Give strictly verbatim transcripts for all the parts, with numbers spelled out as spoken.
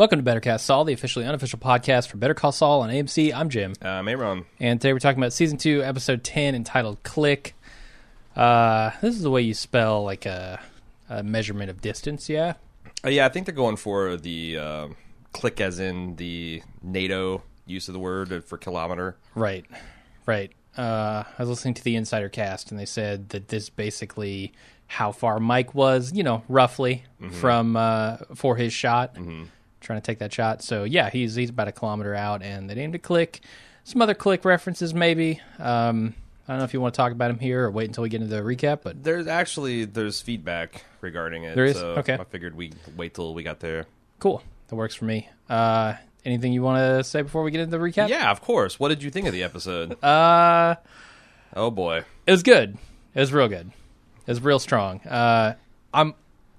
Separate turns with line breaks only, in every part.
Welcome to Better Call Saul, the officially unofficial podcast for Better Call Saul on A M C. I'm Jim.
I'm Aaron.
And today we're talking about Season two, Episode ten, entitled Click. Uh, this is the way you spell, like, a, a measurement of distance, yeah?
Uh, yeah, I think they're going for the uh, click as in the NATO use of the word for kilometer.
Right, right. Uh, I was listening to the Insider Cast, and they said that this basically how far Mike was, you know, roughly, mm-hmm. from uh, for his shot. Mm-hmm. Trying to take that shot. So, yeah, he's he's about a kilometer out, and they named it Click. Some other Click references, maybe. Um, I don't know if you want to talk about him here or wait until we get into the recap. But
There's actually, there's feedback regarding it.
There is?
So
okay.
I figured we'd wait till we got there.
Cool. That works for me. Uh, anything you want to say before we get into the recap?
Yeah, of course. What did you think of the episode?
uh,
oh, boy.
It was good. It was real good. It was real strong. Uh, I'm...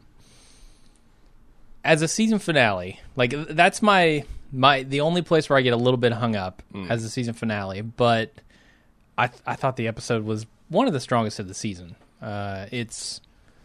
As a season finale, like that's my my the only place where I get a little bit hung up mm. as a season finale. But I th- I thought the episode was one of the strongest of the season. Uh, it's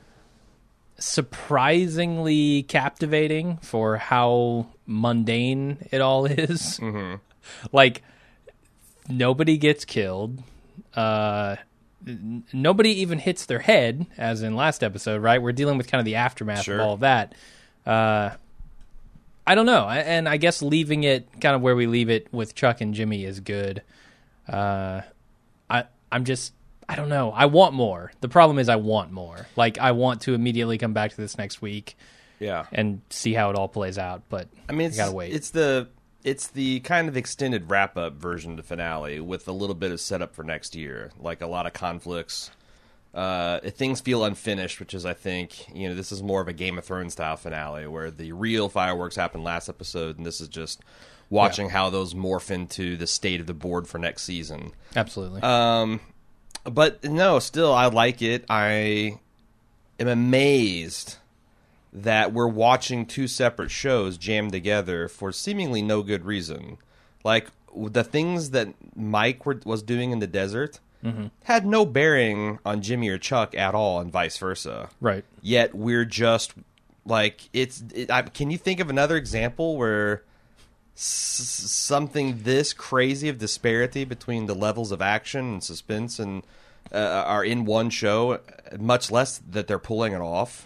surprisingly captivating for how mundane it all is.
Mm-hmm.
Like nobody gets killed. Uh, n- nobody even hits their head, as in last episode. Right? We're dealing with kind of the aftermath
sure.
of all of that. Uh, I don't know, and I guess leaving it kind of where we leave it with Chuck and Jimmy is good. Uh, I I'm just I don't know. I want more. The problem is I want more. Like I want to immediately come back to this next week,
yeah,
and see how it all plays out. But
I mean, it's,
I gotta wait.
It's the it's the kind of extended wrap up version of the finale with a little bit of setup for next year, like a lot of conflicts. Uh, things feel unfinished, which is, I think, you know, this is more of a Game of Thrones style finale where the real fireworks happened last episode, and this is just watching yeah. how those morph into the state of the board for next season.
Absolutely.
Um, but no, still, I like it. I am amazed that we're watching two separate shows jammed together for seemingly no good reason. Like the things that Mike were, was doing in the desert. Mm-hmm. Had no bearing on Jimmy or Chuck at all, and vice versa.
Right.
Yet we're just like it's. It, I, can you think of another example where s- something this crazy of disparity between the levels of action and suspense and uh, are in one show, much less that they're pulling it off?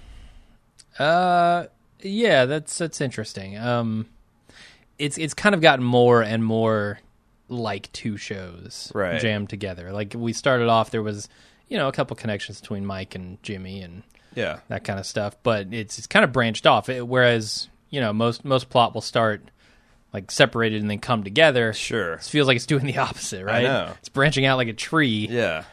Uh, yeah, that's that's interesting. Um, it's it's kind of gotten more and more like two shows
right.
jammed together. Like we started off, there was, you know, a couple connections between Mike and Jimmy and
yeah,
that kind of stuff. But it's it's kind of branched off. It, whereas you know most most plot will start like separated and then come together.
Sure,
it feels like it's doing the opposite, right?
I know.
It's branching out like a tree.
Yeah.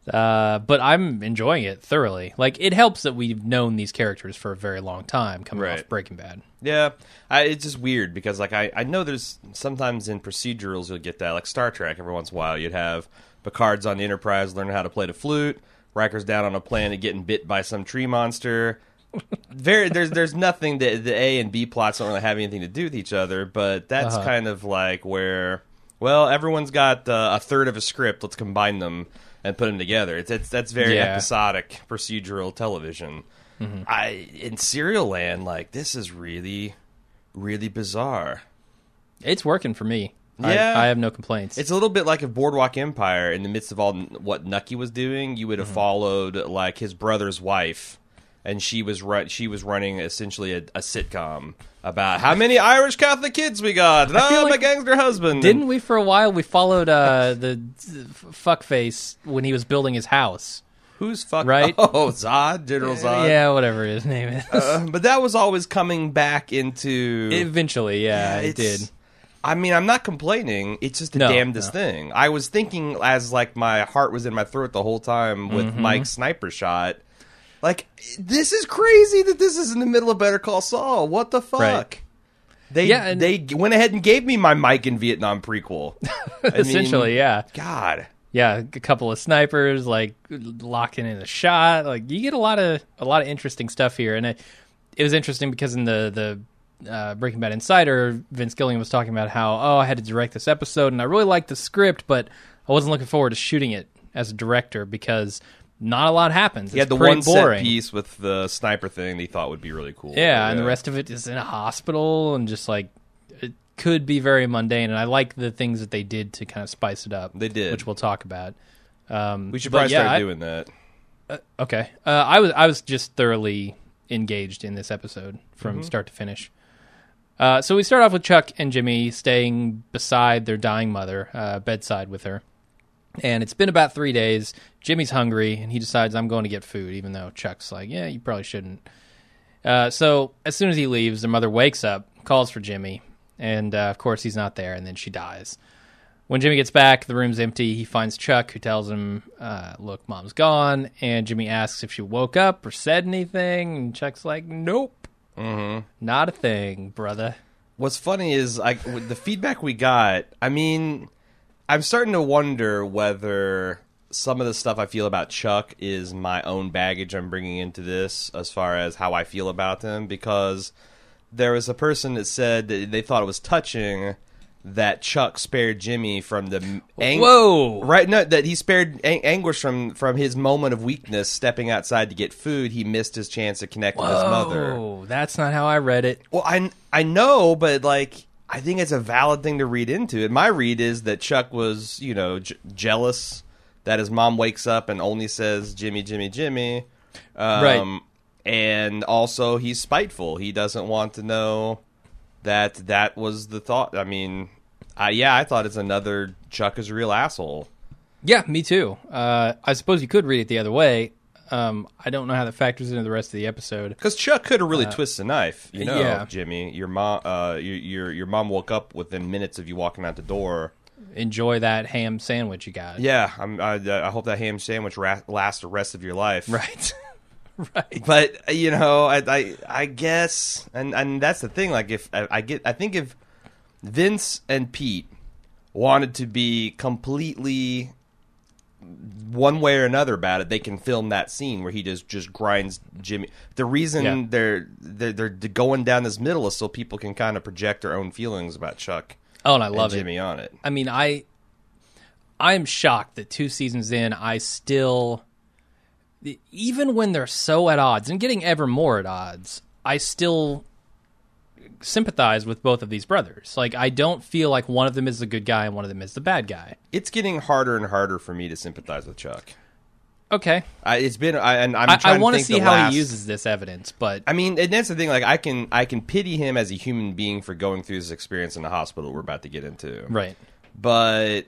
Uh, but I'm enjoying it thoroughly. Like it helps that we've known these characters for a very long time, coming
right.
off Breaking Bad.
Yeah, I, it's just weird because like I, I know there's sometimes in procedurals you'll get that, like Star Trek. Every once in a while you'd have Picard's on the Enterprise learning how to play the flute. Riker's down on a planet getting bit by some tree monster. Very there's there's nothing that the A and B plots don't really have anything to do with each other, but that's uh-huh. kind of like where well everyone's got uh, a third of a script. Let's combine them and put them together. It's, it's that's very yeah. episodic procedural television. Mm-hmm. I in Serial Land, like this is really, really bizarre.
It's working for me.
Yeah,
I, I have no complaints.
It's a little bit like if Boardwalk Empire, in the midst of all what Nucky was doing, you would have mm-hmm. followed like his brother's wife, and she was ru- she was running essentially a, a sitcom about how many Irish Catholic kids we got. And, oh, like, my gangster husband.
Didn't
and,
we for a while? We followed uh, the fuckface when he was building his house.
Who's fuck?
Right?
Oh, Zod, General Zod.
Yeah, whatever his name is.
Uh, but that was always coming back into.
Eventually, yeah, yeah it did.
I mean, I'm not complaining. It's just the
no,
damnedest
no.
thing. I was thinking as like my heart was in my throat the whole time with
mm-hmm.
Mike's sniper shot. Like, this is crazy that this is in the middle of Better Call Saul. What the fuck?
Right.
They
yeah, and
they went ahead and gave me my Mike in Vietnam prequel.
Essentially,
mean,
yeah.
God.
Yeah, a couple of snipers like locking in a shot. Like you get a lot of a lot of interesting stuff here, and it, it was interesting because in the the uh, Breaking Bad Insider, Vince Gilligan was talking about how oh I had to direct this episode, and I really liked the script, but I wasn't looking forward to shooting it as a director because not a lot happens.
He had
It's
the
pretty
one
boring.
set piece with the sniper thing that he thought would be really cool.
Yeah, and the rest of it is in a hospital and just like it could be very mundane. And I like the things that they did to kind of spice it up.
They did,
which we'll talk about. Um,
we should
but
probably
yeah,
start
I-
doing that.
Uh, okay, uh, I was I was just thoroughly engaged in this episode from
Mm-hmm.
start to finish. Uh, so we start off with Chuck and Jimmy staying beside their dying mother, uh, bedside with her. And it's been about three days. Jimmy's hungry, and he decides, I'm going to get food, even though Chuck's like, yeah, you probably shouldn't. Uh, so as soon as he leaves, their mother wakes up, calls for Jimmy, and uh, of course he's not there, and then she dies. When Jimmy gets back, the room's empty. He finds Chuck, who tells him, uh, look, Mom's gone, and Jimmy asks if she woke up or said anything, and Chuck's like, nope.
Mm-hmm.
Not a thing, brother.
What's funny is like with the feedback we got. I mean, I'm starting to wonder whether some of the stuff I feel about Chuck is my own baggage I'm bringing into this, as far as how I feel about him. Because there was a person that said that they thought it was touching that Chuck spared Jimmy from the ang-
Whoa!
right? No, that he spared ang- anguish from from his moment of weakness, stepping outside to get food. He missed his chance to connect with his mother.
Oh, that's not how I read it.
Well, I I know, but like I think it's a valid thing to read into it. My read is that Chuck was, you know, j- jealous that his mom wakes up and only says Jimmy, Jimmy, Jimmy, um,
Right.
and also he's spiteful. He doesn't want to know that that was the thought. I mean, I, yeah, I thought it's another Chuck is a real asshole.
Yeah, me too. Uh, I suppose you could read it the other way. Um, I don't know how that factors into the rest of the episode.
Because Chuck could have really twisted the knife, you know,
yeah.
Jimmy. Your mom, uh, your, your your mom woke up within minutes of you walking out the door.
Enjoy that ham sandwich you got.
Yeah, I'm, I, I hope that ham sandwich ra- lasts the rest of your life.
Right. Right.
But you know, I, I, I guess, and, and that's the thing. Like, if I, I get, I think if Vince and Pete wanted to be completely one way or another about it, they can film that scene where he just just grinds Jimmy. The reason
Yeah.
they're, they're they're going down this middle is so people can kind of project their own feelings about Chuck.
Oh, and I love
and
it.
Jimmy on it.
I mean, I I'm shocked that two seasons in, I still, even when they're so at odds and getting ever more at odds, I still sympathize with both of these brothers. Like, I don't feel like one of them is the good guy and one of them is the bad guy.
It's getting harder and harder for me to sympathize with Chuck.
Okay.
I, it's been, I, and I'm
I,
trying
I want
to
to
think
see
the
how
last,
he uses this evidence, but
I mean, and that's the thing. Like, I can, I can pity him as a human being for going through this experience in the hospital we're about to get into.
right.
But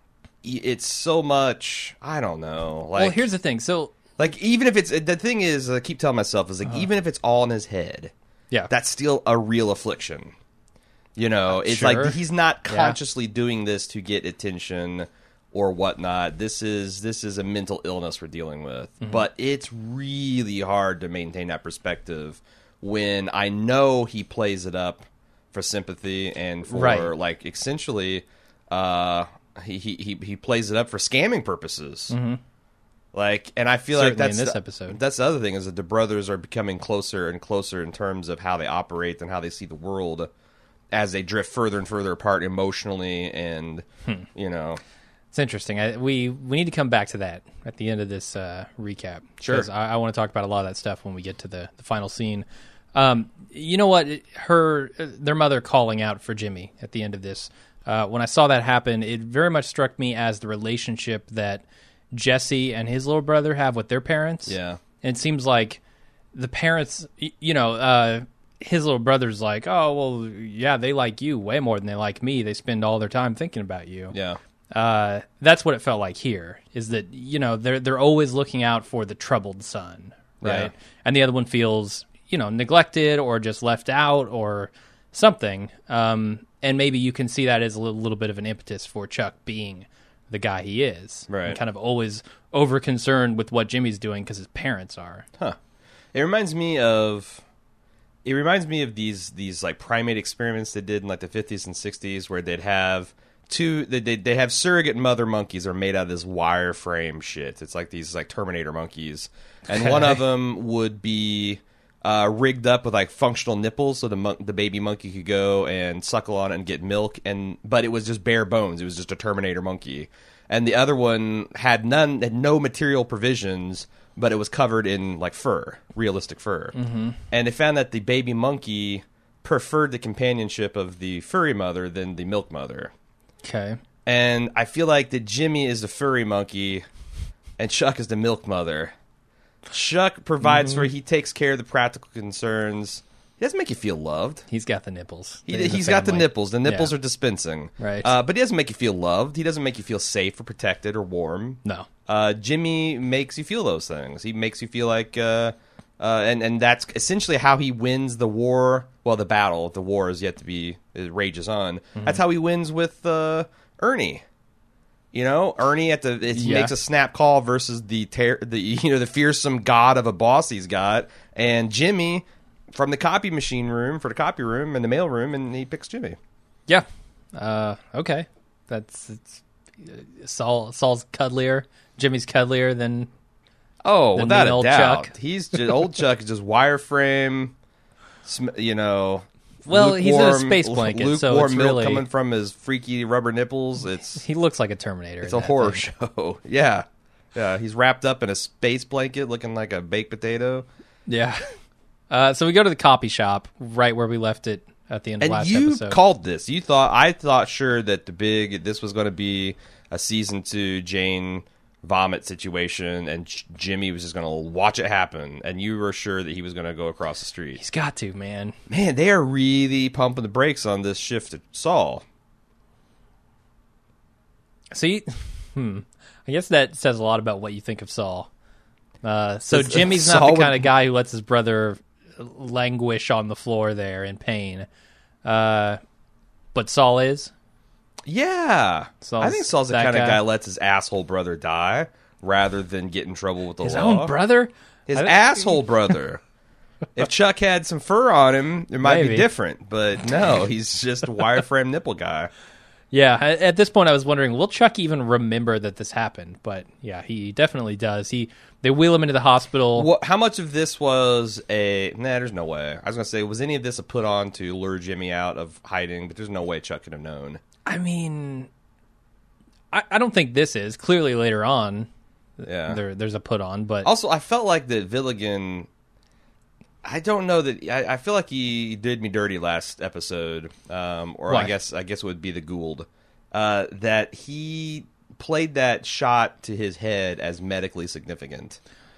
it's so much. I don't know. Like,
Well, here's the thing. So,
like even if it's the thing is, I keep telling myself is like,
Uh-huh.
even if it's all in his head,
yeah.
that's still a real affliction. You know, it's
Sure.
like he's not
Yeah.
consciously doing this to get attention or whatnot. This is this is a mental illness we're dealing with.
Mm-hmm.
But it's really hard to maintain that perspective when I know he plays it up for sympathy and for
Right.
like essentially uh, he, he he he plays it up for scamming purposes.
Mm-hmm.
Like, and I feel like
Certainly
that's
in this
the,
episode.
That's the other thing is that the brothers are becoming closer and closer in terms of how they operate and how they see the world as they drift further and further apart emotionally, and
Hmm.
you know,
It's interesting. I, we we need to come back to that at the end of this uh, recap.
Sure.
'Cause I, I want to talk about a lot of that stuff when we get to the, the final scene. Um, you know what? Her their mother calling out for Jimmy at the end of this. Uh, when I saw that happen, it very much struck me as the relationship that Jesse and his little brother have with their parents.
yeah,
And it seems like the parents, y- you know, uh, his little brother's like, oh, well, yeah, they like you way more than they like me. They spend all their time thinking about you.
yeah,
Uh, that's what it felt like here, is that, you know, they're they're always looking out for the troubled son, right?
Yeah.
And the other one feels, you know, neglected or just left out or something. Um, and maybe you can see that as a little, little bit of an impetus for Chuck being the guy he is.
Right.
And kind of always over concerned with what Jimmy's doing because his parents are.
huh? It reminds me of. It reminds me of these these like primate experiments they did in like the fifties and sixties, where they'd have two they they they have surrogate mother monkeys that are made out of this wireframe shit. It's like these like Terminator monkeys, and one of them would be uh, rigged up with like functional nipples, so the mon- the baby monkey could go and suckle on it and get milk. And but it was just bare bones. It was just a Terminator monkey. And the other one had none, had no material provisions, but it was covered in like fur, realistic fur. Mm-hmm. And they found that the baby monkey preferred the companionship of the furry mother than the milk mother.
Okay.
And I feel like that Jimmy is the furry monkey and Chuck is the milk mother. Chuck provides mm-hmm. for, he takes care of the practical concerns. He doesn't make you feel loved.
He's got the nipples.
He, he's got the nipples. The nipples
yeah.
are dispensing.
Right.
Uh, but he doesn't make you feel loved. He doesn't make you feel safe or protected or warm.
No.
Uh, Jimmy makes you feel those things. He makes you feel like, uh, uh, and, and that's essentially how he wins the war. Well, the battle. The war is yet to be, it rages on. Mm-hmm. That's how he wins with uh, Ernie. You know, Ernie at the he
yeah.
makes a snap call versus the ter- the you know the fearsome god of a boss he's got, and Jimmy from the copy machine room for the copy room and the mail room, and he picks Jimmy.
Yeah. Uh, okay. That's it's, uh, Saul. Saul's cuddlier. Jimmy's cuddlier than.
Oh,
than
without a
old
doubt.
Chuck.
He's just, old Chuck is just wireframe. You know.
Well, he's in a space blanket,
lukewarm
so it's
milk
really
coming from his freaky rubber nipples. It's
he looks like a Terminator.
It's a horror thing. show. Yeah, yeah. He's wrapped up in a space blanket, looking like a baked potato.
Yeah. Uh, so we go to the copy shop, right where we left it at the end of
and
last
you
episode.
called this. You thought I thought sure that the big this was going to be a season two Jane vomit situation, and J- Jimmy was just going to watch it happen, and you were sure that he was going to go across the street.
He's got to, man.
Man, they are really pumping the brakes on this shift to Saul.
See, hmm. I guess that says a lot about what you think of Saul. Uh, so
It's-
Jimmy's not
Saul
the
would-
kind of guy who lets his brother languish on the floor there in pain. Uh, but Saul is.
Yeah.
Saul's
I think Saul's the
that
kind
guy.
of guy who lets his asshole brother die rather than get in trouble with the
His
law.
own brother?
His
I-
asshole brother. If Chuck had some fur on him, it might
Maybe.
be different. But no, he's just a wireframe nipple guy.
Yeah, at at this point I was wondering, will Chuck even remember that this happened? But yeah, he definitely does. He They wheel him into the hospital.
What, how much of this was a... Nah, there's no way. I was going to say, was any of this a put on to lure Jimmy out of hiding? But there's no way Chuck could have known.
I mean, I, I don't think this is. Clearly later on,
Yeah.
there, there's a put on, but...
Also, I felt like that Villigan... I don't know that... I, I feel like he did me dirty last episode. Um, or
Why?
I guess I guess it would be the Gould. Uh, that he played that shot to his head as medically significant.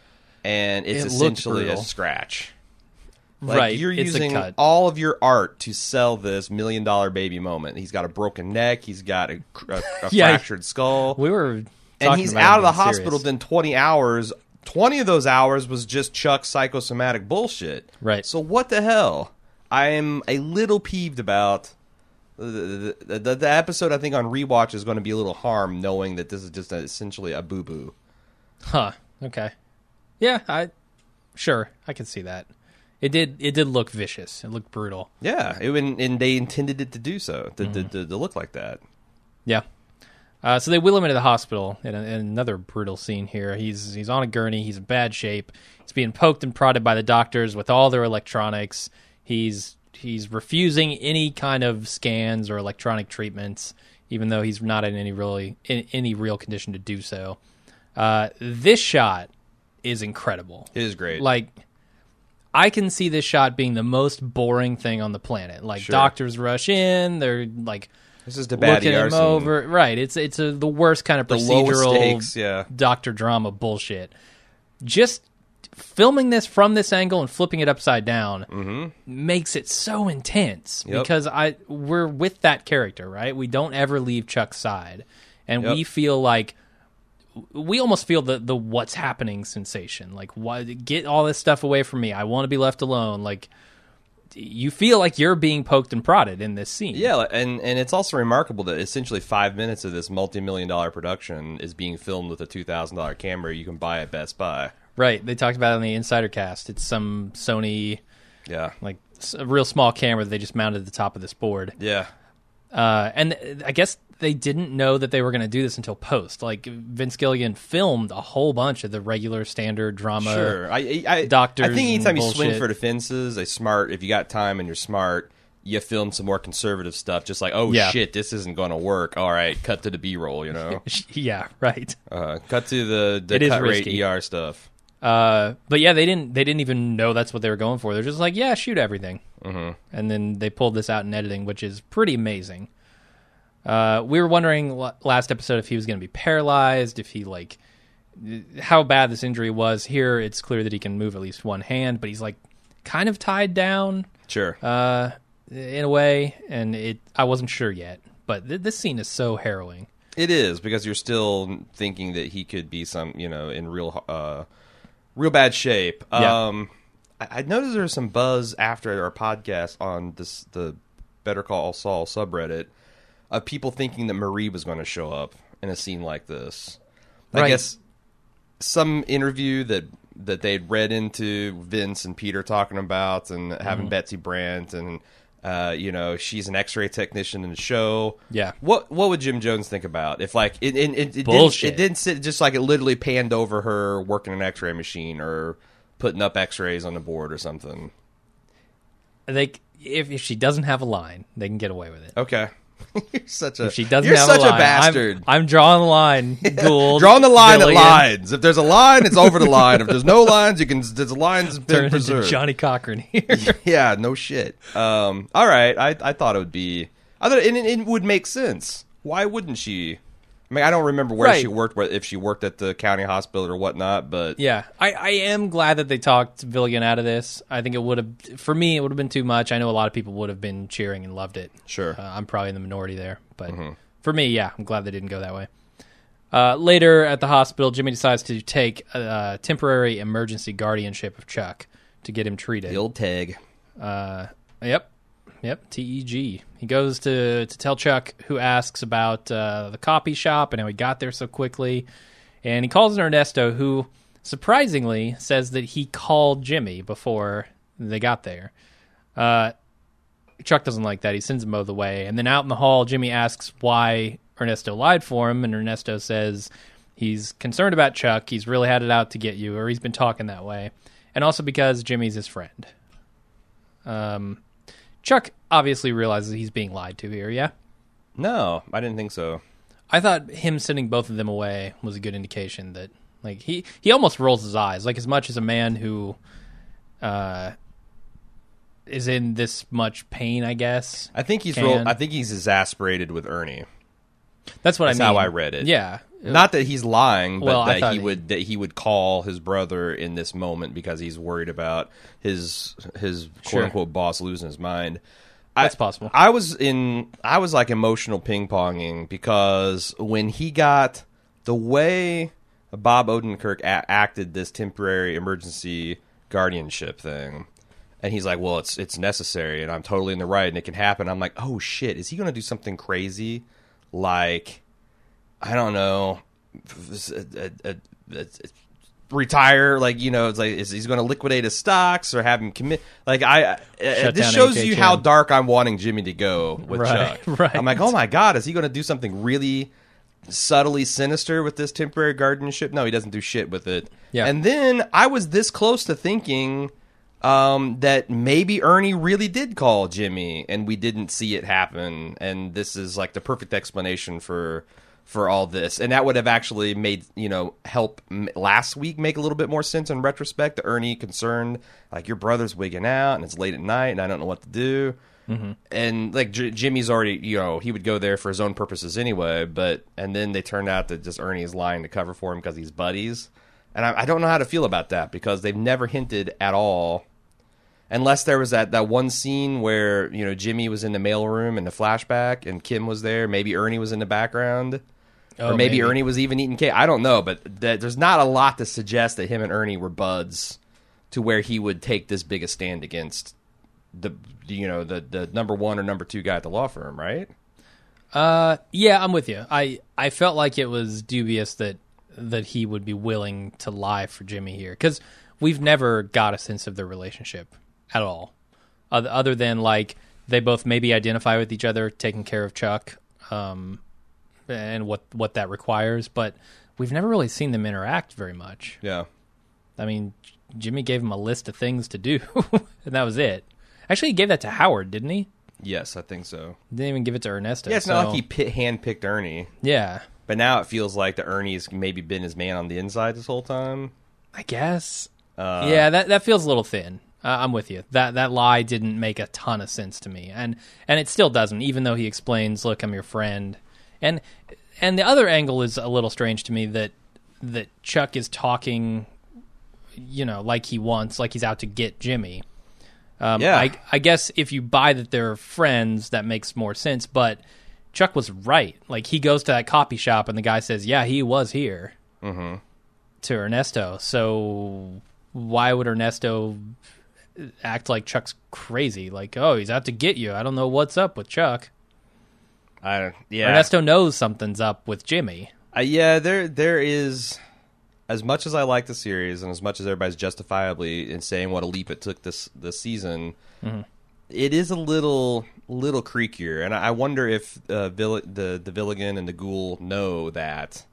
And it's
It looked
essentially a
brutal.
scratch. Like,
right,
you're
it's a
using
cut.
all of your art to sell this million dollar baby moment. He's got a broken neck. He's got a, a, a
Yeah,
fractured skull.
We were
And
talking
he's
about
out of
it
the
being
hospital
serious.
then twenty hours. twenty of those hours was just Chuck's psychosomatic bullshit.
Right.
So what the hell? I am a little peeved about the, the, the, the episode. I think on rewatch is going to be a little harmed knowing that this is just a, essentially a boo-boo.
Huh. Okay. Yeah, I sure I can see that. It did. It did look vicious. It looked brutal.
Yeah, it, and, and they intended it to do so, to,
Mm-hmm.
to, to, to look like that.
Yeah. Uh, so they wheel him into the hospital in, a, in another brutal scene here. He's he's on a gurney. He's in bad shape. He's being poked and prodded by the doctors with all their electronics. He's he's refusing any kind of scans or electronic treatments, even though he's not in any really in any real condition to do so. Uh, this shot is incredible.
It is great.
Like, I can see this shot being the most boring thing on the planet. Like,
Sure.
doctors rush in. They're like.
This is the
Looking
baddie
him
arson.
over, right? It's it's a, the worst kind of
The lowest
procedural
stakes, yeah.
doctor drama bullshit. Just filming this from this angle and flipping it upside down
Mm-hmm.
makes it so intense
Yep.
because I we're with that character, right? We don't ever leave Chuck's side, and
Yep.
we feel like we almost feel the the what's happening sensation. Like, what? Get all this stuff away from me. I want to be left alone. Like. You feel like you're being poked and prodded in this scene.
Yeah, and, and it's also remarkable that essentially five minutes of this multi-million dollar production is being filmed with a two thousand dollars camera you can buy at Best Buy.
Right. They talked about it on the Insider Cast. It's some Sony,
Yeah.
like, s- a real small camera that they just mounted at the top of this board.
Yeah.
Uh, and I guess they didn't know that they were going to do this until post. Like, Vince Gilligan filmed a whole bunch of the regular standard drama.
Sure. I, I,
doctors
I think anytime you
bullshit.
swing for the fences, a smart, if you got time and you're smart, you film some more conservative stuff. Just like, oh,
yeah.
shit, this isn't going to work. All right, cut to the B-roll, you know?
Yeah, right.
Uh, cut to the, the
It
cut
is
rate
risky.
E R stuff.
Uh, but yeah, they didn't. They didn't even know that's what they were going for. They're just like, yeah, shoot everything,
Mm-hmm.
and then they pulled this out in editing, which is pretty amazing. Uh, we were wondering l- last episode if he was going to be paralyzed, if he like how bad this injury was. Here, it's clear that he can move at least one hand, but he's like kind of tied down,
Sure.
uh, in a way, and it. I wasn't sure yet, but th- this scene is so harrowing.
It is, because you're still thinking that he could be some, you know, in real, uh, real bad shape.
Yeah.
Um, I, I noticed there was some buzz after our podcast on this the Better Call Saul subreddit of people thinking that Marie was going to show up in a scene like this. I
Right.
guess some interview that that they'd read into Vince and Peter talking about, and having
Mm-hmm.
Betsy Brandt, and uh, you know, she's an X-ray technician in the show.
Yeah.
What what would Jim Jones think about if like it it, it, it
Bullshit.
didn't it didn't sit just like it literally panned over her working an X-ray machine or putting up X-rays on the board or something?
They if if she doesn't have a line, they can get away with it.
Okay. You're such a
If she doesn't
you're
have
such
a line,
a bastard.
I'm, I'm drawing the line. Gould,
Drawing the line
Billion,
at lines. If there's a line, it's over the line. If there's no lines, you can. There's lines been
Turn into
preserved.
Johnny Cochran here.
Yeah, no shit. Um, all right, I I thought it would be. I thought it, it would make sense. Why wouldn't she? I mean, I don't remember where
Right.
she worked, if she worked at the county hospital or whatnot, but
Yeah, I, I am glad that they talked Villigan out of this. I think it would have, for me, it would have been too much. I know a lot of people would have been cheering and loved it.
Sure.
Uh, I'm probably in the minority there. But
Mm-hmm.
for me, yeah, I'm glad they didn't go that way. Uh, later at the hospital, Jimmy decides to take a, a temporary emergency guardianship of Chuck to get him treated.
the old tag.
Uh, yep. Yep, T E G. He goes to, to tell Chuck, who asks about uh, the copy shop and how he got there so quickly. And he calls in Ernesto, who surprisingly says that he called Jimmy before they got there. Uh, Chuck doesn't like that. He sends him out the way. And then out in the hall, Jimmy asks why Ernesto lied for him. And Ernesto says he's concerned about Chuck. He's really had it out to get you, or he's been talking that way. And also because Jimmy's his friend. Um... Chuck obviously realizes he's being lied to here, yeah?
No, I didn't think so.
I thought him sending both of them away was a good indication that, like, he, he almost rolls his eyes. Like, as much as a man who uh, is in this much pain, I guess.
I think he's
Can.
real, I think he's exasperated with Ernie.
That's what
That's
I mean.
how I read it.
Yeah.
Not that he's lying, but
Well, I
that
thought
he
he-
would that he would call his brother in this moment because he's worried about his his quote
Sure.
unquote boss losing his mind.
That's
I,
possible.
I was in I was like emotional ping ponging because when he got the way Bob Odenkirk a- acted this temporary emergency guardianship thing, and he's like, "Well, it's it's necessary, and I'm totally in the right, and it can happen." I'm like, "Oh shit, is he going to do something crazy like?" I don't know, a, a, a, a, retire, like, you know, it's like, is he's going to liquidate his stocks or have him commit? Like, I, uh, this
down
shows
H
you
H M.
how dark I'm wanting Jimmy to go with
Right,
Chuck.
right.
I'm like, oh my God, is he going to do something really subtly sinister with this temporary guardianship? No, he doesn't do shit with it.
Yeah.
And then I was this close to thinking um, that maybe Ernie really did call Jimmy and we didn't see it happen. And this is like the perfect explanation for for all this, and that would have actually made, you know, help m- last week make a little bit more sense in retrospect. The Ernie concerned, like, your brother's wigging out and it's late at night and I don't know what to do. Mm-hmm. And like J- Jimmy's already, you know, he would go there for his own purposes anyway, but and then they turned out that just Ernie is lying to cover for him because he's buddies, and I, I don't know how to feel about that because they've never hinted at all. Unless there was that, that one scene where, you know, Jimmy was in the mailroom in the flashback and Kim was there. Maybe Ernie was in the background.
Oh,
or maybe,
maybe.
Ernie was even eating cake. I don't know, but th- there's not a lot to suggest that him and Ernie were buds to where he would take this big a stand against the, you know, the, the number one or number two guy at the law firm, right?
Uh, yeah, I'm with you. I, I felt like it was dubious that that he would be willing to lie for Jimmy here, because we've never got a sense of their relationship at all, other, other than like they both maybe identify with each other, taking care of Chuck, um, and what what that requires. But we've never really seen them interact very much.
Yeah.
I mean, Jimmy gave him a list of things to do, and that was it. Actually, he gave that to Howard, didn't he?
Yes, I think so.
Didn't even give it to Ernesto.
Yeah, it's
so...
not like he pit, hand-picked Ernie.
Yeah.
But now it feels like the Ernie's maybe been his man on the inside this whole time.
I guess.
Uh,
yeah, that that feels a little thin. Uh, I'm with you. That that lie didn't make a ton of sense to me, and and it still doesn't. Even though he explains, "Look, I'm your friend," and and the other angle is a little strange to me that that Chuck is talking, you know, like he wants, like he's out to get Jimmy. Um,
yeah.
I, I guess if you buy that they're friends, that makes more sense. But Chuck was right. Like, he goes to that coffee shop, and the guy says, "Yeah, he was here."
Mm-hmm.
To Ernesto. So why would Ernesto act like Chuck's crazy? Like, oh, he's out to get you. I don't know what's up with Chuck.
I don't. Yeah.
Ernesto knows something's up with Jimmy.
Uh, yeah, there there is. As much as I like the series, and as much as everybody's justifiably in saying what a leap it took this this season, mm-hmm. it is a little little creakier, and I wonder if uh, Vill- the the Villigan and the Ghoul know that,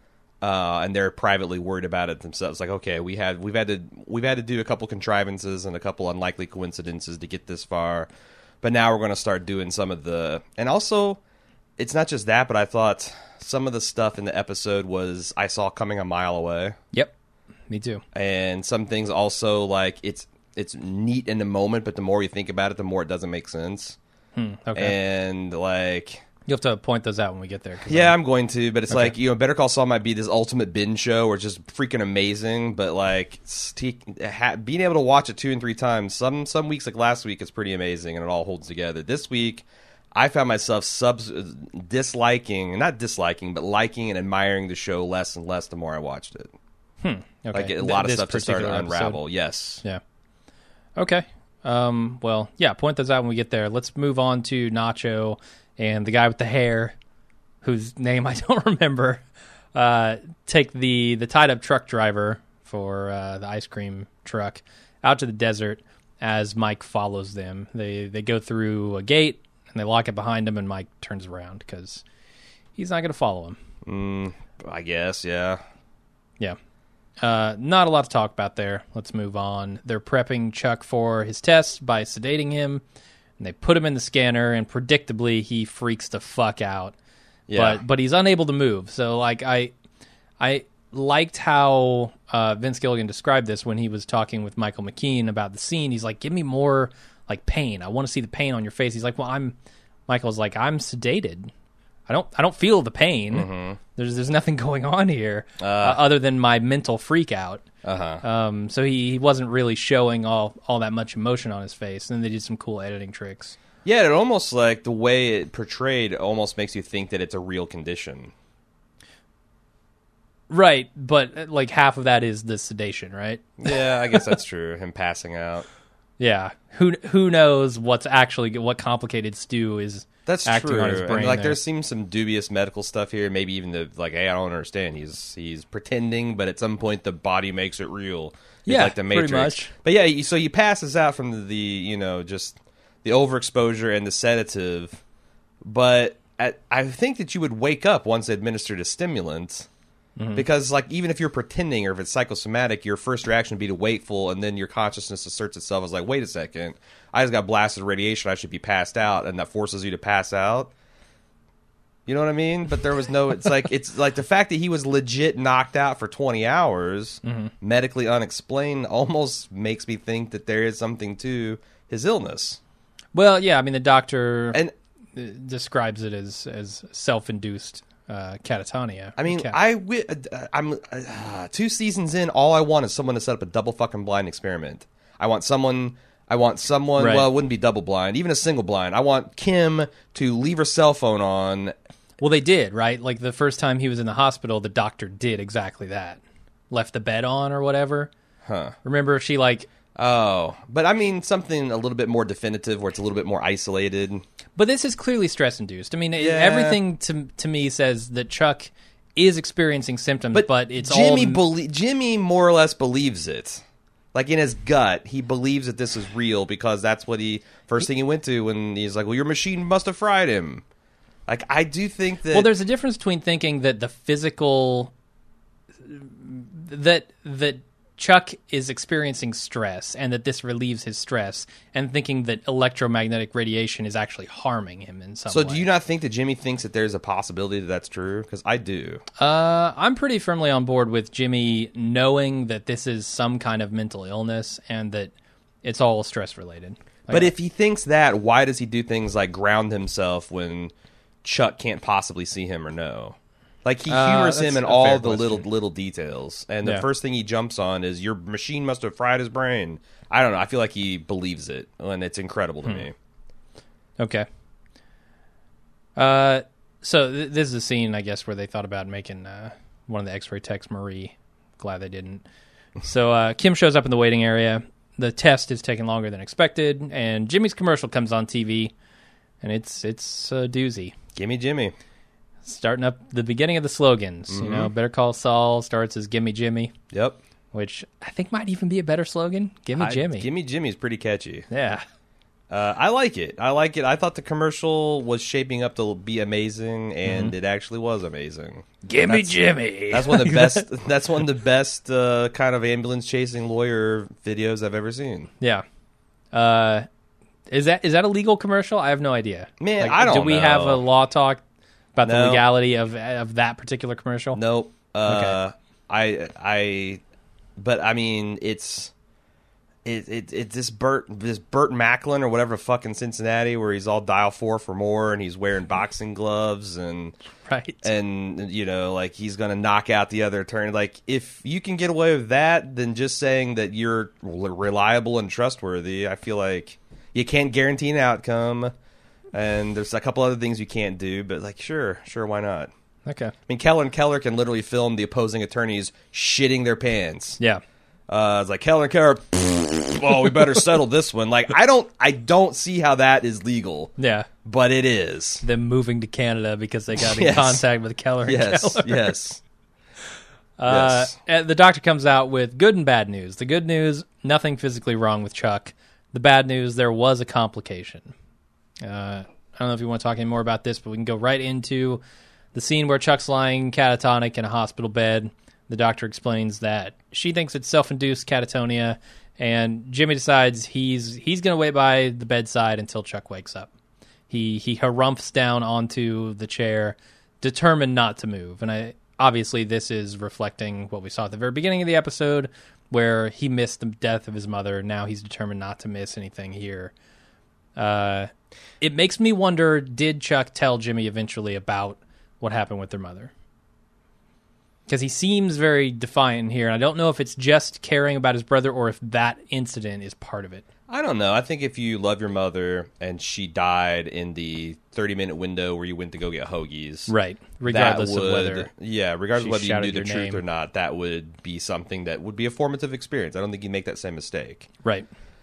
uh, and they're privately worried about it themselves. Like, okay, we had we've had to we've had to do a couple contrivances and a couple unlikely coincidences to get this far, but now we're going to start doing some of the, and also, it's not just that, but I thought some of the stuff in the episode was I saw coming a mile away.
Yep, me too.
And some things also, like, it's it's neat in the moment, but the more you think about it, the more it doesn't make sense.
Hmm, okay.
And, like...
You'll have to point those out when we get there.
Yeah, I'm... I'm going to, but it's
okay.
like, you know, Better Call Saul might be this ultimate binge show where it's just freaking amazing, but, like, st- ha- being able to watch it two and three times, some, some weeks, like last week, it's pretty amazing, and it all holds together. This week... I found myself subs disliking, not disliking, but liking and admiring the show less and less the more I watched it.
Hmm. Okay.
Like a lot of
this
stuff just started to unravel.
Episode.
Yes.
Yeah. Okay. Um, well, yeah, point those out when we get there. Let's move on to Nacho and the guy with the hair, whose name I don't remember, uh, take the, the tied-up truck driver for uh, the ice cream truck out to the desert as Mike follows them. They They go through a gate, and they lock it behind him, and Mike turns around because he's not going to follow him.
Mm, I guess, yeah.
Yeah. Uh, not a lot to talk about there. Let's move on. They're prepping Chuck for his test by sedating him, and they put him in the scanner, and predictably he freaks the fuck out.
Yeah.
But but he's unable to move. So, like, I I liked how uh, Vince Gilligan described this when he was talking with Michael McKean about the scene. He's like, give me more... like pain. I want to see the pain on your face. He's like, well, I'm, Michael's like, I'm sedated. I don't, I don't feel the pain. Mm-hmm. There's, there's nothing going on here uh, uh, other than my mental freak out.
Uh-huh.
Um, so he, he wasn't really showing all, all that much emotion on his face. And then they did some cool editing tricks.
Yeah, it almost like the way it portrayed almost makes you think that it's a real condition.
Right. But like half of that is the sedation, right?
Yeah, I guess that's true. Him passing out.
Yeah, who who knows what's actually what complicated stew is
That's
acting
true.
on his brain.
And like
there.
there seems some dubious medical stuff here. Maybe even the like, hey, I don't understand. He's he's pretending, but at some point the body makes it real. It's
yeah,
like the Matrix.
pretty much.
But yeah, so he passes out from the, the you know just the overexposure and the sedative. But at, I think that you would wake up once administered a stimulant. Mm-hmm. Because, like, even if you're pretending or if it's psychosomatic, your first reaction would be to wakeful, and then your consciousness asserts itself as, like, wait a second, I just got blasted with radiation, I should be passed out, and that forces you to pass out. You know what I mean? But there was no, it's like, it's like the fact that he was legit knocked out for twenty hours, mm-hmm. medically unexplained, almost makes me think that there is something to his illness.
Well, yeah, I mean, the doctor
and
describes it as, as self-induced. Uh, catatonia.
I mean,
cat-
I w- I'm uh, two seasons in. All I want is someone to set up a double fucking blind experiment. I want someone. I want someone.
Right.
Well, it wouldn't be double blind, even a single blind. I want Kim to leave her cell phone on.
Well, they did, right? Like the first time he was in the hospital, the doctor did exactly that. Left the bed on or whatever.
Huh.
Remember, she like.
Oh, but I mean something a little bit more definitive, where it's a little bit more isolated.
But this is clearly stress-induced. I mean,
Yeah.
everything to to me says that Chuck is experiencing symptoms, but, but it's
Jimmy
all...
belie- Jimmy more or less believes it. Like in his gut, he believes that this is real because that's what he first thing he went to when he's like, "Well, your machine must have fried him." Like I do think that.
Well, there's a difference between thinking that the physical that that Chuck is experiencing stress and that this relieves his stress, and thinking that electromagnetic radiation is actually harming him in some
so
way.
do you not think that Jimmy thinks that there's a possibility that that's true? Because I do.
Uh, I'm pretty firmly on board with Jimmy knowing that this is some kind of mental illness and that it's all stress related. Like,
But if he thinks that, why does he do things like ground himself when Chuck can't possibly see him or know? Like, he
Uh,
humors
that's
him in
a
all
fair
the
question.
little little details. And the
Yeah.
first thing he jumps on is, your machine must have fried his brain. I don't know. I feel like he believes it, and it's incredible to
Hmm.
me.
Okay. Uh, so th- this is a scene, I guess, where they thought about making uh, one of the X-ray techs Marie. Glad they didn't. So uh, Kim shows up in the waiting area. The test is taking longer than expected, and Jimmy's commercial comes on T V, and it's it's a doozy.
Gimme Jimmy.
Starting up the beginning of the slogans.
Mm-hmm.
You know, Better Call Saul starts as Gimme Jimmy,
Yep.
which I think might even be a better slogan. Gimme
I-
Jimmy.
Gimme Jimmy's pretty catchy.
Yeah.
Uh, I like it. I like it. I thought the commercial was shaping up to be amazing, and it actually was amazing.
Gimme
That's-
Jimmy.
That's one of the best. That's one of the best uh, kind of ambulance chasing lawyer videos I've ever seen.
Yeah. Uh, is that is that a legal commercial? I have no idea.
Man,
Like,
I don't
Do we
know.
have a law talk about the
No.
legality of of that particular commercial?
Nope. Uh, I I, but I mean, it's it it it's this Burt this Burt Macklin or whatever fucking Cincinnati where he's all dial four for more and he's wearing boxing gloves and
Right.
and you know like he's gonna knock out the other attorney. Like if you can get away with that, then just saying that you're reliable and trustworthy, I feel like you can't guarantee an outcome. And there's a couple other things you can't do, but like sure, sure, why not?
Okay.
I mean, Keller and Keller can literally film the opposing attorneys shitting their pants.
Yeah.
Uh, it's like Keller and Keller. Oh, we better settle this one. Like, I don't, I don't see how that is legal,
Yeah.
but it is.
Them moving to Canada because they got in
Yes.
contact with Keller and
Yes,
Keller.
yes.
Uh,
Yes.
and the doctor comes out with good and bad news. The good news, nothing physically wrong with Chuck. The bad news, there was a complication. Uh, I don't know if you want to talk any more about this, but we can go right into the scene where Chuck's lying catatonic in a hospital bed. The doctor explains that she thinks it's self-induced catatonia, and Jimmy decides he's he's going to wait by the bedside until Chuck wakes up. He he harumphs down onto the chair, determined not to move. And I obviously this is reflecting what we saw at the very beginning of the episode, where he missed the death of his mother. Now he's determined not to miss anything here. Uh, it makes me wonder, did Chuck tell Jimmy eventually about what happened with their mother? Because he seems very defiant here, and I don't know if it's just caring about his brother or if that incident is part of it.
I don't know. I think if you love your mother and she died in the thirty-minute window where you went to go get hoagies,
Right. Regardless
that would,
of whether
yeah, regardless
she
of whether you
shouted
knew the
your
truth
name.
or not, that would be something that would be a formative experience. I don't think you make that same mistake.
Right.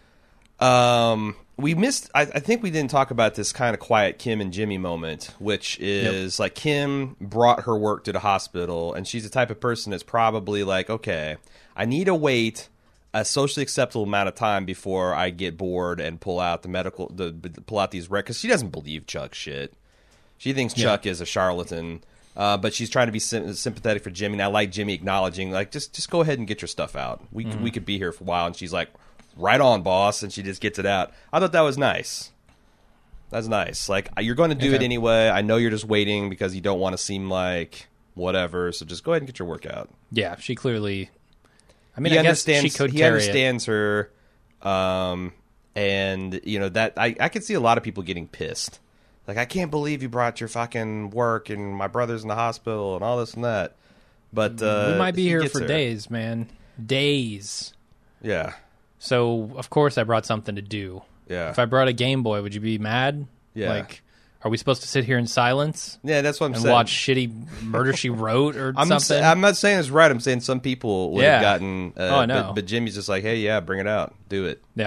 Um, we missed. I, I think we didn't talk about this kind of quiet Kim and Jimmy moment, which is like Kim brought her work to the hospital, and she's the type of person that's probably like, okay, I need to wait a socially acceptable amount of time before I get bored and pull out the medical, the, the pull out these records. She doesn't believe Chuck shit. She thinks
Yeah.
Chuck is a charlatan. Uh, but she's trying to be sim- sympathetic for Jimmy, and I like Jimmy acknowledging, like, just just go ahead and get your stuff out. We
Mm-hmm.
we could be here for a while, and she's like, right on, boss, and she just gets it out. I thought that was nice. That's nice. Like, you're going to do
Okay.
it anyway. I know you're just waiting because you don't want to seem like whatever, so just go ahead and get your work out.
Yeah, she clearly... I mean,
he
I guess she
understands.
could
he
carry
understands her, um, and you know that I I could see a lot of people getting pissed. Like, I can't believe you brought your fucking work and my brother's in the hospital and all this and that. But
it.
uh,
We might be
he
here
gets
for
her.
days, man. Days.
Yeah,
So, of course, I brought something to do.
yeah,
If I brought a Game Boy, would you be mad?
Yeah.
Like, are we supposed to sit here in silence
yeah. That's what I'm
and
saying.
watch shitty Murder, She Wrote or
I'm
something?
sa- I'm not saying it's right. I'm saying some people would
Yeah.
have gotten. Uh,
Oh, I know.
But, but Jimmy's just like, hey, yeah, bring it out, do it.
Yeah.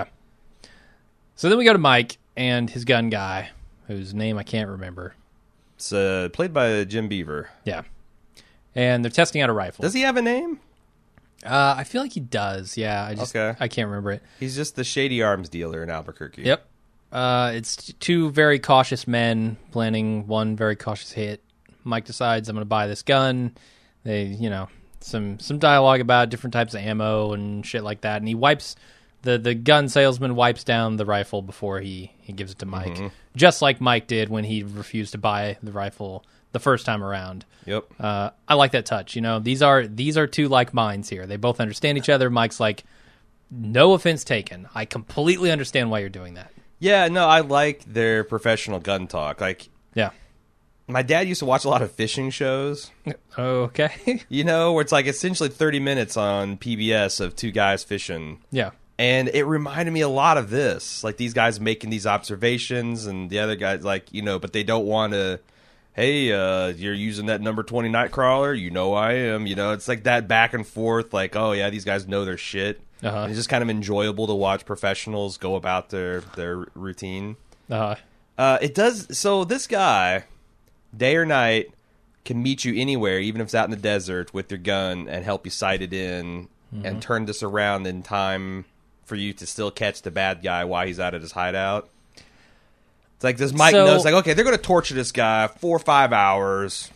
So then we go to Mike and his gun guy, whose name I can't remember.
It's uh, played by Jim Beaver.
Yeah. And they're testing out a rifle.
Does he have a name?
Uh, I feel like he does. Yeah, I just
Okay.
I can't remember it.
He's just the shady arms dealer in Albuquerque.
Yep. Uh, it's t- two very cautious men planning one very cautious hit. Mike decides, I'm going to buy this gun. They, you know, some some dialogue about different types of ammo and shit like that. And he wipes, the, the gun salesman wipes down the rifle before he, he gives it to Mike.
Mm-hmm.
Just like Mike did when he refused to buy the rifle the first time around.
Yep.
Uh, I like that touch. You know, these are these are two like minds here. They both understand each other. Mike's like, no offense taken. I completely understand why you're doing that.
Yeah, no, I like their professional gun talk. Like,
Yeah.
my dad used to watch a lot of fishing shows,
Okay.
you know, where it's like essentially thirty minutes on P B S of two guys fishing.
Yeah.
And it reminded me a lot of this. Like, these guys making these observations, and the other guys, like, you know, but they don't want to, hey, uh, you're using that number twenty Nightcrawler? You know I am. You know, it's like that back and forth, like, oh, yeah, these guys know their shit.
Uh-huh.
And it's just kind of enjoyable to watch professionals go about their, their routine.
Uh,
Uh, it does. So this guy, day or night, can meet you anywhere, even if it's out in the desert, with your gun and help you sight it in
Mm-hmm.
and turn this around in time for you to still catch the bad guy while he's out at his hideout. It's like this Mike
So-
knows, like, okay, they're going to torture this guy four or five hours.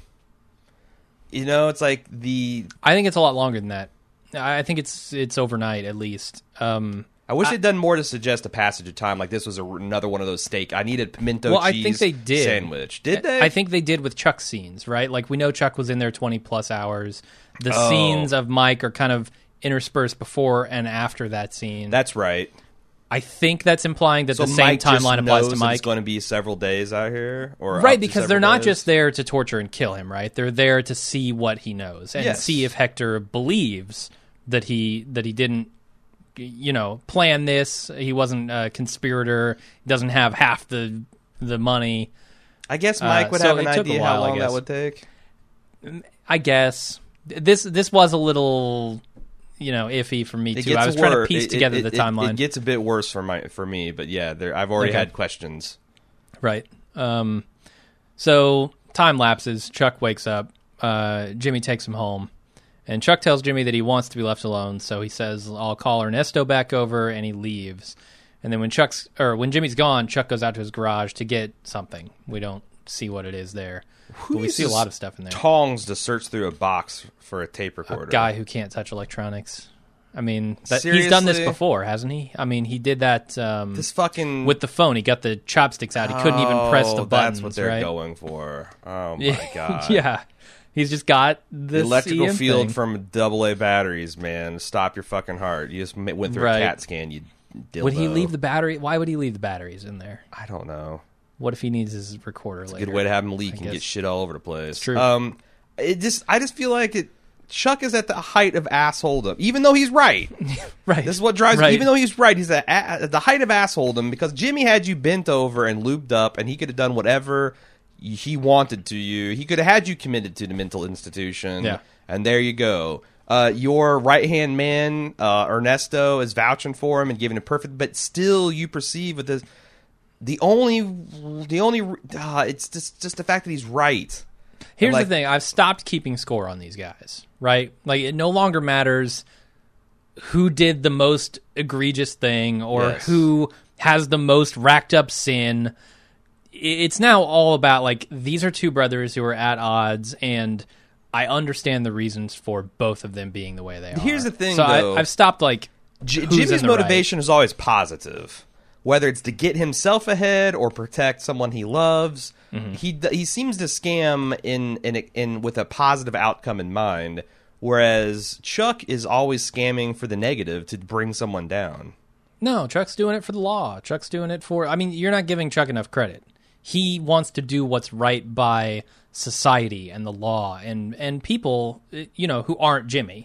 You know, it's like the.
I think it's a lot longer than that. I think it's it's overnight at least. Um,
I wish they'd done more to suggest a passage of time. Like this was a, another one of those steak. I needed pimento
Well, I
cheese
think they did.
sandwich. Did they?
I think they did with Chuck's scenes, right? Like we know Chuck was in there twenty plus hours. The
Oh.
scenes of Mike are kind of interspersed before and after that scene.
That's right.
I think that's implying that
So
the same
Mike just
timeline applies
knows
to
that
Mike.
It's going to be several days out here, or up
Right,
to
because they're
several
not
days?
just there to torture and kill him, right? They're there to see what he knows and
Yes.
see if Hector believes that he that he didn't, you know, plan this. He wasn't a conspirator. He doesn't have half the the money.
I guess Mike
Uh,
would
so
have an
it took a
idea
while,
how
I
long that
guess.
would take.
I guess this this was a little, you know, iffy for me
It
too. I was trying to
wor-
piece
it-
together
it-
the
it-
timeline.
It gets a bit worse for my for me, but yeah, there, I've already
Okay.
had questions.
Right. Um, so time lapses. Chuck wakes up. Uh, Jimmy takes him home. And Chuck tells Jimmy that he wants to be left alone. So he says, I'll call Ernesto back over, and he leaves. And then when Chuck's or when Jimmy's gone, Chuck goes out to his garage to get something. We don't see what it is there.
Who
but we see a
uses
lot of stuff in there.
Tongs to search through a box for a tape recorder.
A guy who can't touch electronics. I mean, that, he's done this
Seriously?
before, hasn't he? I mean, he did that um,
This fucking
with the phone. He got the chopsticks out. He couldn't even press the
Oh,
buttons.
That's what they're
right?
going for. Oh my
Yeah.
god!
Yeah. He's just got
The
this
electrical
C M
field
thing.
from double A batteries, man. Stop your fucking heart. You just ma- went through
Right.
a CAT scan. You dildo.
Would he leave the battery? Why would he leave the batteries in there?
I don't know.
What if he needs his recorder later?
Good way to have him leak
I
and
guess.
get shit all over the place.
It's true.
Um, it just, I just feel like it. Chuck is at the height of assholedom, even though he's right.
Right.
This is what drives.
Right.
Even though he's right, he's at, at the height of assholedom because Jimmy had you bent over and lubed up, and he could have done whatever he wanted to you. He could have had you committed to the mental institution.
Yeah.
And there you go. Uh, your right hand man, uh, Ernesto, is vouching for him and giving him perfect, but still you perceive with this. The only, the only, uh, it's just just the fact that he's right.
Here's
like-
the thing. I've stopped keeping score on these guys, right? Like, it no longer matters who did the most egregious thing or
Yes.
who has the most racked up sin. It's now all about, like, these are two brothers who are at odds, and I understand the reasons for both of them being the way they are.
Here's the thing,
so
though.
I, I've stopped, like,
J-
who's
Jimmy's
in the right.
motivation is always positive, whether it's to get himself ahead or protect someone he loves.
Mm-hmm.
He d- he seems to scam in in in with a positive outcome in mind, whereas Chuck is always scamming for the negative to bring someone down.
No, Chuck's doing it for the law. Chuck's doing it for... I mean, you're not giving Chuck enough credit. He wants to do what's right by society and the law and, and people, you know, who aren't Jimmy.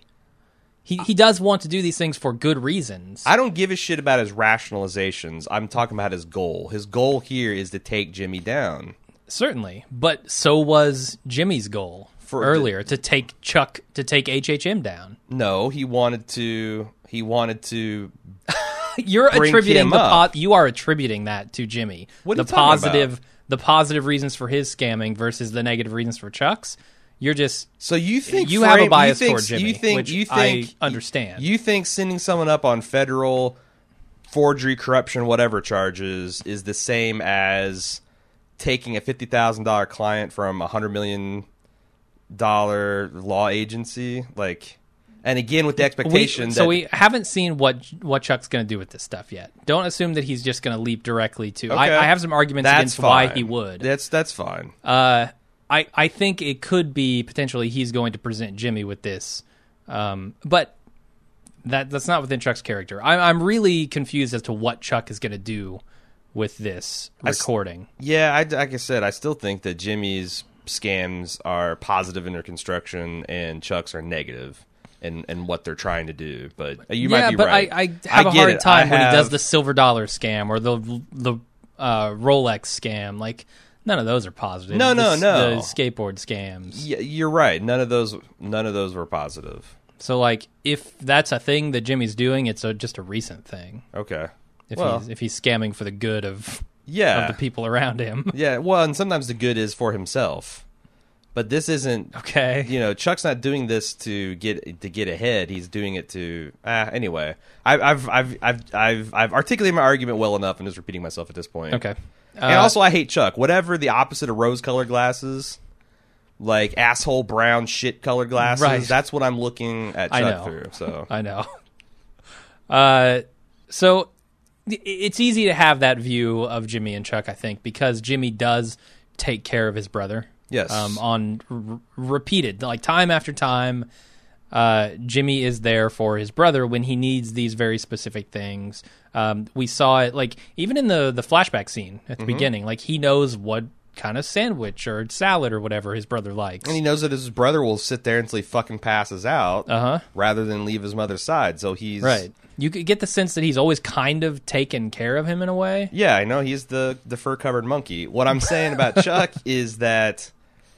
He he does want to do these things for good reasons.
I don't give a shit about his rationalizations. I'm talking about his goal. His goal here is to take Jimmy down.
Certainly. But so was Jimmy's goal
For-
earlier, to take Chuck, to take H H M down.
No, he wanted to. He wanted to.
You're
Bring
attributing
Kim
the
up.
po- you are attributing that to Jimmy.
What are
the
you talking
positive
about?
the positive reasons for his scamming versus the negative reasons for Chuck's. You're You're just
so you think
you
frame,
have a bias
you think,
toward Jimmy,
you think,
which
you think,
I understand.
You think sending someone up on federal forgery, corruption, whatever charges is the same as taking a fifty thousand dollar client from a hundred million dollar law agency, like, and again with the expectation
we,
that
so we haven't seen what what Chuck's going to do with this stuff yet. Don't assume that he's just going to leap directly to.
Okay.
I, I have some arguments
that's
against
fine.
why he would.
That's that's fine.
Uh, I I think it could be potentially he's going to present Jimmy with this, um, but that that's not within Chuck's character. I'm I'm really confused as to what Chuck is going to do with this recording.
I, yeah, I, like I said, I still think that Jimmy's scams are positive in their construction and Chuck's are negative in, in what they're trying to do. But you
yeah,
might be
but
right.
I, I have
I
a
get
hard
it.
time
I
when
have,
he does the silver dollar scam or the the uh, Rolex scam. Like, none of those are positive.
No, no,
the,
no.
The skateboard scams.
Yeah, you're right. None of those. None of those were positive.
So, like, if that's a thing that Jimmy's doing, it's a, just a recent thing.
Okay.
If
well,
he's if he's scamming for the good of
yeah
of the people around him.
Yeah. Well, and sometimes the good is for himself, but this isn't.
Okay.
You know, Chuck's not doing this to get to get ahead. He's doing it to. Ah, anyway, I, I've I've I've I've I've articulated my argument well enough. I'm just repeating myself at this point.
Okay. Uh,
And also, I hate Chuck. Whatever the opposite of rose-colored glasses, like asshole brown shit-colored glasses,
Right.
that's what I'm looking at
I
Chuck
know.
through. So
I know. Uh, so i- it's easy to have that view of Jimmy and Chuck, I think, because Jimmy does take care of his brother.
Yes.
Um, on r- repeated, like time after time, uh, Jimmy is there for his brother when he needs these very specific things. Um, we saw it, like, even in the, the flashback scene at the
Mm-hmm.
beginning, like, he knows what kind of sandwich or salad or whatever his brother likes.
and he knows that his brother will sit there until he fucking passes out,
Uh-huh.
rather than leave his mother's side. So he's
Right. You could get the sense that he's always kind of taken care of him in a way.
Yeah, I know he's the the fur covered monkey. What I'm saying about Chuck is that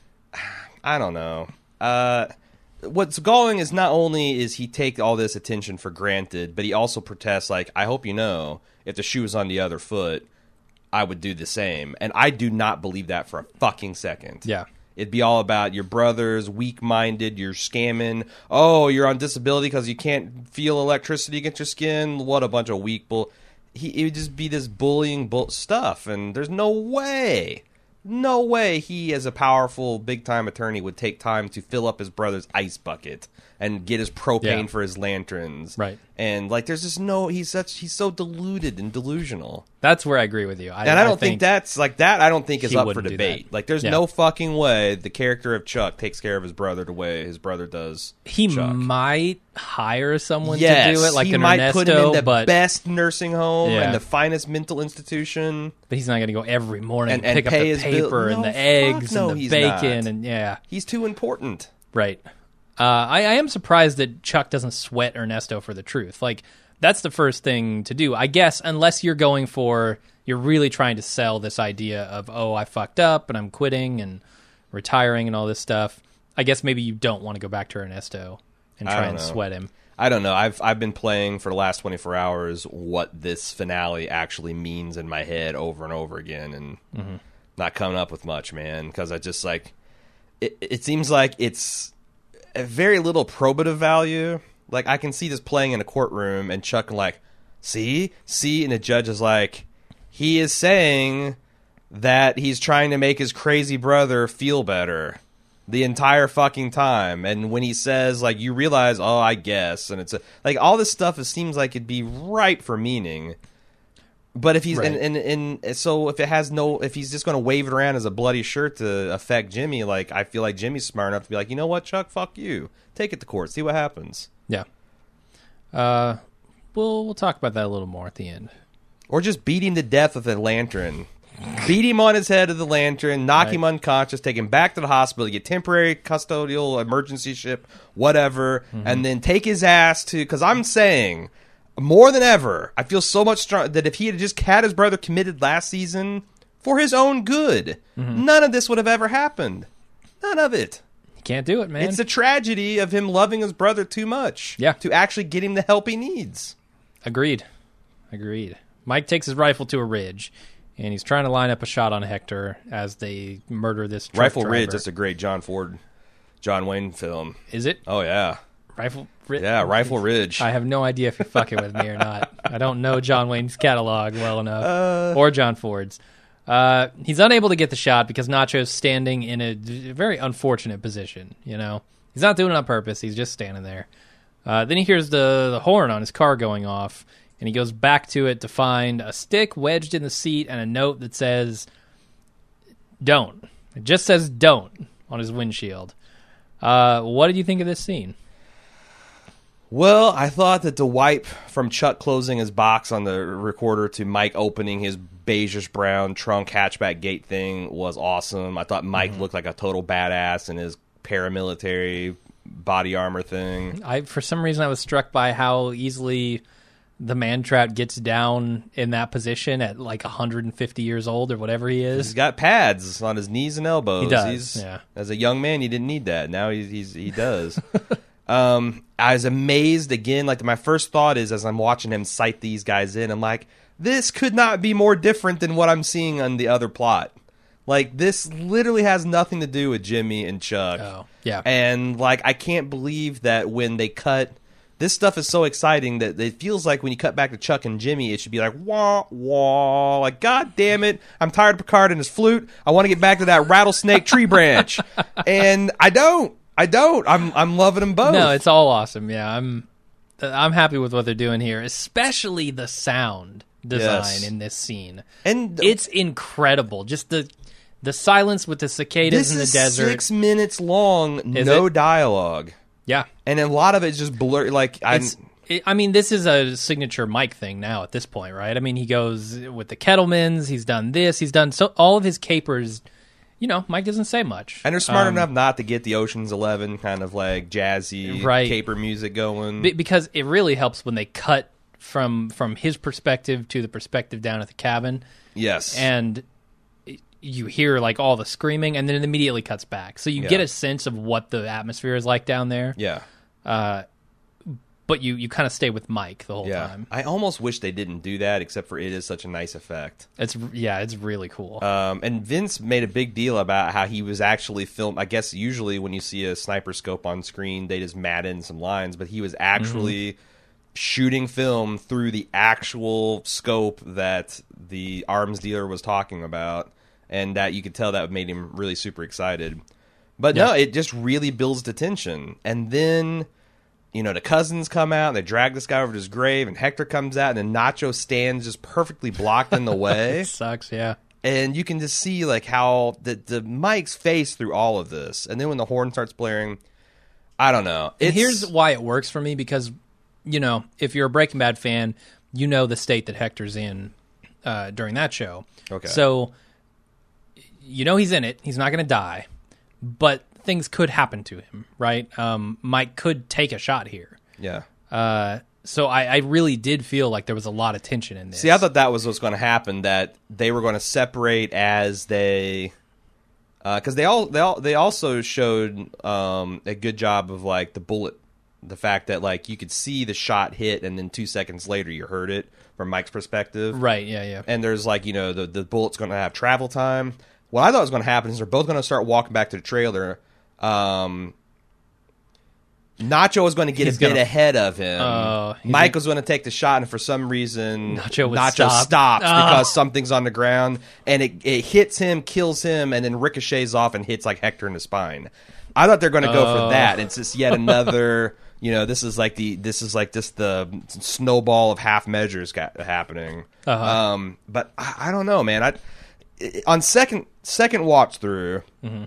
I don't know. Uh, what's galling is not only is he take all this attention for granted, but he also protests like, I hope you know, if the shoe was on the other foot, I would do the same. And I do not believe that for a fucking second.
Yeah.
It'd be all about your brother's weak-minded, you're scamming. Oh, you're on disability because you can't feel electricity against your skin. What a bunch of weak bull. He, it would just be this bullying bull stuff, and there's no way, no way he, as a powerful, big-time attorney, would take time to fill up his brother's ice bucket and get his propane
Yeah.
for his lanterns.
Right.
And, like, there's just no, he's such, he's so deluded and delusional.
That's where I agree with you. I,
And I don't
think,
think, that's like that. I don't think is
he
up for
wouldn't do
debate.
that.
Like, there's
Yeah.
no fucking way the character of Chuck takes care of his brother the way his brother does.
he
Chuck.
might hire someone
yes,
to do it, like
he
an
might
Ernesto,
put him in the
but
best nursing home
Yeah.
and the finest mental institution.
but he's not going to go every morning
And-
and, pick
and pay
up the
his bill-
paper and
No,
the
fuck
eggs
no,
and the
he's
bacon
not.
and yeah,
He's too important.
right. Uh, I, I am surprised that Chuck doesn't sweat Ernesto for the truth. Like, that's the first thing to do, I guess, unless you're going for, you're really trying to sell this idea of, oh, I fucked up and I'm quitting and retiring and all this stuff. I guess maybe you don't want to go back to Ernesto and
I
try
don't
and
know.
sweat him.
I don't know. I've I've been playing for the last twenty-four hours what this finale actually means in my head over and over again, and
Mm-hmm.
not coming up with much, man. Because I just like it. It seems like it's a very little probative value. Like, I can see this playing in a courtroom, and Chuck like, see, see, and the judge is like, he is saying that he's trying to make his crazy brother feel better the entire fucking time. And when he says, like, you realize, oh, I guess, and it's a, like, all this stuff, it seems like it'd be ripe for meaning. But if he's
Right.
and, and and so if it has no, if he's just going to wave it around as a bloody shirt to affect Jimmy, like, I feel like Jimmy's smart enough to be like, you know what, Chuck, fuck you, take it to court, see what happens,
Yeah. Uh, we'll we'll talk about that a little more at the end.
or just beat him to death with a lantern, beat him on his head with the lantern, knock
Right.
him unconscious, take him back to the hospital, get temporary custodial emergency ship, whatever,
Mm-hmm.
and then take his ass to. Because I'm saying, more than ever, I feel so much strong that if he had just had his brother committed last season for his own good,
Mm-hmm.
none of this would have ever happened. None of it.
You can't do it, man.
It's a tragedy of him loving his brother too much.
Yeah.
To actually get him the help he needs.
Agreed. Agreed. Mike takes his rifle to a ridge, and he's trying to line up a shot on Hector as they murder this truck
Rifle
driver.
Ridge, that's a great John Ford John Wayne film.
Is it?
Oh, yeah.
Rifle Ri-
Yeah, Rifle Ridge.
I have no idea if you're fucking with me or not. I don't know John Wayne's catalog well enough.
Uh,
or John Ford's. Uh, he's unable to get the shot because Nacho's standing in a d- very unfortunate position, you know? He's not doing it on purpose. He's just standing there. Uh, then he hears the, the horn on his car going off, and he goes back to it to find a stick wedged in the seat and a note that says, don't. It just says don't on his windshield. Uh, what did you think of this scene?
Well, I thought that the wipe from Chuck closing his box on the recorder to Mike opening his beigeish brown trunk hatchback gate thing was awesome. I thought Mike mm-hmm. looked like a total badass in his paramilitary body armor thing.
I, for some reason, I was struck by how easily the man trap gets down in that position at like one hundred fifty years old or whatever he is.
He's got pads on his knees and elbows.
He does,
he's,
yeah.
As a young man, he didn't need that. Now he's, he's he does. um, I was amazed again. Like my first thought is, as I'm watching him sight these guys in, I'm like, this could not be more different than what I'm seeing on the other plot. Like, this literally has nothing to do with Jimmy and Chuck.
Oh, yeah.
And, like, I can't believe that when they cut... This stuff is so exciting that it feels like when you cut back to Chuck and Jimmy, it should be like, wah, wah. Like, God damn it. I'm tired of Picard and his flute. I want to get back to that rattlesnake tree branch. And I don't. I don't. I'm I'm loving them both.
No, it's all awesome. Yeah, I'm I'm happy with what they're doing here, especially the sound design yes. in this scene.
And
it's incredible. Just the... The silence with the cicadas in the desert.
This is six minutes long,
is
no
it?
dialogue.
Yeah.
And a lot of it's just blurry. Like, I'm,
it, I mean, this is a signature Mike thing now at this point, right? I mean, he goes with the Kettlemans. He's done this. He's done so all of his capers. You know, Mike doesn't say much.
And they're smart
um,
enough not to get the Ocean's Eleven kind of like jazzy
right.
caper music going.
Be- because it really helps when they cut from from his perspective to the perspective down at the cabin.
Yes.
And... you hear like all the screaming and then it immediately cuts back. So you
yeah.
get a sense of what the atmosphere is like down there.
Yeah.
Uh, but you, you kind of stay with Mike the whole
yeah.
time.
I almost wish they didn't do that, except for it is such a nice effect.
It's yeah, it's really cool.
Um, and Vince made a big deal about how he was actually filmed. I guess usually when you see a sniper scope on screen, they just mat in some lines, but he was actually mm-hmm. shooting film through the actual scope that the arms dealer was talking about. And that you could tell that made him really super excited. But yeah. no, it just really builds the tension. And then, you know, the cousins come out, and they drag this guy over to his grave, and Hector comes out, and then Nacho stands just perfectly blocked in the way.
It sucks, yeah.
And you can just see, like, how the, the Mike's face through all of this. And then when the horn starts blaring, I don't know.
And here's why it works for me, because, you know, if you're a Breaking Bad fan, you know the state that Hector's in uh, during that show.
Okay.
So... you know he's in it. He's not going to die, but things could happen to him, right? Um, Mike could take a shot here.
Yeah.
Uh, so I, I really did feel like there was a lot of tension in this.
See, I thought that was what's going to happen, that they were going to separate as they... Because uh, they all they all they also showed um, a good job of like the bullet, the fact that like you could see the shot hit and then two seconds later you heard it from Mike's perspective.
Right, yeah, yeah.
And there's like, you know, the, the bullet's going to have travel time. What I thought was going to happen is they're both going to start walking back to the trailer. Um, Nacho was going to get
He's
a bit
gonna,
ahead of him.
Uh,
Mike was going to take the shot, and for some reason,
Nacho, would
Nacho
stop.
stops
oh.
because something's on the ground, and it, it hits him, kills him, and then ricochets off and hits like Hector in the spine. I thought they're going to go
oh.
for that. It's just yet another. You know, this is like the this is like just the snowball of half measures got, happening.
Uh-huh.
Um, but I, I don't know, man. I on second second watch through,
mm-hmm.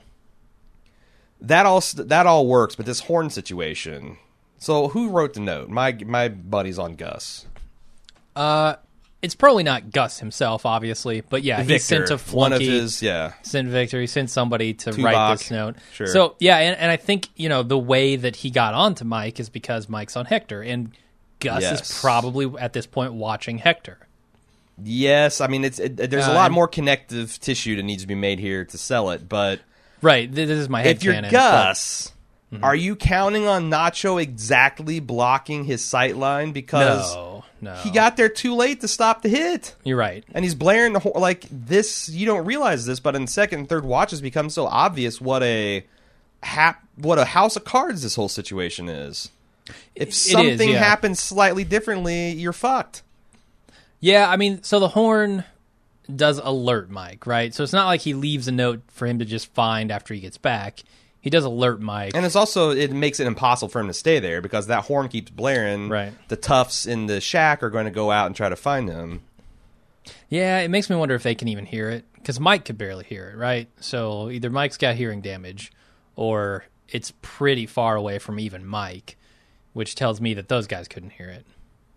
that all that all works. But this horn situation. So who wrote the note? My my buddy's on Gus.
Uh, it's probably not Gus himself, obviously, but yeah,
Victor,
he sent a flunky.
One of his, yeah,
sent Victor. He sent somebody to
Tuvok.
write this note.
Sure.
So yeah, and, and I think you know the way that he got onto Mike is because Mike's on Hector, and Gus
yes.
is probably at this point watching Hector.
Yes, I mean it's it, there's
uh,
a lot more connective tissue that needs to be made here to sell it, but
right, this is my head
if you're
canon,
Gus,
but, mm-hmm.
are you counting on Nacho exactly blocking his sight line because
no, no.
he got there too late to stop the hit?
You're right,
and he's blaring the whole, like this. You don't realize this, but in second and third watches, become so obvious what a hap- what a house of cards this whole situation is. If
It
something
is, yeah.
happens slightly differently, you're fucked.
Yeah, I mean, so the horn does alert Mike, right? So it's not like he leaves a note for him to just find after he gets back. He does alert Mike.
And it's also, it makes it impossible for him to stay there because that horn keeps blaring.
Right.
The toughs in the shack are going to go out and try to find him.
Yeah, it makes me wonder if they can even hear it, because Mike could barely hear it, right? So either Mike's got hearing damage, or it's pretty far away from even Mike, which tells me that those guys couldn't hear it.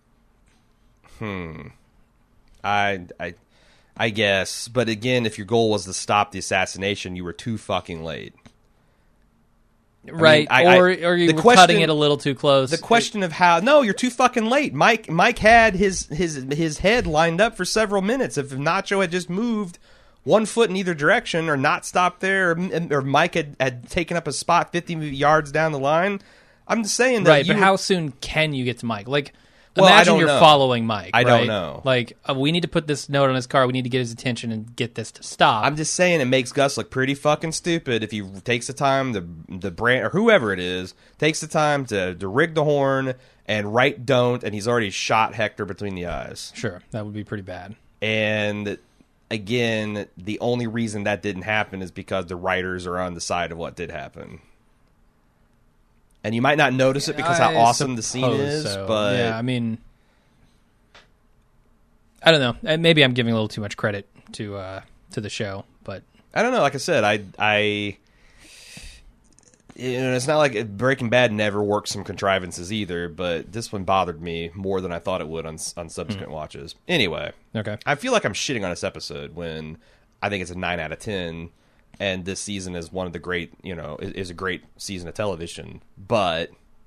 Hmm. I, I, I guess. But again, if your goal was to stop the assassination, you were too fucking late.
Right,
I mean, I-
or,
I-
or you
the
were
question-
cutting it a little too close.
The question of how no, you're too fucking late. Mike Mike had his his his head lined up for several minutes. If Nacho had just moved one foot in either direction or not stopped there, or, or Mike had, had taken up a spot fifty yards down the line, I'm just saying that
Right,
you,
but how soon can you get to Mike? Like,
Well, I
imagine
don't
you're
know.
following Mike.
I
right?
don't know.
Like, uh, we need to put this note on his car. We need to get his attention and get this to stop.
I'm just saying it makes Gus look pretty fucking stupid if he takes the time, the the brand or whoever it is takes the time to, to rig the horn and write don't, and he's already shot Hector between the eyes.
Sure, that would be pretty bad.
And again, the only reason that didn't happen is because the writers are on the side of what did happen. And you might not notice it because how
I
awesome the scene
suppose
is,
so.
but
yeah, I mean, I don't know. Uh, Maybe I'm giving a little too much credit to uh, to the show, but
I don't know. Like I said, I, I, you know, it's not like it- Breaking Bad never worked some contrivances either, but this one bothered me more than I thought it would on on subsequent watches. Anyway,
okay.
I feel like I'm shitting on this episode when I think it's a nine out of ten, and this season is one of the great, you know, is, is a great season of television. But,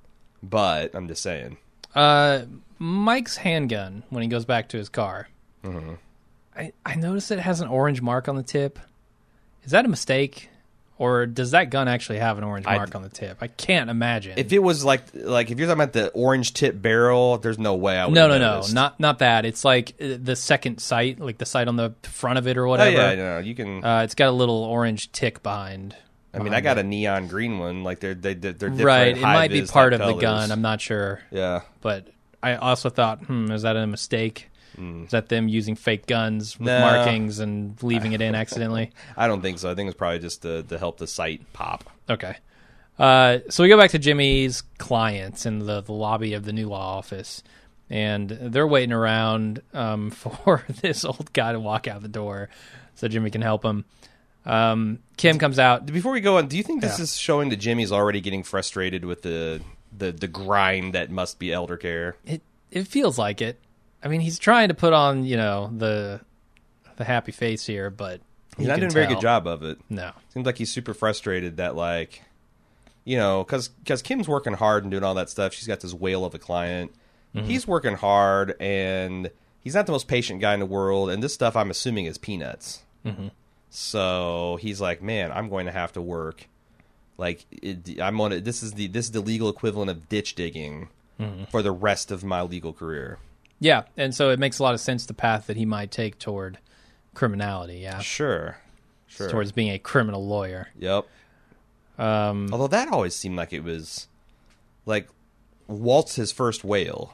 but I'm just saying.
Uh, Mike's handgun, when he goes back to his car,
Mm-hmm.
I, I noticed it has an orange mark on the tip. Is that a mistake? Or does that gun actually have an orange
I-
mark on the tip? I can't imagine.
If it was like like if you're talking about the orange tip barrel, there's no way I would.
no,
have
no, no,
noticed.
not not that. It's like uh, the second sight, like the sight on the front of it or
Oh
whatever.
yeah, no, you can.
Uh, it's got a little orange tick behind.
I mean,
behind
I got
it.
a neon green one. Like they're they they're different.
Right. It might be
high-vis
part
type
of the
colors.
gun. I'm not sure,
Yeah.
but I also thought, hmm, is that a mistake? Is that them using fake guns with
No.
markings and leaving it in accidentally?
I don't think so. I think it's probably just to, to help the site pop.
Okay. Uh, so we go back to Jimmy's clients in the, the lobby of the new law office, and they're waiting around um, for this old guy to walk out the door so Jimmy can help him. Um, Kim comes out.
Before we go on, do you think this
Yeah.
is showing that Jimmy's already getting frustrated with the the, the grind that must be elder care?
It it feels like it. I mean, he's trying to put on, you know, the the happy face here, but
He's
you
not
can
doing a very
tell.
good job of it.
No.
Seems like he's super frustrated that, like, you know, because Kim's working hard and doing all that stuff. She's got this whale of a client.
Mm-hmm.
He's working hard, and he's not the most patient guy in the world. And this stuff, I'm assuming, is peanuts.
Mm-hmm.
So he's like, man, I'm going to have to work. Like, it, I'm on it. This is the this is the legal equivalent of ditch digging
Mm-hmm.
for the rest of my legal career.
Yeah, and so it makes a lot of sense the path that he might take toward criminality. Yeah,
Sure, sure.
towards being a criminal lawyer.
Yep.
Um,
Although that always seemed like it was like Walt's his first whale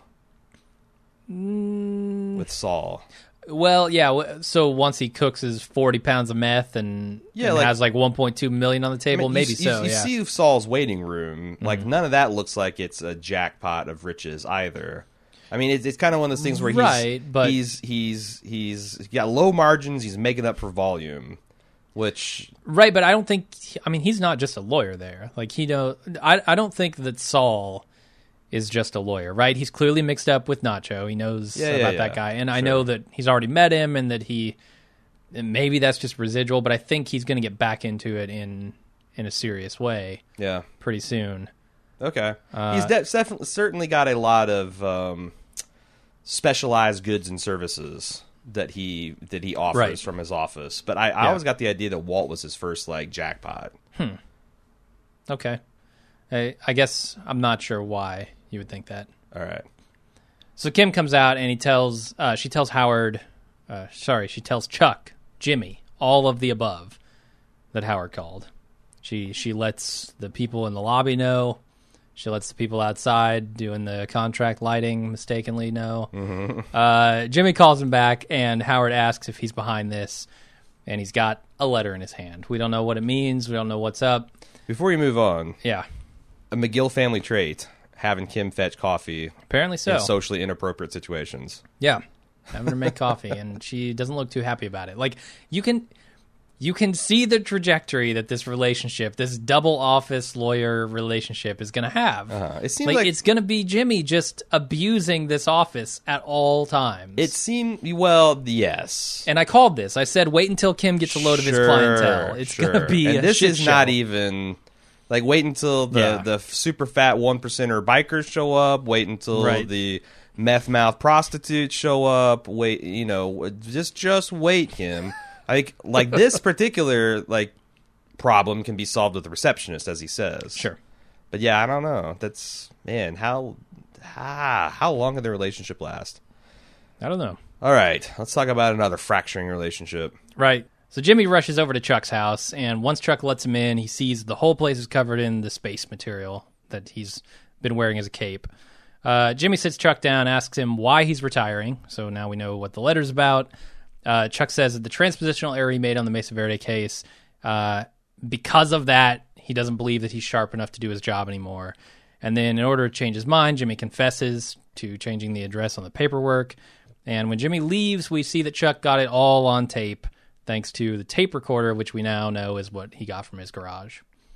Mm.
with Saul.
well, yeah. w- So once he cooks his forty pounds of meth and,
Yeah,
and
like-
has like one point two million on the
I
table,
mean,
maybe
you,
so.
You, you
yeah.
see Saul's waiting room. Like none of that looks like it's a jackpot of riches either. I mean, it's, it's kind of one of those things where he's
Right, but-
he's he's he's he's got low margins. He's making up for volume, which
Right, but I don't think. I mean, he's not just a lawyer there. Like he know. I I don't think that Saul is just a lawyer, right? He's clearly mixed up with Nacho. He knows
Yeah,
about
yeah,
that
yeah.
guy, and I
Sure.
know that he's already met him, and that he and maybe that's just residual. But I think he's going to get back into it in in a serious way
yeah.
pretty soon.
Okay,
Uh,
he's de- definitely certainly got a lot of um, specialized goods and services that he that he offers
Right.
from his office. But I, I
Yeah.
always got the idea that Walt was his first like jackpot.
Okay, I, I guess I'm not sure why you would think that.
All right.
So Kim comes out and he tells, uh, she tells Howard, uh, sorry, she tells Chuck, Jimmy, all of the above that Howard called. She she lets the people in the lobby know. She lets the people outside doing the contract lighting mistakenly know. Mm-hmm. Uh, Jimmy calls him back, and Howard asks if he's behind this, and he's got a letter in his hand. We don't know what it means. We don't know what's up.
Before you move on,
yeah,
a McGill family trait, having Kim fetch coffee.
Apparently so.
In socially inappropriate situations.
Yeah, having her make coffee, and she doesn't look too happy about it. Like, you can... You can see the trajectory that this relationship, this double office lawyer relationship, is going to have.
Uh-huh. It seems
like,
like
it's going to be Jimmy just abusing this office at all times.
It seemed, well, yes.
And I called this. I said, wait until Kim gets a load of his
Sure,
clientele. It's
sure.
going to be
and
a
this
shit
is
show.
not even like wait until the
Yeah.
the super fat one percenter bikers show up. Wait until
Right.
the meth mouth prostitutes show up. Wait, you know, just just wait, Kim. Like like this particular like problem can be solved with the receptionist, as he says.
Sure.
But yeah, I don't know. That's man, how ah, how long can the relationship last?
I don't know.
All right, let's talk about another fracturing relationship.
Right. So Jimmy rushes over to Chuck's house, and once Chuck lets him in, he sees the whole place is covered in the space material that he's been wearing as a cape. Uh, Jimmy sits Chuck down, asks him why he's retiring, so now we know what the letter's about. Uh, Chuck says that the transpositional error he made on the Mesa Verde case, uh, because of that, he doesn't believe that he's sharp enough to do his job anymore. And then in order to change his mind, Jimmy confesses to changing the address on the paperwork. And when Jimmy leaves, we see that Chuck got it all on tape, thanks to the tape recorder, which we now know is what he got from his garage.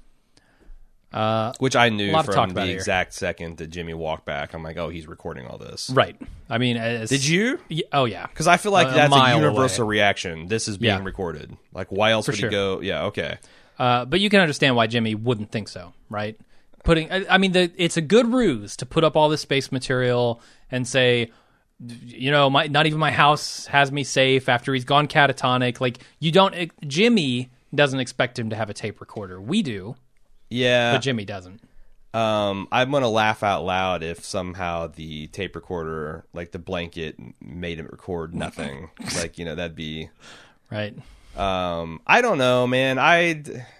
Uh,
Which I knew
lot to talk
from
about
the
here.
exact second that Jimmy walked back. I'm like, oh, he's recording all this.
right. I mean, as,
Did you?
y- oh, yeah.
Because I feel like
A- a
that's a
mile
universal
away.
reaction. This is being
Yeah.
recorded. Like, why else
For
would
sure.
he go? Yeah, okay.
Uh, but you can understand why Jimmy wouldn't think so, right? Putting, I, I mean, the, it's a good ruse to put up all this space material and say, you know, my, not even my house has me safe after he's gone catatonic. Like, you don't, Jimmy doesn't expect him to have a tape recorder. We do,
Yeah.
but Jimmy doesn't.
Um, I'm going to laugh out loud if somehow the tape recorder, like the blanket, made it record nothing. Like, you know, that'd be...
Right.
Um, I don't know, man. I...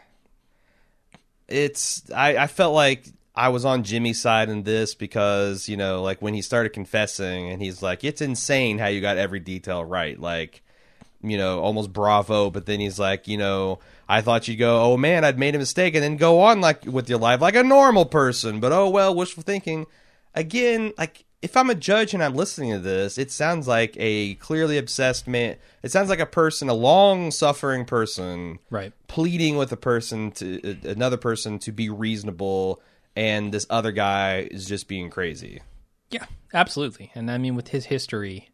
It's... I, I felt like I was on Jimmy's side in this because, you know, like when he started confessing and he's like, it's insane how you got every detail right. Like, you know, almost bravo. But then he's like, you know, I thought you'd go, oh man, I'd made a mistake, and then go on like with your life like a normal person. But oh well, wishful thinking. Again, like if I'm a judge and I'm listening to this, it sounds like a clearly obsessed man. It sounds like a person, a long-suffering person,
Right.
pleading with a person to uh, another person to be reasonable, and this other guy is just being crazy.
Yeah, absolutely. And I mean, with his history,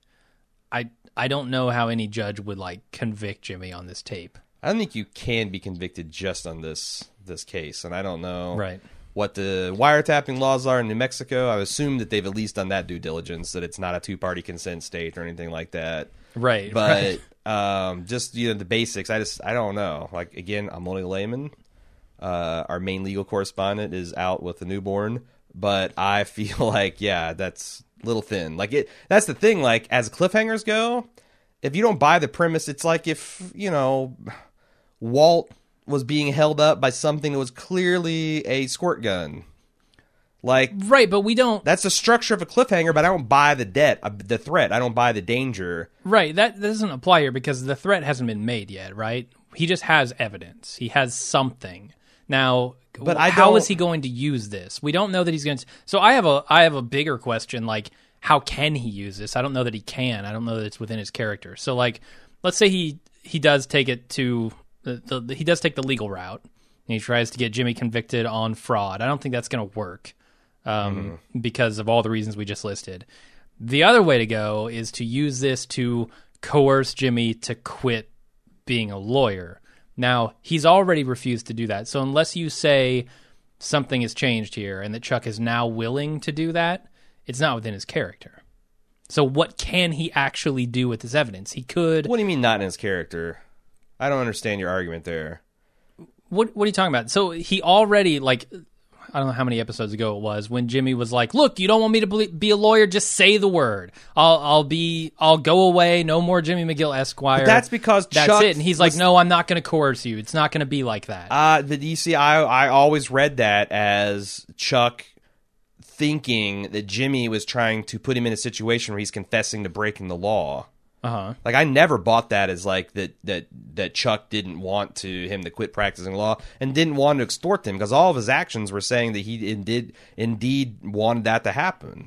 I I don't know how any judge would like convict Jimmy on this tape.
I don't think you can be convicted just on this this case, and I don't know
Right.
what the wiretapping laws are in New Mexico. I assume that they've at least done that due diligence, that it's not a two-party consent state or anything like that.
Right.
But
right.
um, just you know the basics. I just I don't know. Like again, I'm only a layman. Uh, our main legal correspondent is out with a newborn, but I feel like yeah, that's a little thin. Like it. That's the thing. Like as cliffhangers go, if you don't buy the premise, it's like if you know Walt was being held up by something that was clearly a squirt gun. Like
Right, but we don't.
that's the structure of a cliffhanger, but I don't buy the debt, uh, the threat. I don't buy the danger.
Right, that, that doesn't apply here because the threat hasn't been made yet, right? He just has evidence. He has something. Now,
But I
how
don't-
is he going to use this? We don't know that he's going to. So I have a I have a bigger question, like how can he use this? I don't know that he can. I don't know that it's within his character. So like, let's say he he does take it to the, the he does take the legal route and he tries to get Jimmy convicted on fraud. I don't think that's going to work um,
Mm.
because of all the reasons we just listed. The other way to go is to use this to coerce Jimmy to quit being a lawyer. Now, he's already refused to do that. So unless you say something has changed here and that Chuck is now willing to do that, it's not within his character. So what can he actually do with this evidence? He could...
What do you mean not in his character? I don't understand your argument there.
What What are you talking about? So he already, like... I don't know how many episodes ago it was, when Jimmy was like, "Look, you don't want me to be a lawyer? Just say the word. I'll I'll be I'll go away. No more Jimmy McGill Esquire."
But that's because
that's
Chuck
it. And he's like,
was,
"No, I'm not going to coerce you. It's not going to be like that."
Uh, the D C, I I always read that as Chuck thinking that Jimmy was trying to put him in a situation where he's confessing to breaking the law.
Uh-huh.
Like, I never bought that as like that that that Chuck didn't want to him to quit practicing law and didn't want to extort him, because all of his actions were saying that he indeed indeed wanted that to happen.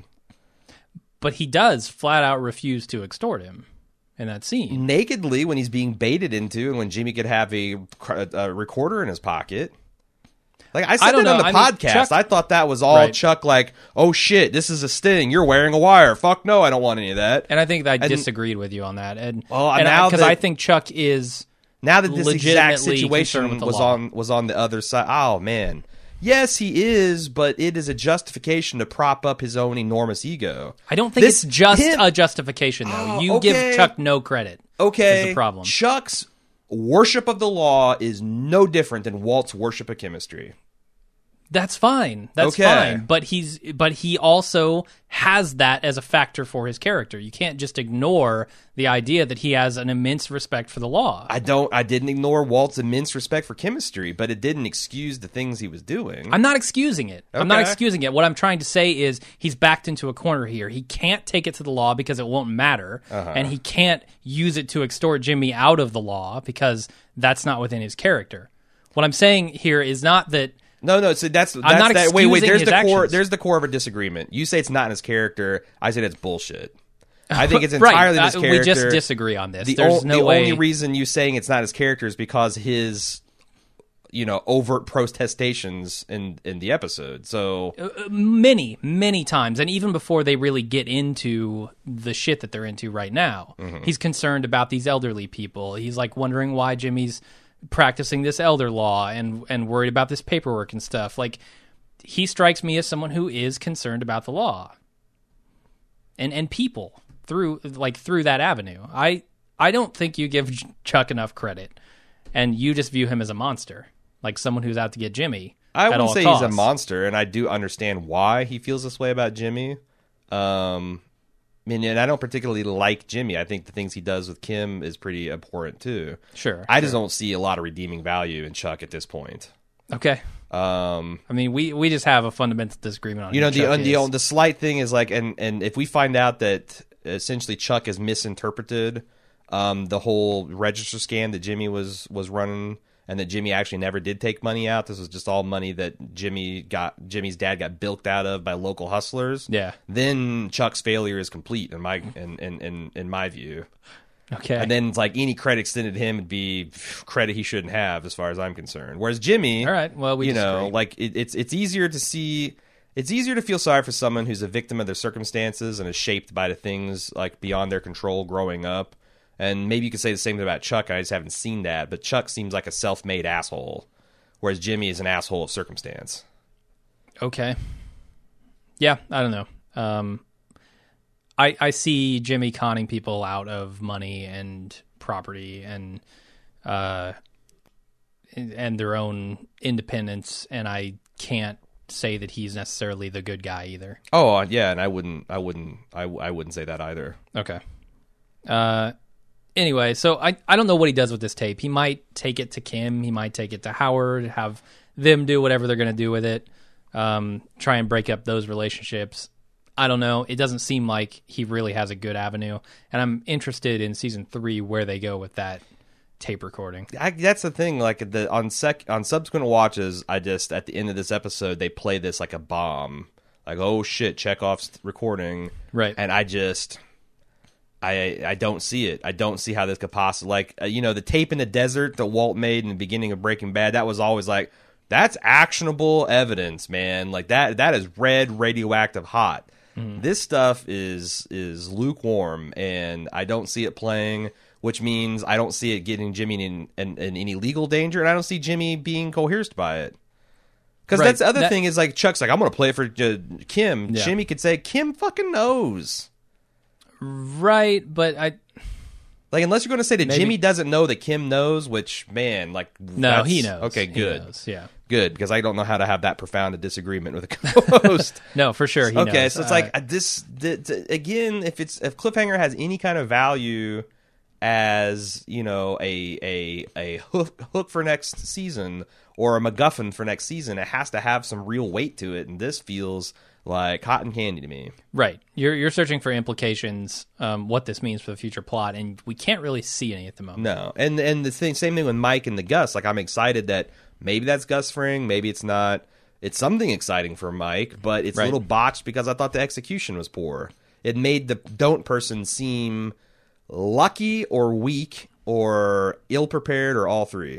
But he does flat out refuse to extort him in that scene.
Nakedly, when he's being baited into, and when Jimmy could have a, a recorder in his pocket. Like, I said
I don't
it on
know.
the
I mean,
podcast.
Chuck-
I thought that was all
Right.
Chuck, like, oh shit, this is a sting. You're wearing a wire. Fuck no, I don't want any of that.
And I think that I
And-
disagreed with you on that. And
Well,
and
now
because
that-
I think Chuck is
Now that this exact
legitimately
situation
concerned with the
was
law.
on was on the other side, oh man, yes, he is, but it is a justification to prop up his own enormous ego.
I don't think
This-
it's just
him-
a justification, though.
Oh,
you
okay.
give Chuck no credit.
Okay,
Is the problem.
Chuck's worship of the law is no different than Walt's worship of chemistry.
That's fine. That's
Okay.
fine. But he's but he also has that as a factor for his character. You can't just ignore the idea that he has an immense respect for the law.
I don't. I didn't ignore Walt's immense respect for chemistry, but it didn't excuse the things he was doing.
I'm not excusing it. I'm not
Okay.
excusing it. What I'm trying to say is he's backed into a corner here. He can't take it to the law because it won't matter,
Uh-huh.
and he can't use it to extort Jimmy out of the law because that's not within his character. What I'm saying here is not that.
No, no. So that's, that's
not
that. Wait, wait.
excusing
There's
his
the core.
actions.
There's the core of a disagreement. You say it's not in his character. I say that's bullshit. I think it's
Right.
entirely in his
Uh,
character.
we just disagree on this.
The,
There's
o-
no
the
way.
only reason you saying it's not his character is because his, you know, overt protestations in in the episode. So
many, many times, and even before they really get into the shit that they're into right now,
Mm-hmm.
he's concerned about these elderly people. He's like wondering why Jimmy's practicing this elder law and and worried about this paperwork and stuff. Like, he strikes me as someone who is concerned about the law and and people through like through that avenue. I I don't think you give Chuck enough credit, and you just view him as a monster, like someone who's out to get Jimmy.
I
at
wouldn't
all
say
costs.
he's a monster, and I do understand why he feels this way about Jimmy. Um, I mean, and I don't particularly like Jimmy. I think the things he does with Kim is pretty abhorrent too.
Sure,
I just don't see a lot of redeeming value in Chuck at this point.
Okay.
Um,
I mean, we, we just have a fundamental disagreement on
you know,
who
the
Chuck
the,
is.
the slight thing is like, and and if we find out that essentially Chuck has misinterpreted um, the whole register scam that Jimmy was was running, and that Jimmy actually never did take money out. This was just all money that Jimmy got. Jimmy's dad got bilked out of by local hustlers.
Yeah.
Then Chuck's failure is complete in my in in in, in my view.
Okay.
And then it's like any credit extended to him would be credit he shouldn't have, as far as I'm concerned. Whereas Jimmy,
All right. Well, we
you know,
disagree.
like it, it's it's easier to see. It's easier to feel sorry for someone who's a victim of their circumstances and is shaped by the things like beyond their control growing up. And maybe you could say the same thing about Chuck. I just haven't seen that. But Chuck seems like a self-made asshole, whereas Jimmy is an asshole of circumstance.
Okay. Yeah, I don't know. Um, I I see Jimmy conning people out of money and property and uh and, and their own independence, and I can't say that he's necessarily the good guy either.
Oh yeah, and I wouldn't, I wouldn't, I, I wouldn't say that either.
Okay. Uh, anyway, so I, I don't know what he does with this tape. He might take it to Kim. He might take it to Howard, have them do whatever they're going to do with it, um, try and break up those relationships. I don't know. It doesn't seem like he really has a good avenue. And I'm interested in season three where they go with that tape recording.
I, that's the thing. Like the on sec on subsequent watches, I just at the end of this episode they play this like a bomb. Like, oh shit, Chekhov's recording,
Right.
And I just, I I don't see it. I don't see how this could possibly, like, uh, you know, the tape in the desert that Walt made in the beginning of Breaking Bad. That was always like, that's actionable evidence, man. Like that that is red radioactive hot. Mm. This stuff is is lukewarm, and I don't see it playing. Which means I don't see it getting Jimmy in, in, in any legal danger, and I don't see Jimmy being coerced by it. Because
Right.
that's the other
That-
thing is, like, Chuck's like, I'm going to play it for uh, Kim.
Yeah.
Jimmy could say, Kim fucking knows.
Right, but I...
Like, unless you're going to say that
Maybe.
Jimmy doesn't know that Kim knows, which, man, like...
No,
that's-
he knows.
Okay,
He
good.
knows, yeah.
Good, because I don't know how to have that profound a disagreement with a co-host.
No, for sure. He
okay,
knows.
so it's
uh,
like uh, this. The, the, again, if it's if Cliffhanger has any kind of value as you know a a a hook, hook for next season or a MacGuffin for next season, it has to have some real weight to it, and this feels like cotton candy to me.
Right. You're you're searching for implications, um, what this means for the future plot, and we can't really see any at the moment.
No, and and the thing, same thing with Mike and the Gus. Like I'm excited that maybe that's Gus Fring, maybe it's not. It's something exciting for Mike, but it's
Right.
a little botched because I thought the execution was poor. It made the don't person seem lucky or weak or ill prepared or all three.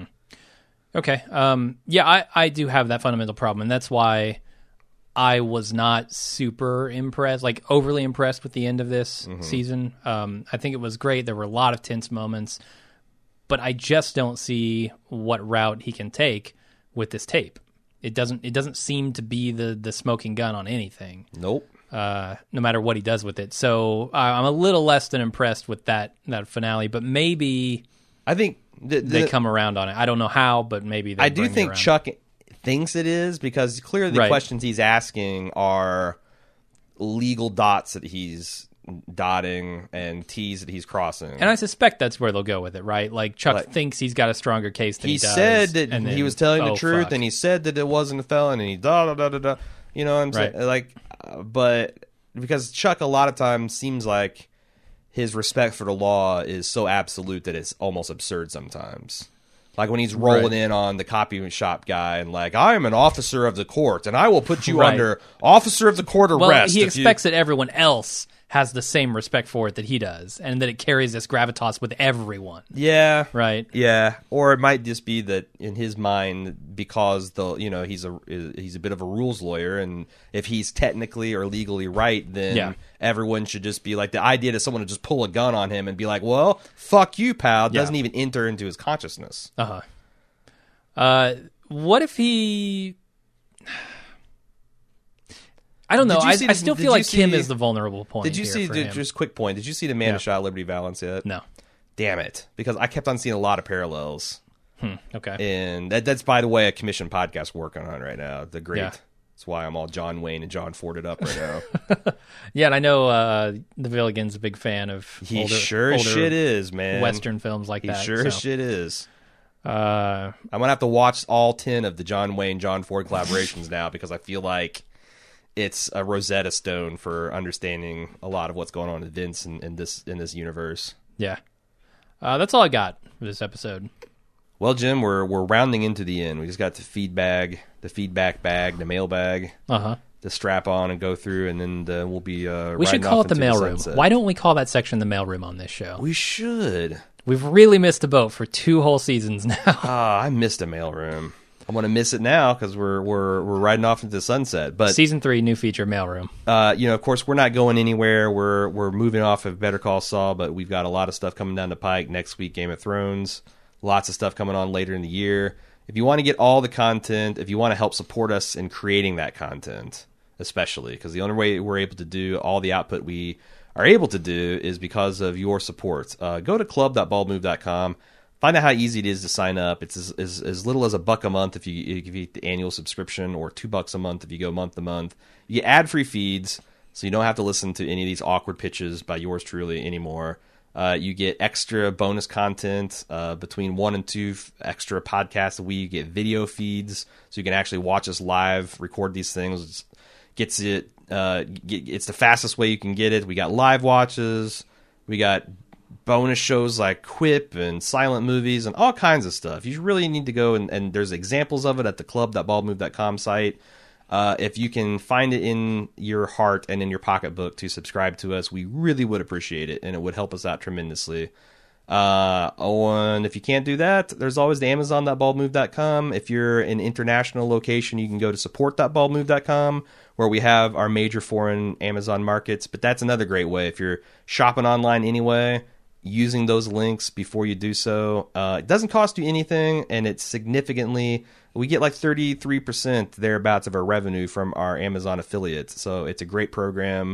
Okay. Um, yeah, I, I do have that fundamental problem, and that's why I was not super impressed, like overly impressed with the end of this
Mm-hmm.
season. Um, I think it was great. There were a lot of tense moments, but I just don't see what route he can take with this tape. It doesn't. It doesn't seem to be the the smoking gun on anything.
Nope.
Uh, no matter what he does with it. So uh, I'm a little less than impressed with that that finale, but maybe
I think the, the,
they come around on it. I don't know how, but maybe they
I do
bring me
think
around.
Chuck thinks it is because clearly the
Right.
questions he's asking are legal dots that he's dotting and T's that he's crossing.
And I suspect that's where they'll go with it, right? Like Chuck
Like-
thinks he's got a stronger case than he,
he
does.
said that
and then,
he was telling
oh,
the truth,
fuck.
and he said that it wasn't a felon, and he da da da da da. You know what I'm saying?
Right.
Like, uh, but because Chuck a lot of times seems like his respect for the law is so absolute that it's almost absurd sometimes. Like when he's rolling
Right.
in on the copy shop guy and like, I am an officer of the court, and I will put you
Right.
under officer of the court arrest.
Well, he
if you-"
expects that everyone else has the same respect for it that he does, and that it carries this gravitas with everyone,
Yeah.
right?
Yeah, or it might just be that in his mind, because the you know he's a he's a bit of a rules lawyer, and if he's technically or legally right, then
Yeah.
everyone should just be like the idea that someone would just pull a gun on him and be like, "Well, fuck you, pal,"
Yeah.
doesn't even enter into his consciousness.
Uh-huh. Uh What if he? I don't know.
Did you
I,
see
I
the-
still
did
feel
you
like Kim
see-
is the vulnerable point.
Did you
here
see?
for
Did,
him.
just quick point. Did you see the Man
Yeah.
Who Shot Liberty Valance yet?
No.
Damn it! Because I kept on seeing a lot of parallels,
Hmm. Okay.
and that, that's by the way a commission podcast we're working on right now. The great.
Yeah.
That's why I'm all John Wayne and John Forded up right now.
Yeah, and I know uh, the Villigan's a big fan of
He
older,
sure as
older
shit is, man.
Western films like
He
that.
sure
so,
as shit is.
Uh,
I'm gonna have to watch all ten of the John Wayne, John Ford collaborations now because I feel like it's a Rosetta Stone for understanding a lot of what's going on in Vince in, in this in this universe.
yeah. Uh, that's all I got for this episode.
Well, Jim, we're we're rounding into the end. We just got the feedback, the feedback bag, the mailbag,
Uh huh.
the strap on and go through, and then the, we'll be. Uh,
We should
riding
call
off
it the
into
mailroom.
sunset.
Why don't we call that section the mailroom on this show?
We should.
We've really missed the boat for two whole seasons now.
Ah, I missed a mailroom. I'm gonna miss it now because we're we're we're riding off into the sunset. But
Season three, new feature, mailroom.
uh, you know, of course, we're not going anywhere. We're we're moving off of Better Call Saul, but we've got a lot of stuff coming down the pike next week. Game of Thrones, lots of stuff coming on later in the year. If you want to get all the content, if you want to help support us in creating that content, especially because the only way we're able to do all the output we are able to do is because of your support. Uh, go to club dot bald move dot com. Find out how easy it is to sign up. It's as, as, as little as a buck a month if you if you get the annual subscription, or two bucks a month if you go month to month. You get ad free feeds, so you don't have to listen to any of these awkward pitches by yours truly anymore. Uh, you get extra bonus content uh, between one and two f- extra podcasts a week. You get video feeds, so you can actually watch us live, record these things. It's, gets it. Uh, get, it's the fastest way you can get it. We got live watches. We got bonus shows like Quip and silent movies and all kinds of stuff. You really need to go and, and there's examples of it at the club dot bald move dot com site. Uh, if you can find it in your heart and in your pocketbook to subscribe to us, we really would appreciate it, and it would help us out tremendously. Uh, oh, and if you can't do that, there's always the amazon dot bald move dot com. If you're an international location, you can go to support dot bald move dot com, where we have our major foreign Amazon markets. But that's another great way. If you're shopping online anyway, using those links before you do so. Uh, it doesn't cost you anything, and it's significantly, we get like thirty-three percent thereabouts of our revenue from our Amazon affiliates. So it's a great program.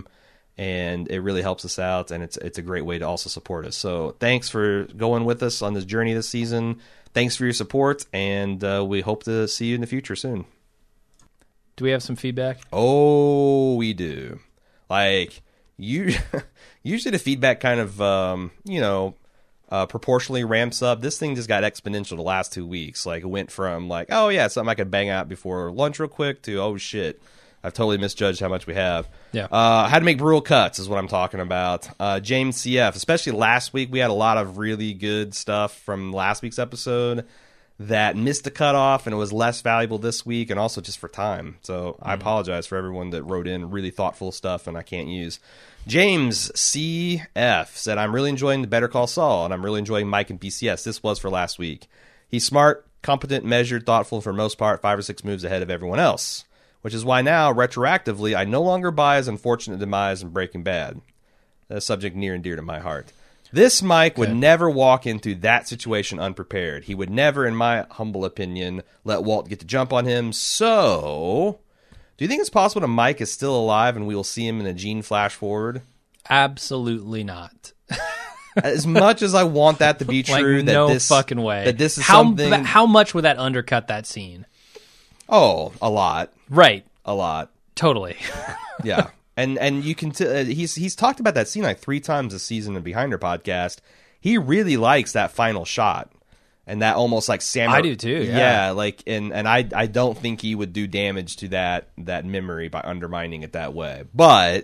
and it really helps us out, and it's it's a great way to also support us. So thanks for going with us on this journey this season. Thanks for your support, and uh, we hope to see you in the future soon.
Do we have some feedback?
Oh, we do. Like, you, usually the feedback kind of, um, you know, uh, proportionally ramps up. This thing just got exponential the last two weeks. Like, it went from, like, oh, yeah, something I could bang out before lunch real quick to, oh, shit, I've totally misjudged how much we have.
Yeah.
Uh, how to make brutal cuts is what I'm talking about. Uh, James C F, especially last week, we had a lot of really good stuff from last week's episode that missed the cutoff, and it was less valuable this week, and also just for time. So mm-hmm. I apologize for everyone that wrote in really thoughtful stuff and I can't use. James C F said, I'm really enjoying the Better Call Saul, and I'm really enjoying Mike and P C S. This was for last week. He's smart, competent, measured, thoughtful, for most part, five or six moves ahead of everyone else, which is why now, retroactively, I no longer buy his unfortunate demise in Breaking Bad. A subject near and dear to my heart. This Mike would
okay.
never walk into that situation unprepared. He would never, in my humble opinion, let Walt get the jump on him. So, do you think it's possible that Mike is still alive and we will see him in a Gene flash forward?
Absolutely not.
As much as I want that to be true,
like,
that
no
this
fucking way.
That this is
how,
something.
How much would that undercut that scene?
Oh, a lot.
Right.
A lot.
Totally.
Yeah. And and you can t- uh, he's he's talked about that scene like three times this season in Behind Her podcast. He really likes that final shot and that almost like samurai.
I do too. Yeah.
yeah, like and and I I don't think he would do damage to that that memory by undermining it that way. But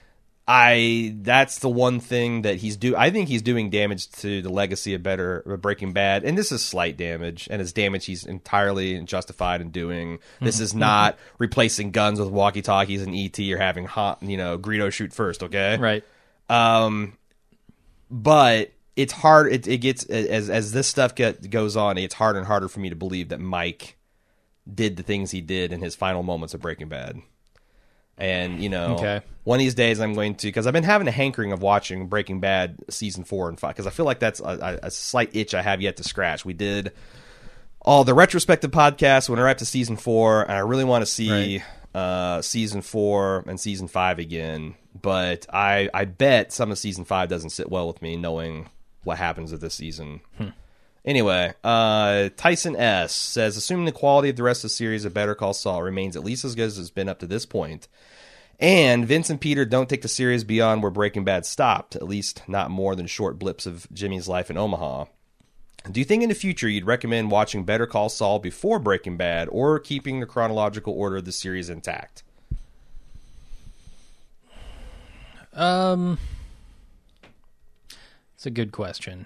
I that's the one thing that he's do. I think he's doing damage to the legacy of Better of Breaking Bad, and this is slight damage, and it's damage he's entirely justified in doing. This is not replacing guns with walkie-talkies and E T or having hot, you know, Greedo shoot first. Okay,
right.
Um, but it's hard. It, it gets as as this stuff get, goes on. It's harder and harder for me to believe that Mike did the things he did in his final moments of Breaking Bad. And, you know,
okay.
one of these days I'm going to, because I've been having a hankering of watching Breaking Bad season four and five, because I feel like that's a, a slight itch I have yet to scratch. We did all the retrospective podcasts when we're up to season four, and I really want to see right. uh, season four and season five again. But I, I bet some of season five doesn't sit well with me, knowing what happens with this season. Hmm. Anyway, uh, Tyson S. says, assuming the quality of the rest of the series of Better Call Saul remains at least as good as it's been up to this point, and Vince and Peter don't take the series beyond where Breaking Bad stopped, at least not more than short blips of Jimmy's life in Omaha, do you think in the future you'd recommend watching Better Call Saul before Breaking Bad or keeping the chronological order of the series intact?
Um, it's a good question.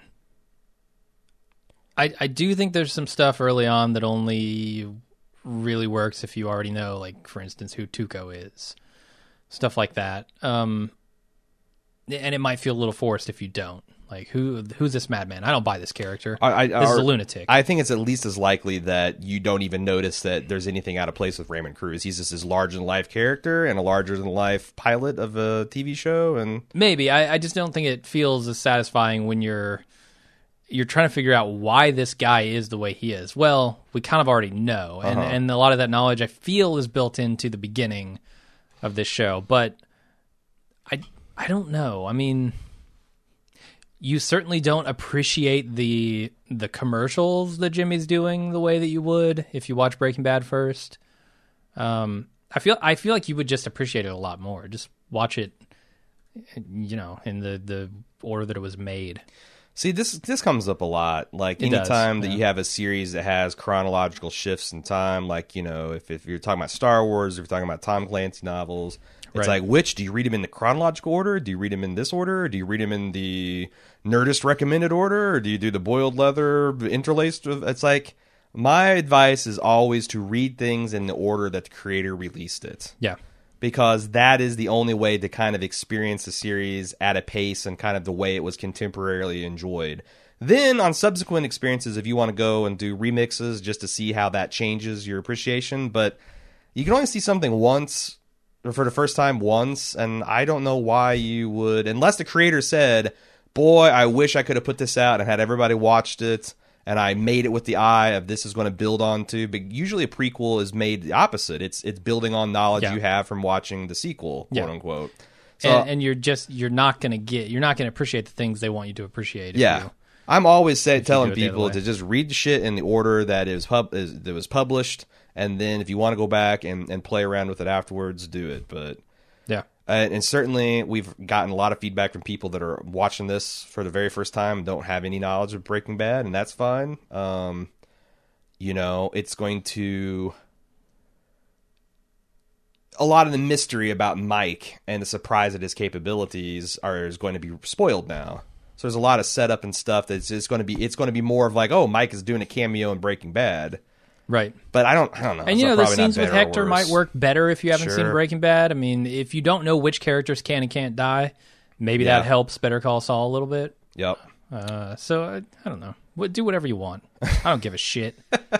I, I do think there's some stuff early on that only really works if you already know, like, for instance, who Tuco is. Stuff like that. Um, and it might feel a little forced if you don't. Like, who who's this madman? I don't buy this character.
I, I,
this
or,
is a lunatic.
I think it's at least as likely that you don't even notice that there's anything out of place with Raymond Cruz. He's just this larger-than-life character and a larger-than-life pilot of a T V show. And
Maybe. I, I just don't think it feels as satisfying when you're... you're trying to figure out why this guy is the way he is. Well, we kind of already know. And,
uh-huh.
and a lot of that knowledge, I feel, is built into the beginning of this show. But I, I don't know. I mean, you certainly don't appreciate the the commercials that Jimmy's doing the way that you would if you watch Breaking Bad first. Um, I feel I feel like you would just appreciate it a lot more. Just watch it, you know, in the, the order that it was made.
See, this this comes up a lot. Like,
it
anytime
does,
that
yeah.
you have a series that has chronological shifts in time, like, you know, if, if you're talking about Star Wars, if you're talking about Tom Clancy novels, it's
right.
like, which, do you read them in the chronological order? Do you read them in this order? Or do you read them in the Nerdist recommended order? Or do you do the boiled leather interlaced? It's like, my advice is always to read things in the order that the creator released it.
Yeah.
Because that is the only way to kind of experience the series at a pace and kind of the way it was contemporarily enjoyed. Then, on subsequent experiences, if you want to go and do remixes just to see how that changes your appreciation, but you can only see something once, or for the first time once, and I don't know why you would, unless the creator said, boy, I wish I could have put this out and had everybody watched it, and I made it with the eye of this is going to build on to. But usually a prequel is made the opposite. It's it's building on knowledge
yeah.
you have from watching the sequel, quote
yeah.
unquote. So,
and, and you're just you're not going to get you're not going to appreciate the things they want you to appreciate. If
yeah.
you,
I'm always say, telling
do it the other
people
way.
to just read the shit in the order that is pub is, that was published, and then if you want to go back and, and play around with it afterwards, do it. But
yeah.
Uh, and certainly, we've gotten a lot of feedback from people that are watching this for the very first time and don't have any knowledge of Breaking Bad, and that's fine. Um, you know, it's going to... A lot of the mystery about Mike and the surprise at his capabilities are is going to be spoiled now. So there's a lot of setup and stuff that's it's going to be it's going to be more of like, oh, Mike is doing a cameo in Breaking Bad.
Right.
But I don't I don't know.
And
It's
you know,
not-
the
probably not
scenes with
better or
Hector
worse.
might work better if you haven't seen
Sure.
Breaking Bad. I mean, if you don't know which characters can and can't die, maybe
Yeah.
that helps Better Call Saul a little bit.
Yep.
Uh, so, I, I don't know. What, do whatever you want. I don't give a shit.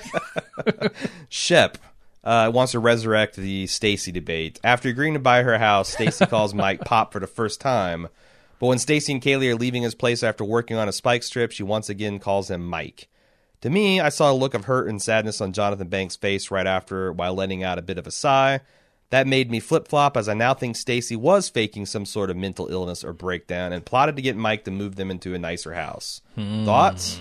Shep uh, wants to resurrect the Stacy debate. After agreeing to buy her house, Stacy calls Mike Pop for the first time. But when Stacy and Kaylee are leaving his place after working on a Spike strip, she once again calls him Mike. To me, I saw a look of hurt and sadness on Jonathan Banks' face right after while letting out a bit of a sigh. That made me flip-flop as I now think Stacy was faking some sort of mental illness or breakdown and plotted to get Mike to move them into a nicer house.
Hmm.
Thoughts?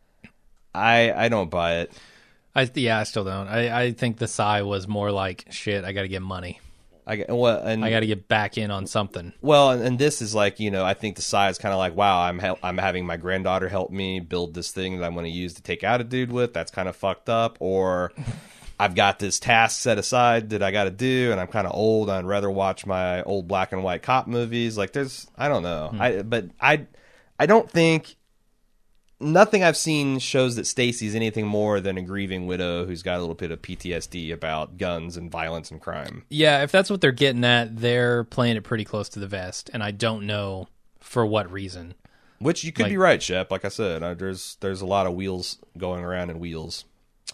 I I don't buy it.
I Yeah, I still don't. I, I think the sigh was more like, shit, I got to get money.
I get- well, and
I got to get back in on something.
Well, and, and this is like, you know, I think the side is kind of like, wow, I'm hel- I'm having my granddaughter help me build this thing that I want to use to take out a dude with. That's kind of fucked up. Or I've got this task set aside that I got to do, and I'm kind of old. I'd rather watch my old black and white cop movies. Like, there's, I don't know.
Hmm.
I But I, I don't think, nothing I've seen shows that Stacy's anything more than a grieving widow who's got a little bit of P T S D about guns and violence and crime.
Yeah, if that's what they're getting at, they're playing it pretty close to the vest, and I don't know for what reason.
Which you could
Like-
be right, Shep. Like I said, uh, there's there's a lot of wheels going around in wheels.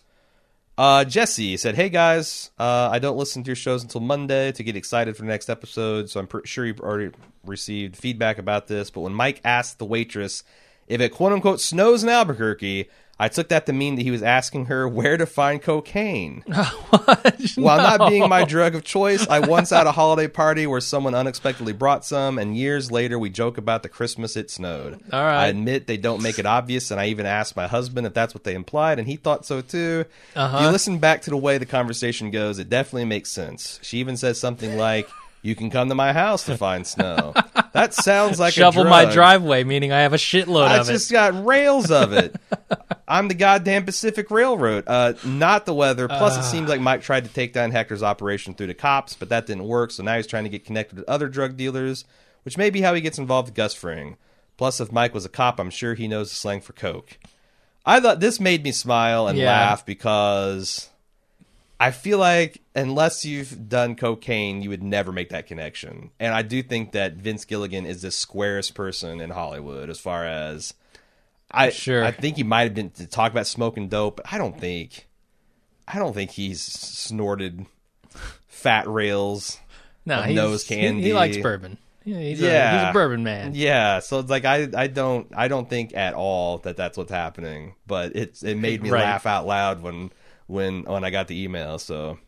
Uh, Jesse said, "Hey guys, uh, I don't listen to your shows until Monday to get excited for the next episode, so I'm pr- sure you've already received feedback about this. But when Mike asked the waitress if it quote unquote snows in Albuquerque, I took that to mean that he was asking her where to find cocaine. While not being my drug of choice, I once had a holiday party where someone unexpectedly brought some, and years later we joke about the Christmas it snowed.
All right.
I admit they don't make it obvious, and I even asked my husband if that's what they implied, and he thought so too.
Uh-huh.
If you listen back to the way the conversation goes, it definitely makes sense. She even says something like, you can come to my house to find snow. That sounds like
Shovel
a drug.
my driveway, meaning I have a shitload
I
of
just
it.
got rails of it. I'm the goddamn Pacific Railroad, uh, not the weather. Plus,
Uh.
it seems like Mike tried to take down Hector's operation through the cops, but that didn't work, so now he's trying to get connected with other drug dealers, which may be how he gets involved with Gus Fring. Plus, if Mike was a cop, I'm sure he knows the slang for coke. I thought this made me smile and
Yeah.
laugh because I feel like unless you've done cocaine, you would never make that connection. And I do think that Vince Gilligan is the squarest person in Hollywood as far as... I
Sure.
I think he might have been to talk about smoking dope, but I don't think I don't think he's snorted fat rails.
No,
of
he's,
nose
he-
candy.
He, likes bourbon. Yeah, he's,
Yeah.
A, he's a bourbon man.
Yeah, so it's like I I don't I don't think at all that that's what's happening, but it's it made me
Right.
laugh out loud when when when I got the email. So,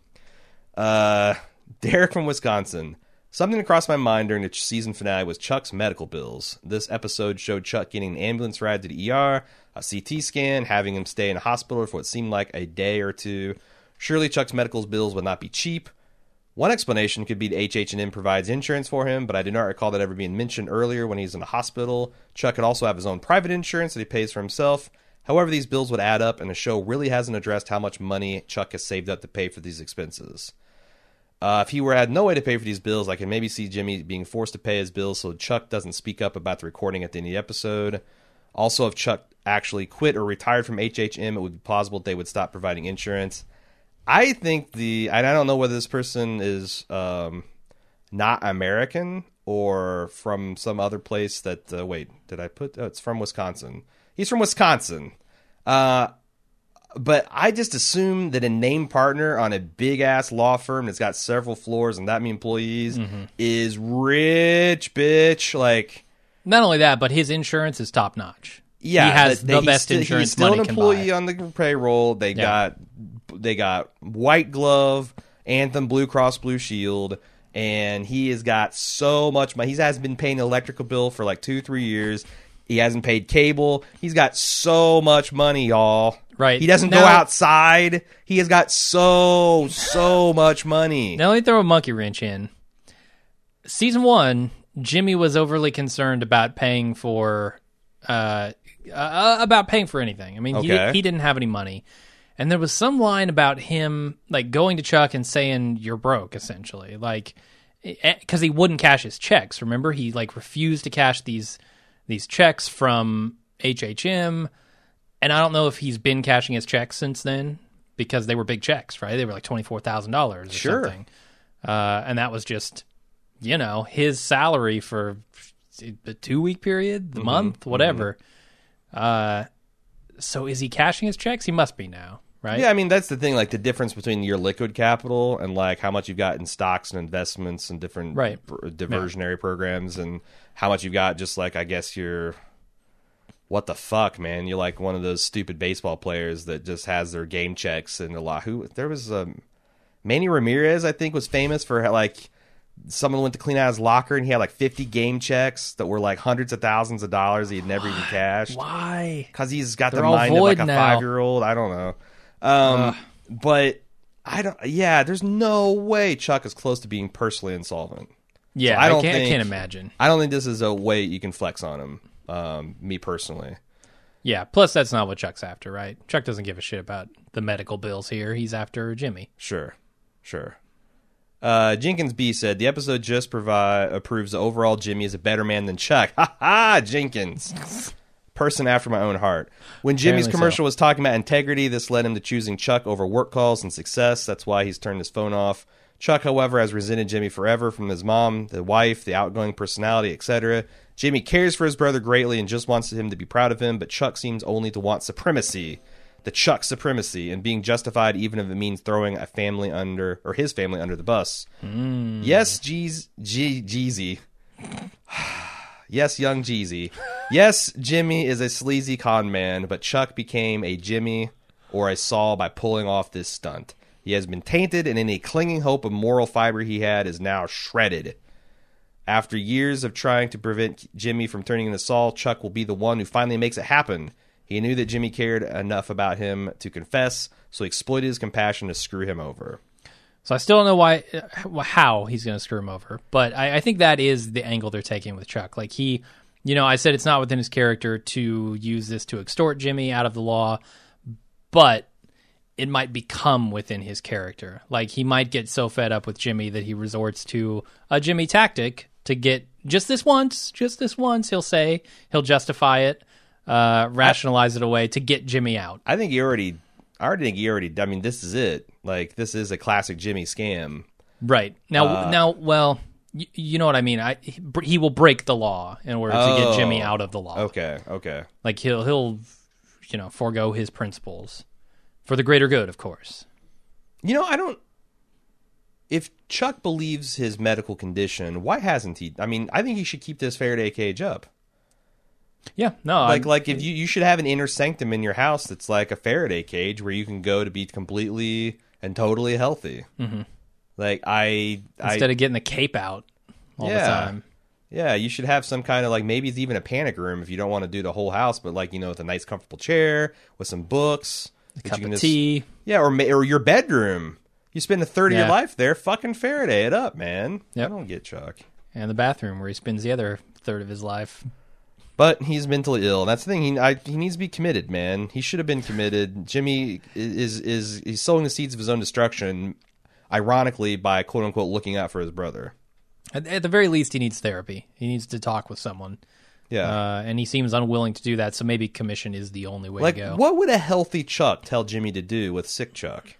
uh, Derek from Wisconsin. Something that crossed my mind during the season finale was Chuck's medical bills. This episode showed Chuck getting an ambulance ride to the E R, a C T scan, having him stay in a hospital for what seemed like a day or two. Surely Chuck's medical bills would not be cheap. One explanation could be that H H and M provides insurance for him, but I do not recall that ever being mentioned earlier when he's in the hospital. Chuck could also have his own private insurance that he pays for himself. However, these bills would add up, and the show really hasn't addressed how much money Chuck has saved up to pay for these expenses. Uh, if he were had no way to pay for these bills, I can maybe see Jimmy being forced to pay his bills so Chuck doesn't speak up about the recording at the end of the episode. Also, if Chuck actually quit or retired from H H M, it would be plausible that they would stop providing insurance. I think the... I don't know whether this person is um, not American or from some other place that... Uh, wait, did I put... Oh, it's from Wisconsin. He's from Wisconsin. Uh... But I just assume that a named partner on a big-ass law firm that's got several floors and that many employees
Mm-hmm.
is rich, bitch. Like,
Not only that, but his insurance is top notch.
yeah,
he has
that-
the
that he's
best
still,
insurance
He's still
money
an
can
employee
buy.
on the payroll. They
Yeah.
got they got White Glove, Anthem, Blue Cross Blue Shield, and he has got so much money. He has been paying an electrical bill for like two, three years. He hasn't paid cable. He's got so much money, y'all.
Right.
He doesn't
now,
go outside. He has got so, so much money.
Now, let me throw a monkey wrench in. Season one, Jimmy was overly concerned about paying for, uh, uh about paying for anything. I mean,
Okay.
he, he didn't have any money. And there was some line about him, like, going to Chuck and saying, you're broke, essentially. Like, because he wouldn't cash his checks. Remember? He, like, refused to cash these these checks from H H M. And I don't know if he's been cashing his checks since then, because they were big checks, right? They were like twenty-four thousand dollars or
Sure.
something. Uh, and that was just, you know, his salary for the two-week period, the
Mm-hmm.
month, whatever. Mm-hmm. Uh, so is he cashing his checks? He must be now, right?
Yeah, I mean, that's the thing, like the difference between your liquid capital and like how much you've got in stocks and investments and different
Right.
pr- diversionary programs, and how much you've got just like, I guess you're, what the fuck, man? You're like one of those stupid baseball players that just has their game checks and a lot. Who, there was um, Manny Ramirez, I think, was famous for like, someone went to clean out his locker and he had like fifty game checks that were like hundreds of thousands of dollars he had never even cashed.
Why?
Because he's got
They're
the
all
mind of like
void
a
now.
five-year-old. I don't know. Um, but I don't. Yeah, there's no way Chuck is close to being personally insolvent.
Yeah,
So I
I,
don't
can't, I
think-
can't imagine.
I don't think this is a way you can flex on him. Um, me personally.
Yeah, plus that's not what Chuck's after, right? Chuck doesn't give a shit about the medical bills here. He's after Jimmy.
Sure, sure. Uh, Jenkins B said the episode just provide approves the overall Jimmy is a better man than Chuck. Ha ha, Jenkins. Person after my own heart. When Jimmy's
Apparently
commercial
so.
was talking about integrity, this led him to choosing Chuck over work calls and success. That's why he's turned his phone off. Chuck, however, has resented Jimmy forever from his mom, the wife, the outgoing personality, et cetera. Jimmy cares for his brother greatly and just wants him to be proud of him, but Chuck seems only to want supremacy. The Chuck supremacy, and being justified even if it means throwing a family under, or his family under the bus.
Mm.
Yes, Jeez, G, Jeezy. Yes, young Jeezy. Yes, Jimmy is a sleazy con man, but Chuck became a Jimmy or a Saul by pulling off this stunt. He has been tainted, and any clinging hope of moral fiber he had is now shredded. After years of trying to prevent Jimmy from turning into Saul, Chuck will be the one who finally makes it happen. He knew that Jimmy cared enough about him to confess, so he exploited his compassion to screw him over.
So I still don't know why, uh, how he's going to screw him over, but I, I think that is the angle they're taking with Chuck. Like he, you know, I said it's not within his character to use this to extort Jimmy out of the law, but it might become within his character. Like he might get so fed up with Jimmy that he resorts to a Jimmy tactic to get just this once, just this once. He'll say he'll justify it, uh, rationalize it away to get Jimmy out.
I think he already, I already think he already, I mean, this is it. Like, this is a classic Jimmy scam.
Right. Now,
Uh,
now, well, y- you know what I mean. I he, he will break the law in order to get Jimmy
Oh,
out of the law.
Okay, okay.
Like he'll he'll, you know, forego his principles for the greater good, of course.
You know, I don't, if Chuck believes his medical condition, why hasn't he? I mean, I think he should keep this Faraday cage up.
Yeah. No.
Like,
I'm-
like if you, you should have an inner sanctum in your house that's like a Faraday cage where you can go to be completely and totally healthy. Mm-hmm. Like I,
instead
I,
of getting the cape out all
Yeah.
the time.
yeah, you should have some kind of like, maybe it's even a panic room if you don't want to do the whole house, but like, you know, with a nice comfortable chair with some books,
A
that
cup
you can
of
just-
tea.
yeah, or ma- or your bedroom. You spend a third of
Yeah.
your life there, fucking Faraday it up, man.
Yep.
I don't get Chuck.
And the bathroom where he spends the other third of his life.
But he's mentally ill. That's the thing. He I, he needs to be committed, man. He should have been committed. Jimmy is is he's sowing the seeds of his own destruction, ironically, by quote unquote looking out for his brother.
At, at the very least, he needs therapy. He needs to talk with someone.
Yeah.
Uh, and he seems unwilling to do that, so maybe commission is the only way
like,
to go.
what would a healthy Chuck tell Jimmy to do with sick Chuck?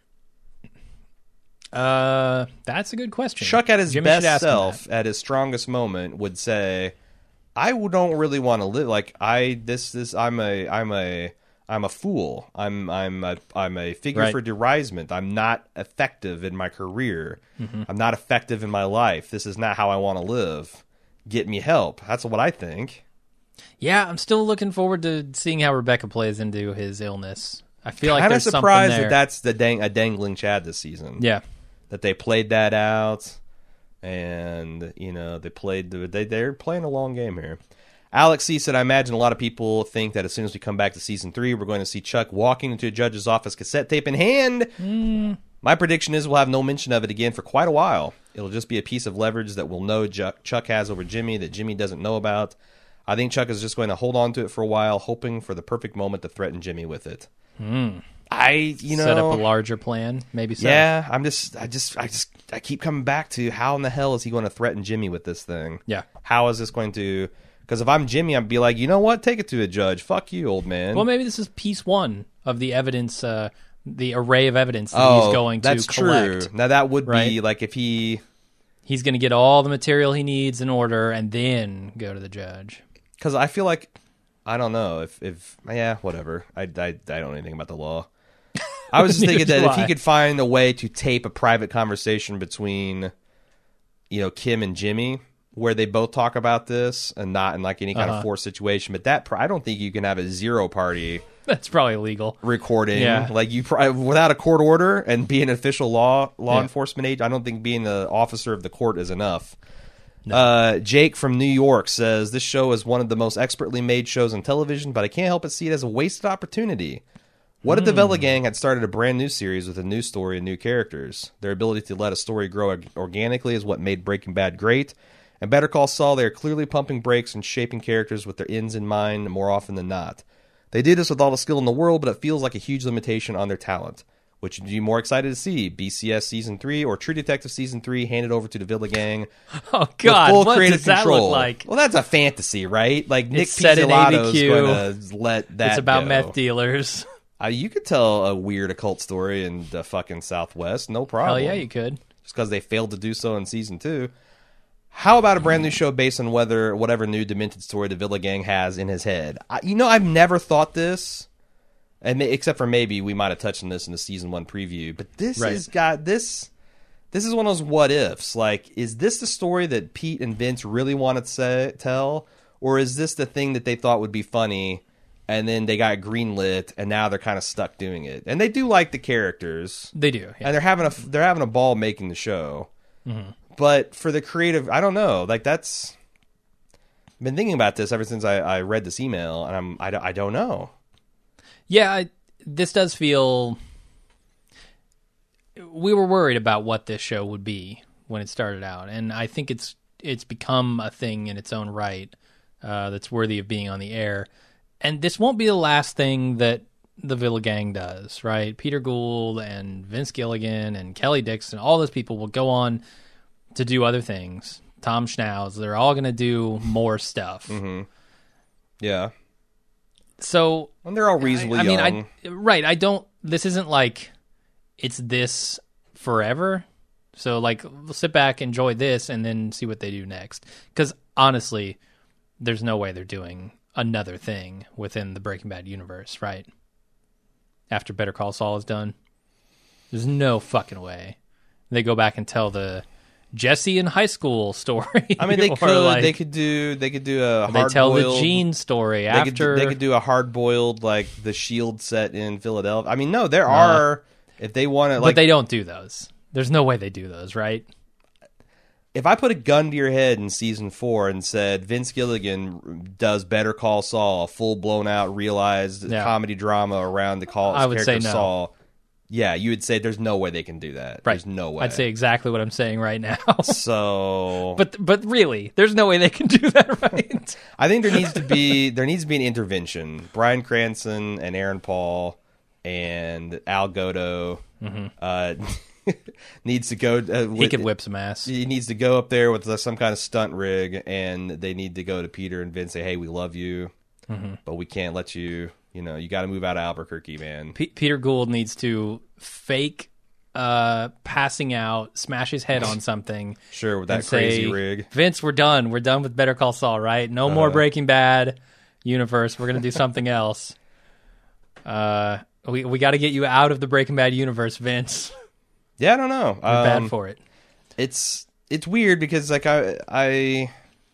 Uh, that's a good question.
Chuck, at his
Jimmy should
best
ask him
self,
that.
at his strongest moment, would say, "I don't really want to live like I. This this I'm a I'm a I'm a fool. I'm I'm a I'm a figure
Right.
for derisement. I'm not effective in my career.
Mm-hmm.
I'm not effective in my life. This is not how I want to live. Get me help." That's what I think.
Yeah, I'm still looking forward to seeing how Rebecca plays into his illness. I feel like
Kind of
there's something
surprised
there.
that that's the dang, a dangling Chad this season.
Yeah.
That they played that out. and you know they played. They they're playing a long game here. Alex C said, I imagine a lot of people think that as soon as we come back to season three, we're going to see Chuck walking into a judge's office, cassette tape in hand.
Mm.
My prediction is we'll have no mention of it again for quite a while. It'll just be a piece of leverage that we'll know Chuck has over Jimmy that Jimmy doesn't know about. I think Chuck is just going to hold on to it for a while, hoping for the perfect moment to threaten Jimmy with it.
Mm.
I, you know,
set up a larger plan, maybe. So.
Yeah, I'm just, I just, I just, I keep coming back to how in the hell is he going to threaten Jimmy with this thing?
Yeah,
how is this going to? Because if I'm Jimmy, I'd be like, you know what? Take it to a judge. Fuck you, old man.
Well, maybe this is piece one of the evidence, uh, the array of evidence that
oh,
he's going to
that's
collect.
True. Now that would
right?
be like if he,
he's going to get all the material he needs in order, and then go to the judge.
Because I feel like, I don't know if, if yeah, whatever. I, I, I don't know anything about the law. I was just thinking that if he could find a way to tape a private conversation between, you know, Kim and Jimmy, where they both talk about this and not in like any kind
uh-huh.
of forced situation, but that I don't think you can have a zero party.
That's probably illegal.
Recording,
yeah.
like you without a court order and being an official law law
yeah.
enforcement agent. I don't think being an officer of the court is enough. No. Uh, Jake from New York says this show is one of the most expertly made shows on television, but I can't help but see it as a wasted opportunity. What if the Villa Gang had started a brand new series with a new story and new characters? Their ability to let a story grow organically is what made Breaking Bad great. And Better Call Saul, they are clearly pumping brakes and shaping characters with their ends in mind more often than not. They did this with all the skill in the world, but it feels like a huge limitation on their talent. Which would you be more excited to see? B C S Season three or True Detective Season three handed over to the Villa Gang?
Oh, God.
Full
what
creative
does that
control.
look like?
Well, that's a fantasy, right? Like,
it's
Nick
set in
Pizzolatto's
A B Q.
going to let that
It's about
go.
meth dealers.
Uh, you could tell a weird occult story in the fucking Southwest, no problem.
Hell yeah, you could.
Just because they failed to do so in season two. How about a brand new show based on whether whatever new demented story the Villa Gang has in his head? I, you know, I've never thought this, and except for maybe we might have touched on this in the season one preview. But this
right.
has got this. This is one of those what ifs. Like, is this the story that Pete and Vince really wanted to say, tell, or is this the thing that they thought would be funny? And then they got greenlit, and now they're kind of stuck doing it. And they do like the characters.
They do, yeah.
And they're having a they're having a ball making the show.
Mm-hmm.
But for the creative, I don't know. Like that's, I've been thinking about this ever since I, I read this email, and I'm I, I don't know.
Yeah, I, this does feel. We were worried about what this show would be when it started out, and I think it's it's become a thing in its own right uh, that's worthy of being on the air. And this won't be the last thing that the Villa Gang does, right? Peter Gould and Vince Gilligan and Kelly Dixon, all those people will go on to do other things. Tom Schnauz, they're all going to do more stuff.
Mm-hmm. Yeah.
So,
and they're all reasonably
I, I
young.
mean, I, right, I don't, this isn't like it's this forever. So, like, we'll sit back, enjoy this, and then see what they do next. Because, honestly, there's no way they're doing another thing within the Breaking Bad universe, right? After Better Call Saul is done. There's no fucking way. They go back and tell the Jesse in high school story.
I mean, they could
like,
they could do they could do a
they
hard
tell
boiled,
the Gene story
they
after
could, they could do a hard boiled like the Shield set in Philadelphia. I mean, no, there
Uh,
are if they want to,
but
like,
they don't do those. There's no way they do those, right?
If I put a gun to your head in season four and said Vince Gilligan does Better Call Saul, a full blown out realized
Yeah.
comedy drama around the call
I would
character
say no.
Saul, yeah, you would say there's no way they can do that.
Right.
There's no way.
I'd say exactly what I'm saying right now.
So,
but but really, there's no way they can do that, right?
I think there needs to be there needs to be an intervention. Bryan Cranston and Aaron Paul and Al Godo
Mm-hmm.
uh, needs to go. Uh, with,
He could whip some ass.
He needs to go up there with uh, some kind of stunt rig, and they need to go to Peter and Vince and say, "Hey, we love you,
Mm-hmm.
but we can't let you. You know, you got to move out of Albuquerque, man."
P- Peter Gould needs to fake uh, passing out, smash his head on something.
Sure, with that
and say,
crazy rig.
Vince, we're done. We're done with Better Call Saul, right? No more
Uh-huh.
Breaking Bad universe. We're gonna do something else. Uh, we we got to get you out of the Breaking Bad universe, Vince.
Yeah, I don't know.
We're
um,
bad for it.
It's it's weird because like I I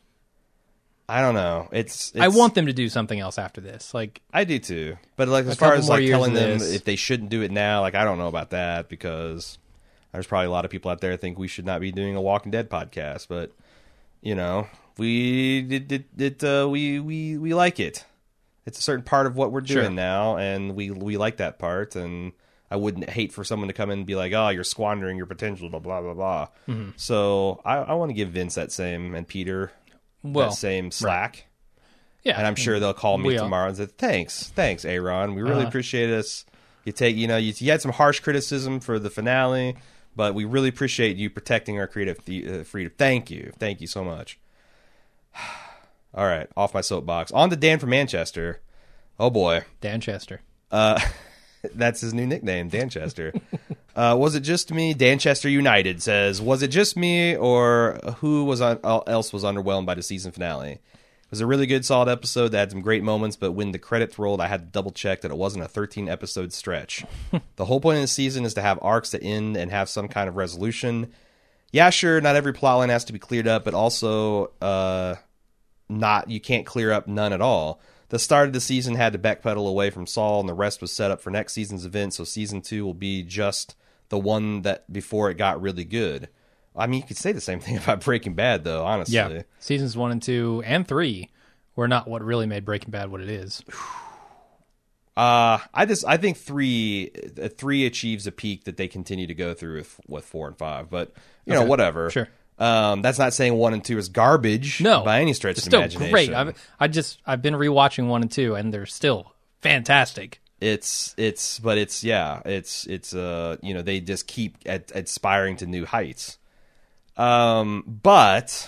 I don't know. It's, it's
I want them to do something else after this. Like
I do too, but like as
A
far
couple
as
more
like
years
telling
of
them
this.
if they shouldn't do it now, like I don't know about that because There's probably a lot of people out there that think we should not be doing a Walking Dead podcast, but you know, we it, it, it uh, we we we like it. It's a certain part of what we're doing
Sure.
now, and we we like that part. And I wouldn't hate for someone to come in and be like, "Oh, you're squandering your potential," blah blah blah blah. Mm-hmm. So I, I want to give Vince that same and Peter
well,
that same slack.
Right. Yeah,
and I'm sure they'll call me
we
tomorrow
all.
and say, "Thanks, thanks, Aaron. We really
Uh-huh.
appreciate us. You take, you know, you, you had some harsh criticism for the finale, but we really appreciate you protecting our creative th- uh, freedom. Thank you, thank you so much." All right, off my soapbox. On to Dan from Manchester. Oh boy,
Dan Chester.
uh, that's his new nickname, Danchester. uh, was it just me? Danchester United says, "Was it just me, or who was on, else was underwhelmed by the season finale? It was a really good, solid episode that had some great moments, but when the credits rolled, I had to double check that it wasn't a thirteen episode stretch. The whole point of the season is to have arcs that end and have some kind of resolution. Yeah, sure, not every plotline has to be cleared up, but also uh, not you can't clear up none at all. The start of the season had to backpedal away from Saul, and the rest was set up for next season's event, so season two will be just the one that before it got really good." I mean, you could say the same thing about Breaking Bad, though, honestly.
Yeah, seasons one and two and three were not what really made Breaking Bad what it is.
Uh, I just I think three uh, three achieves a peak that they continue to go through with, with four and five, but you
Okay.
know, whatever.
Sure.
Um, that's not saying one and two is garbage.
No,
by any stretch
it's
of the
still
imagination.
great. I've, I just I've been rewatching one and two, and they're still fantastic.
It's it's but it's yeah it's it's uh you know they just keep at, aspiring to new heights. Um, but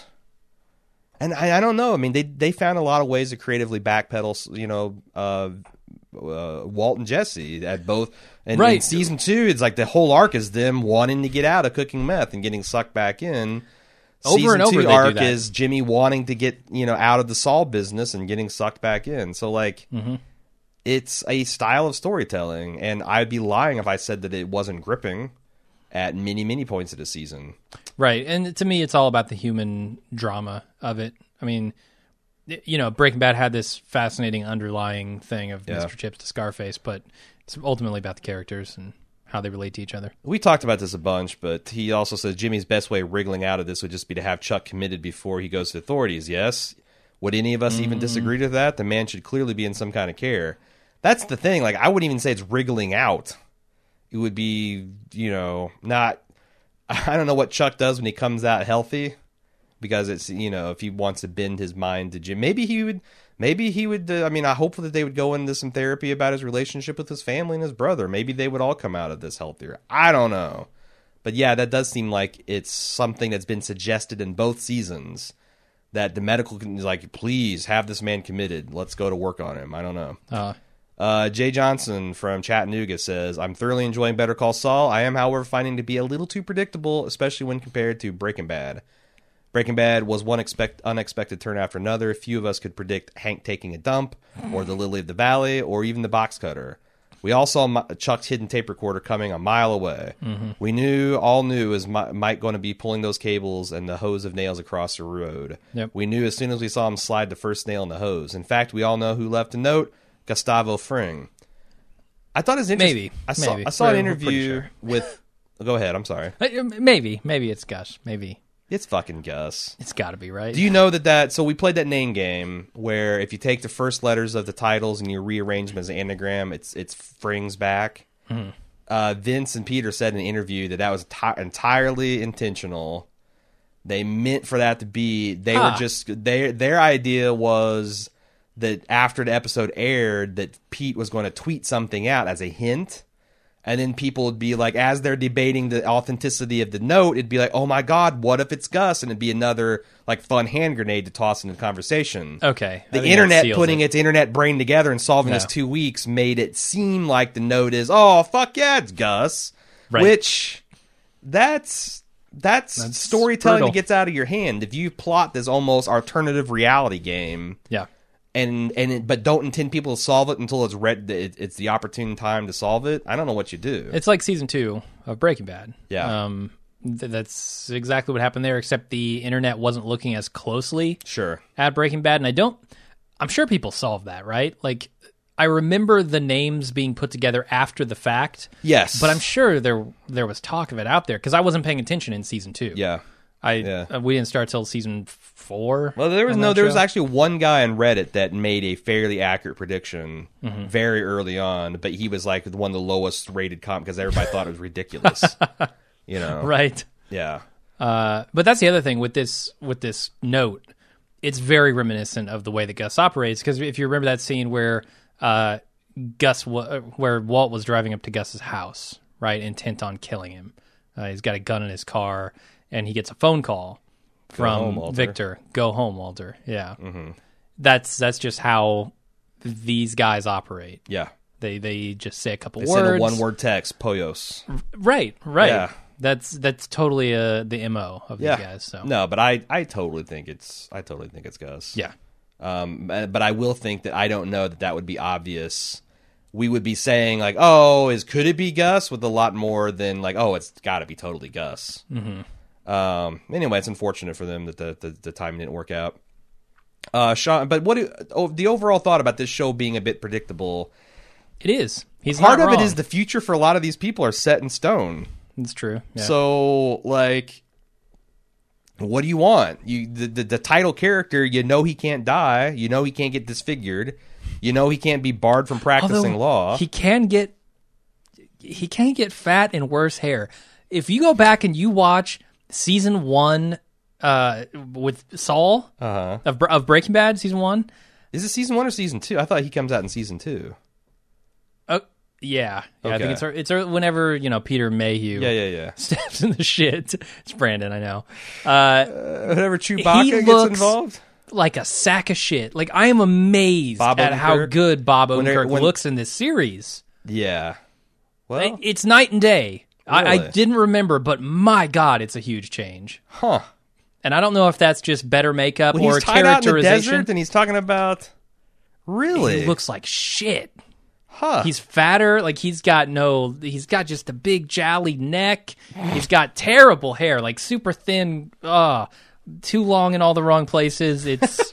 and I, I don't know. I mean, they they found a lot of ways to creatively backpedal. You know, uh, uh, Walt and Jesse at both. And
Right.
in season two, it's like the whole arc is them wanting to get out of cooking meth and getting sucked back in.
Over
season
and over
two
they do
arc
that.
is Jimmy wanting to get you know out of the Saul business and getting sucked back in. So like.
Mm-hmm.
It's a style of storytelling, and I'd be lying if I said that it wasn't gripping at many, many points of the season.
Right, and to me, it's all about the human drama of it. I mean, you know, Breaking Bad had this fascinating underlying thing of
Yeah.
Mister Chips to Scarface, but it's ultimately about the characters and how they relate to each other.
We talked about this a bunch, but he also says Jimmy's best way of wriggling out of this would just be to have Chuck committed before he goes to authorities. Yes? Would any of us
Mm.
even disagree with that? The man should clearly be in some kind of care. That's the thing. Like, I wouldn't even say it's wriggling out. It would be, you know, not... I don't know what Chuck does when he comes out healthy, because it's, you know, if he wants to bend his mind to Jim. Maybe he would... Maybe he would... Uh, I mean, I hope that they would go into some therapy about his relationship with his family and his brother. Maybe they would all come out of this healthier. I don't know. But yeah, that does seem like it's something that's been suggested in both seasons, that the medical is like, please have this man committed. Let's go to work on him. I don't know.
Uh,
Uh, Jay Johnson from Chattanooga says, "I'm thoroughly enjoying Better Call Saul. I am, however, finding it to be a little too predictable, especially when compared to Breaking Bad. Breaking Bad was one expect- unexpected turn after another. Few of us could predict Hank taking a dump, or the Lily of the Valley, or even the box cutter. We all saw Ma- Chuck's hidden tape recorder coming a mile away. Mm-hmm. We knew, all knew, is Ma- Mike going to be pulling those cables and the hose of nails across the road.
Yep.
We knew as soon as we saw him slide the first nail in the hose. In fact, we all know who left a note: Gustavo Fring." I thought it was interesting.
Maybe.
I saw,
Maybe.
I saw an
We're- we're pretty
interview
sure.
with... Go ahead, I'm sorry.
maybe, maybe it's Gus. Maybe
It's fucking Gus.
it's got to be right.
Do you know that that... So we played that name game where if you take the first letters of the titles and you rearrange them as an anagram, it's it's Fring's back.
Mm-hmm.
Uh, Vince and Peter said in an interview that that was ti- entirely intentional. They meant for that to be... They
Huh.
were just... Their, their idea was that after the episode aired, that Pete was going to tweet something out as a hint. And then people would be like, as they're debating the authenticity of the note, it'd be like, oh my God, what if it's Gus? And it'd be another like fun hand grenade to toss in the conversation.
Okay. I
The
think that
internet
seals
putting
it.
its internet brain together and solving this
No.
two weeks made it seem like the note is, oh, fuck yeah, it's Gus.
Right.
Which, that's, that's,
That's
storytelling
brutal.
that gets out of your hand. If you plot this almost alternative reality game,
Yeah.
and and it, but don't intend people to solve it until it's read it, it's the opportune time to solve it, I don't know what you do.
It's like season two of Breaking Bad.
Yeah.
Um, th- that's exactly what happened there, except the internet wasn't looking as closely
Sure.
at Breaking Bad. And I don't, I'm sure people solved that, right? Like, I remember the names being put together after the fact.
Yes.
But I'm sure there there was talk of it out there because I wasn't paying attention in season two.
Yeah.
I
Yeah.
uh, we didn't start till season four.
Well, there was
on
no.
that
There was
show.
actually one guy on Reddit that made a fairly accurate prediction
Mm-hmm.
very early on, but he was like one of the lowest rated comp because everybody thought it was ridiculous. You know,
right.
Yeah.
Uh, but that's the other thing with this with this note. It's very reminiscent of the way that Gus operates because if you remember that scene where uh, Gus, wa- where Walt was driving up to Gus's house, right, intent on killing him. Uh, he's got a gun in his car, and he gets a phone call from
home, Walter.
Victor. Go home, Walter. Yeah, mm-hmm. that's that's just how these guys operate.
Yeah.
They they just say a couple
They
words.
send a one word text, Poyos.
Right, right.
Yeah.
That's that's totally uh, the M O of
Yeah.
these guys. So
No, but I, I totally think it's I totally think it's Gus.
yeah.
Um, but I will think that I don't know that that would be obvious. We would be saying like, oh, is could it be Gus with a lot more than like, oh, it's got to be totally Gus. Mm-hmm. Um, anyway, it's unfortunate for them that the the, the timing didn't work out. Uh, Sean, but what do, oh, the overall thought about this show being a bit predictable?
It is. He's
Part
not
of
wrong.
it is the future for a lot of these people are set in stone.
It's true. Yeah.
So, like, what do you want? You the, the the title character, you know he can't die. You know he can't get disfigured. You know he can't be barred from practicing
Although,
law.
He can get he can get fat and worse hair. If you go back and you watch season one uh, with Saul
Uh-huh.
of of Breaking Bad, season one.
Is it season one or season two? I thought he comes out in season two.
Oh yeah, yeah. I
Okay.
think it's it's whenever you know Peter Mayhew.
Yeah, yeah, yeah.
Steps in the shit. It's Brandon, I know. Uh,
Whenever Chewbacca
He
gets
looks-
involved.
like a sack of shit. Like I am amazed
Bob
at how
Odenkirk?
good Bob
When they're-
Odenkirk
when-
looks in this series.
Yeah. Well,
It- It's night and day. I, I
Really?
didn't remember, but my God, it's a huge change.
huh.
And I don't know if that's just better makeup
When
or
he's tied out in the
characterization.
desert and he's talking about... Really?
He looks like shit.
Huh.
He's fatter. Like he's got no. He's got just a big jolly neck. He's got terrible hair, like super thin. Uh too long in all the wrong places. It's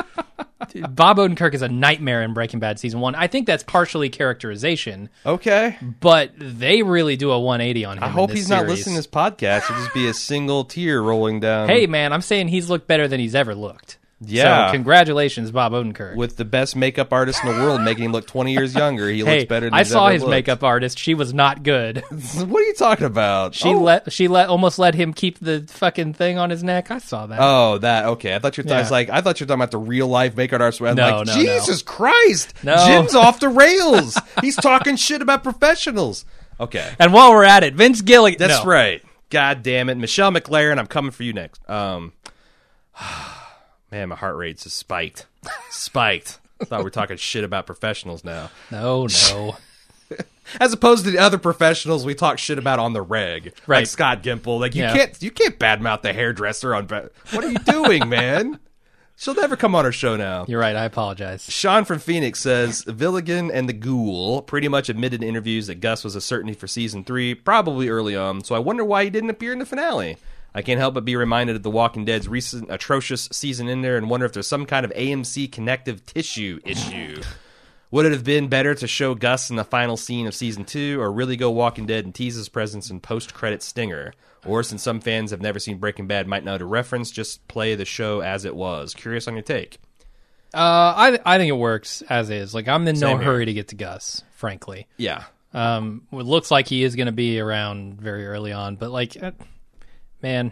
Bob Odenkirk is a nightmare in Breaking Bad season one. I think that's partially characterization,
Okay.
but they really do a one eighty on him.
I hope
in this
he's not
series.
listening to this podcast. It'll just be a single tear rolling down.
Hey man, I'm saying he's looked better than he's ever looked.
Yeah.
So congratulations, Bob Odenkirk.
With the best makeup artist in the world making him look twenty years younger, he
hey,
looks better than
I
he's
saw
ever
his
looked.
makeup artist. She was not good.
What are you talking about?
She
oh.
let she let almost let him keep the fucking thing on his neck. I saw that.
Oh, that okay. I thought you were I was
Yeah.
like I thought you were talking about the real life makeup artist. I'm
No,
like,
no,
Jesus Christ,
No.
Jim's off the rails. He's talking shit about professionals. Okay,
And while we're at it, Vince Gilligan.
that's
no.
right. God damn it, Michelle McLaren, I'm coming for you next. Um, man, my heart rate's just spiked, spiked. I thought we were talking shit about professionals now.
No, no.
As opposed to the other professionals we talk shit about on the reg, like
Right.
Scott Gimple. Like you
Yeah.
can't, you can't badmouth the hairdresser on. What are you doing, man? She'll never come on our show now.
You're right. I apologize.
Sean from Phoenix says Villigan and the Ghoul pretty much admitted in interviews that Gus was a certainty for season three, probably early on. So I wonder why he didn't appear in the finale. I can't help but be reminded of The Walking Dead's recent atrocious season in there, and wonder if there's some kind of A M C connective tissue issue. Would it have been better to show Gus in the final scene of season two, or really go Walking Dead and tease his presence in post-credit stinger? Or, since some fans have never seen Breaking Bad, might know to reference, just play the show as it was. Curious on your take.
Uh, I I think it works as is. Like I'm in no
Same here.
hurry to get to Gus, frankly.
Yeah.
Um, it looks like he is going to be around very early on, but like, uh, man,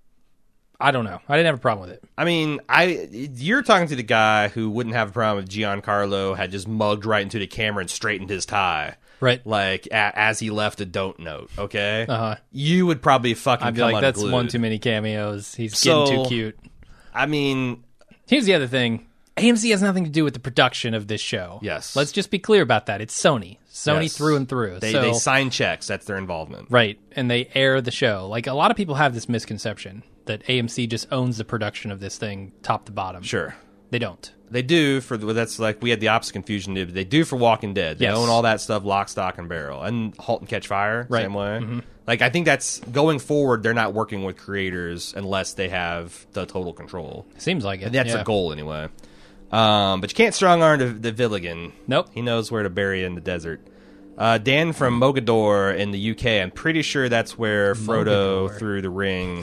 I don't know. I didn't have a problem with it.
I mean, I you're talking to the guy who wouldn't have a problem if Giancarlo had just mugged right into the camera and straightened his tie,
Right.
like a, as he left a don't note. Okay,
Uh-huh.
you would probably fucking
I'd be
come
like, that's
unglued.
one too many cameos. He's
So-
getting too cute.
I mean,
Here's the other thing. A M C has nothing to do with the production of this show.
Yes.
Let's just be clear about that. It's Sony. Sony
yes.
through and through.
They
so,
they sign checks. That's their involvement.
right. And they air the show. Like, a lot of people have this misconception that A M C just owns the production of this thing top to bottom.
Sure,
They don't.
they do for the, that's like we had the opposite confusion. They do for Walking Dead. They
Yes.
own all that stuff, lock, stock, and barrel, and Halt and Catch Fire.
Right.
Same way.
Mm-hmm.
Like I think that's going forward. They're not working with creators unless they have the total control.
Seems like it.
That's
yeah.
the goal anyway. Um, but you can't strong arm the, the Villigan.
Nope.
He knows where to bury you in the desert. Uh, Dan from Mogador in the U K. I'm pretty sure that's where Frodo
Mogador.
threw the ring.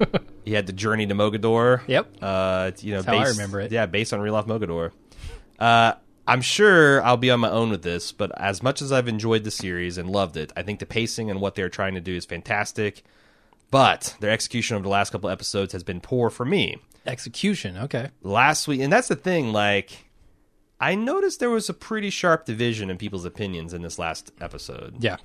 He had to journey to Mogador.
Yep.
Uh, it's, you know,
That's how I
based,
remember it.
Yeah, based on real life Mogador. Uh, I'm sure I'll be on my own with this, but as much as I've enjoyed the series and loved it, I think the pacing and what they're trying to do is fantastic. But their execution over the last couple episodes has been poor for me.
Execution, okay.
Last week, and that's the thing, like, I noticed there was a pretty sharp division in people's opinions in this last episode.
Yeah.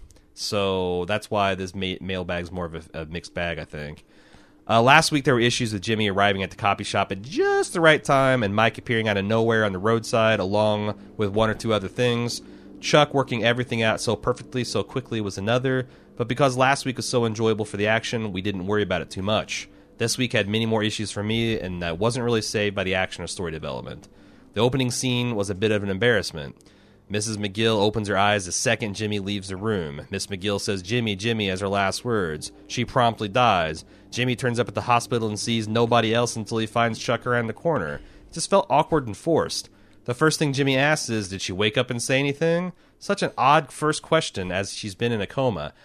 So that's why this ma- mailbag's more of a, a mixed bag, I think. Uh, last week there were issues with Jimmy arriving at the copy shop at just the right time and Mike appearing out of nowhere on the roadside along with one or two other things. Chuck working everything out so perfectly, so quickly was another. But because last week was so enjoyable for the action, we didn't worry about it too much. This week had many more issues for me, and that wasn't really saved by the action or story development. The opening scene was a bit of an embarrassment. Missus McGill opens her eyes the second Jimmy leaves the room. Miss McGill says, "Jimmy, Jimmy," as her last words. She promptly dies. Jimmy turns up at the hospital and sees nobody else until he finds Chuck around the corner. It just felt awkward and forced. The first thing Jimmy asks is, did she wake up and say anything? Such an odd first question, as she's been in a coma.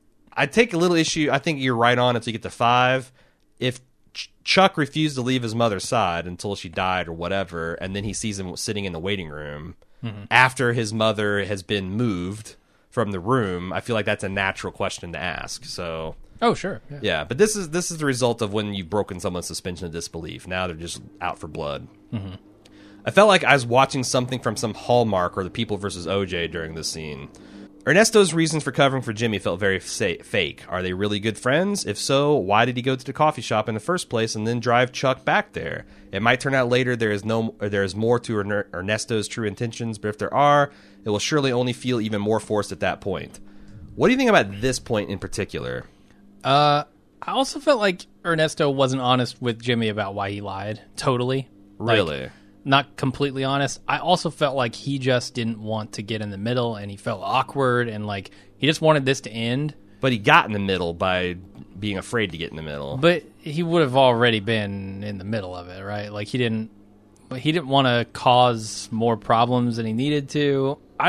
I take a little issue. I think you're right on until you get to five. If Ch- Chuck refused to leave his mother's side until she died or whatever, and then he sees him sitting in the waiting room mm-hmm. after his mother has been moved from the room, I feel like that's a natural question to ask. So,
oh sure, yeah.
yeah. But this is this is the result of when you've broken someone's suspension of disbelief. Now they're just out for blood. Mm-hmm. I felt like I was watching something from some Hallmark or The People versus O J during this scene. Ernesto's reasons for covering for Jimmy felt very sa- fake. Are they really good friends? If so, why did he go to the coffee shop in the first place and then drive Chuck back there? It might turn out later there is no, or there is more to Erne- Ernesto's true intentions, but if there are, it will surely only feel even more forced at that point. What do you think about this point in particular?
Uh, I also felt like Ernesto wasn't honest with Jimmy about why he lied. Totally.
Really?
Like, not completely honest. I also felt like he just didn't want to get in the middle, and he felt awkward, and like he just wanted this to end.
But he got in the middle by being afraid to get in the middle.
But he would have already been in the middle of it, right? Like he didn't. But he didn't want to cause more problems than he needed to. I,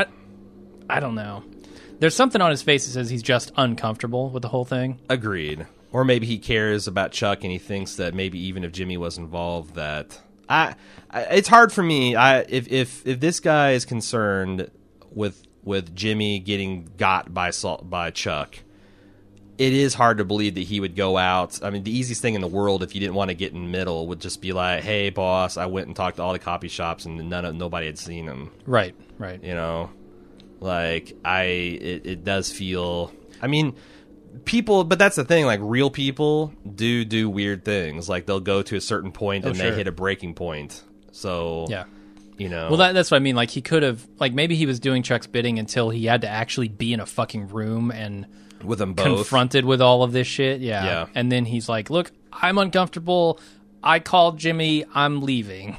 I don't know. There's something on his face that says he's just uncomfortable with the whole thing.
Agreed. Or maybe he cares about Chuck, and he thinks that maybe even if Jimmy was involved, that. I, I, it's hard for me. I if, if if this guy is concerned with with Jimmy getting got by Salt, by Chuck, it is hard to believe that he would go out. I mean, the easiest thing in the world, if you didn't want to get in the middle, would just be like, "Hey, boss, I went and talked to all the copy shops, and none of nobody had seen him."
Right, right.
You know, like I, it, it does feel. I mean. People, but that's the thing, like, real people do do weird things. Like, they'll go to a certain point
oh,
and
sure.
they hit a breaking point. So,
yeah.
you know.
Well, that, that's what I mean. Like, he could have, like, maybe he was doing Chuck's bidding until he had to actually be in a fucking room and
with them both.
Confronted with all of this shit. Yeah.
Yeah.
And then he's like, look, I'm uncomfortable. I called Jimmy. I'm leaving.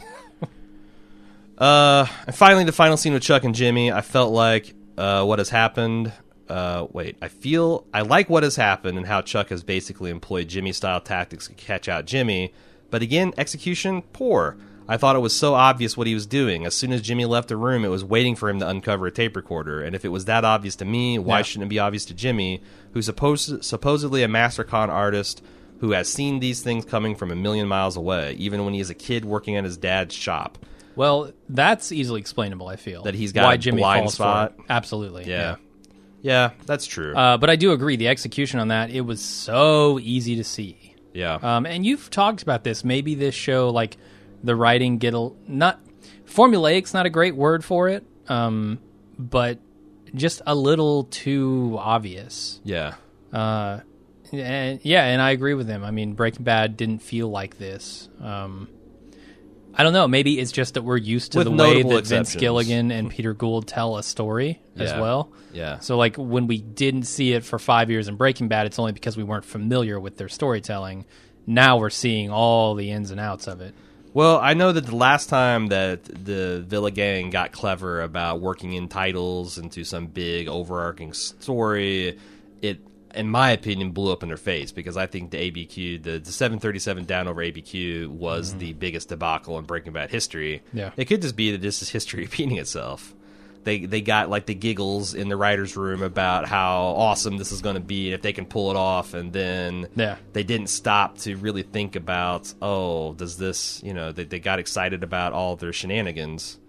uh, and finally, the final scene with Chuck and Jimmy. I felt like uh, what has happened. Uh, wait, I feel I like what has happened and how Chuck has basically employed Jimmy-style tactics to catch out Jimmy. But again, execution, poor. I thought it was so obvious what he was doing. As soon as Jimmy left the room, it was waiting for him to uncover a tape recorder. And if it was that obvious to me, why yeah. shouldn't it be obvious to Jimmy, who's supposed, supposedly a master con artist who has seen these things coming from a million miles away, even when he is a kid working at his dad's shop?
Well, that's easily explainable, I feel.
That he's got
why
a
Jimmy
blind
falls
spot?
For it. Absolutely,
yeah.
yeah.
Yeah, that's true.
Uh, but I do agree. The execution on that, it was so easy to see.
Yeah.
Um, and you've talked about this. Maybe this show, like, the writing get a... Not, formulaic's not a great word for it, um, but just a little too obvious.
Yeah.
Uh, and, yeah, and I agree with him. I mean, Breaking Bad didn't feel like this. Um, I don't know. Maybe it's just that we're used to
With
the way that
exceptions.
Vince Gilligan and Peter Gould tell a story as
Yeah.
well.
Yeah.
So, like, when we didn't see it for five years in Breaking Bad, it's only because we weren't familiar with their storytelling. Now we're seeing all the ins and outs of it.
Well, I know that the last time that the Villa Gang got clever about working in titles into some big overarching story, it in my opinion, blew up in their face because I think the A B Q, the, the seven thirty-seven down over A B Q was mm. the biggest debacle in Breaking Bad history.
Yeah.
It could just be that this is history repeating itself. They they got like the giggles in the writer's room about how awesome this is going to be if they can pull it off, and then
yeah.
they didn't stop to really think about, oh, does this, you know, they, they got excited about all their shenanigans.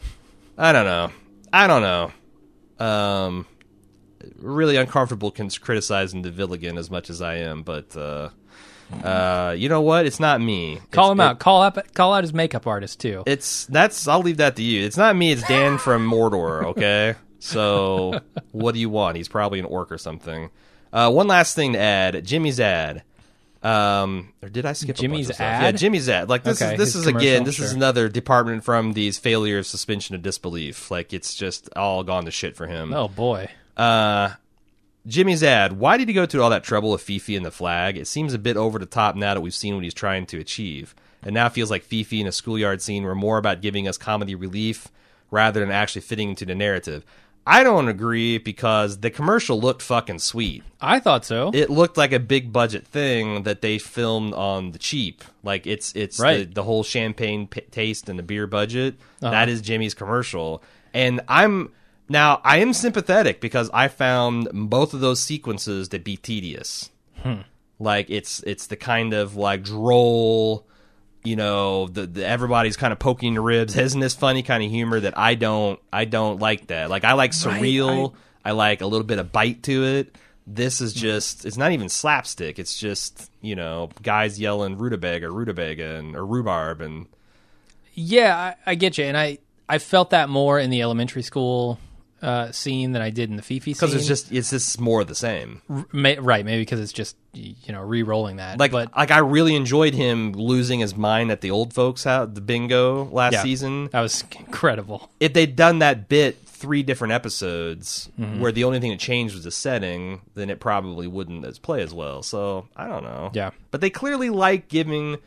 I don't know. I don't know. Um, really uncomfortable criticizing the Villigan as much as I am, but uh, uh, you know what? It's not me.
Call
it's,
him
it,
out. Call up. Call out his makeup artist too.
It's that's. I'll leave that to you. It's not me. It's Dan from Mordor. Okay. So what do you want? He's probably an orc or something. Uh, one last thing to add. Jimmy's ad. Um, or did I skip
Jimmy's
a bunch of stuff?
ad?
Yeah, Jimmy's ad. Like this
okay,
is this
his
is again. This
sure.
is another department from these failure of suspension of disbelief. Like it's just all gone to shit for him.
Oh boy.
Uh. Jimmy's ad. Why did he go through all that trouble with Fifi and the flag? It seems a bit over the top now that we've seen what he's trying to achieve. It now feels like Fifi and a schoolyard scene were more about giving us comedy relief rather than actually fitting into the narrative. I don't agree because the commercial looked fucking sweet.
I thought so.
It looked like a big budget thing that they filmed on the cheap. Like it's it's
right.
the, the whole champagne p- taste and the beer budget.
Uh-huh.
That is Jimmy's commercial. And I'm... Now, I am sympathetic because I found both of those sequences to be tedious.
Hmm.
Like, it's it's the kind of, like, droll, you know, the, the everybody's kind of poking the ribs. Isn't this funny kind of humor that I don't I don't like that. Like, I like surreal. Right, I, I like a little bit of bite to it. This is just, it's not even slapstick. It's just, you know, guys yelling rutabaga, rutabaga, and, or rhubarb. And
yeah, I, I get you. And I, I felt that more in the elementary school Uh, scene than I did in the Fifi scene.
Because it's just it's just more of the same.
R- may, right, maybe because it's just, you know, re-rolling that.
Like,
but,
like I really enjoyed him losing his mind at the old folks' house, the bingo last
yeah,
season.
That was incredible.
If they'd done that bit three different episodes mm-hmm. where the only thing that changed was the setting, then it probably wouldn't as play as well. So, I don't know.
Yeah.
But they clearly like giving...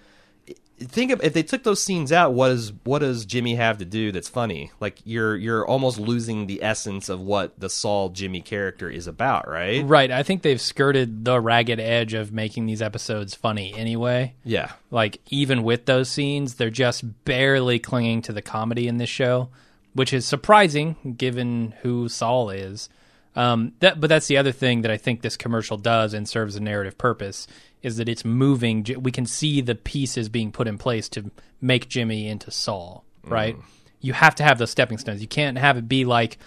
Think of if they took those scenes out, what is what does Jimmy have to do that's funny? Like you're you're almost losing the essence of what the Saul Jimmy character is about, right?
Right. I think they've skirted the ragged edge of making these episodes funny anyway.
Yeah.
Like even with those scenes, they're just barely clinging to the comedy in this show, which is surprising given who Saul is. Um, that, but that's the other thing that I think this commercial does and serves a narrative purpose is that it's moving. We can see the pieces being put in place to make Jimmy into Saul, right? Mm. You have to have those stepping stones. You can't have it be like,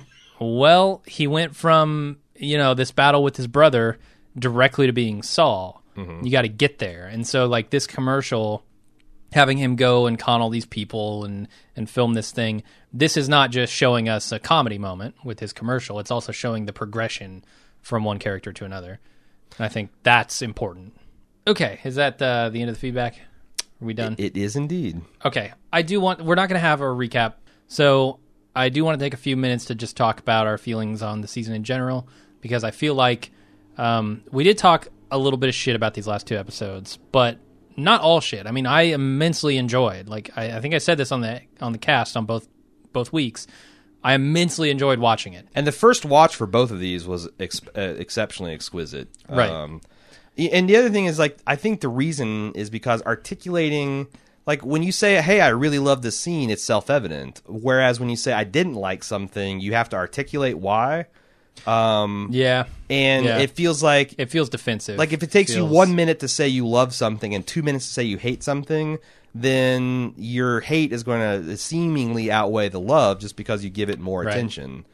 well, he went from, you know, this battle with his brother directly to being Saul. Mm-hmm. You got to get there. And so like this commercial, having him go and con all these people and, and film this thing, this is not just showing us a comedy moment with his commercial. It's also showing the progression from one character to another. I think that's important. Okay, is that uh, the end of the feedback? Are we done?
It, it is indeed.
Okay, I do want. We're not going to have a recap, so I do want to take a few minutes to just talk about our feelings on the season in general, because I feel like um, we did talk a little bit of shit about these last two episodes, but not all shit. I mean, I immensely enjoyed. Like I, I think I said this on the on the cast on both both weeks. I immensely enjoyed watching it.
And the first watch for both of these was ex- uh, exceptionally exquisite.
Right.
Um, and the other thing is, like, I think the reason is because articulating, like, when you say, hey, I really love this scene, it's self-evident. Whereas when you say, I didn't like something, you have to articulate why. Um,
yeah.
And
yeah.
it feels like...
It feels defensive.
Like, if it takes
feels...
you one minute to say you love something and two minutes to say you hate something... then your hate is going to seemingly outweigh the love just because you give it more
right.
attention.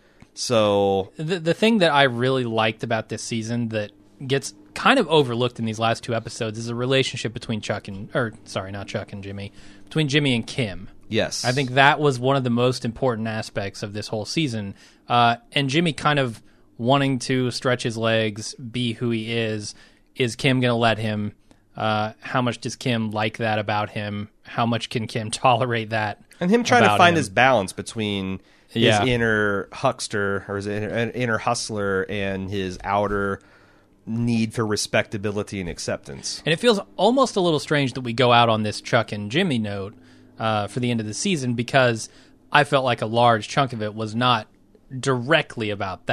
So
the the thing that I really liked about this season that gets kind of overlooked in these last two episodes is the relationship between Chuck and, or sorry, not Chuck and Jimmy, between Jimmy and Kim.
Yes.
I think that was one of the most important aspects of this whole season. Uh, and Jimmy kind of wanting to stretch his legs, be who he is. Is Kim going to let him? Uh, how much does Kim like that about him? How much can Kim tolerate that?
And him trying to find
him?
his balance between his
yeah.
inner huckster or his inner, inner hustler and his outer need for respectability and acceptance.
And it feels almost a little strange that we go out on this Chuck and Jimmy note uh, for the end of the season, because I felt like a large chunk of it was not directly about that.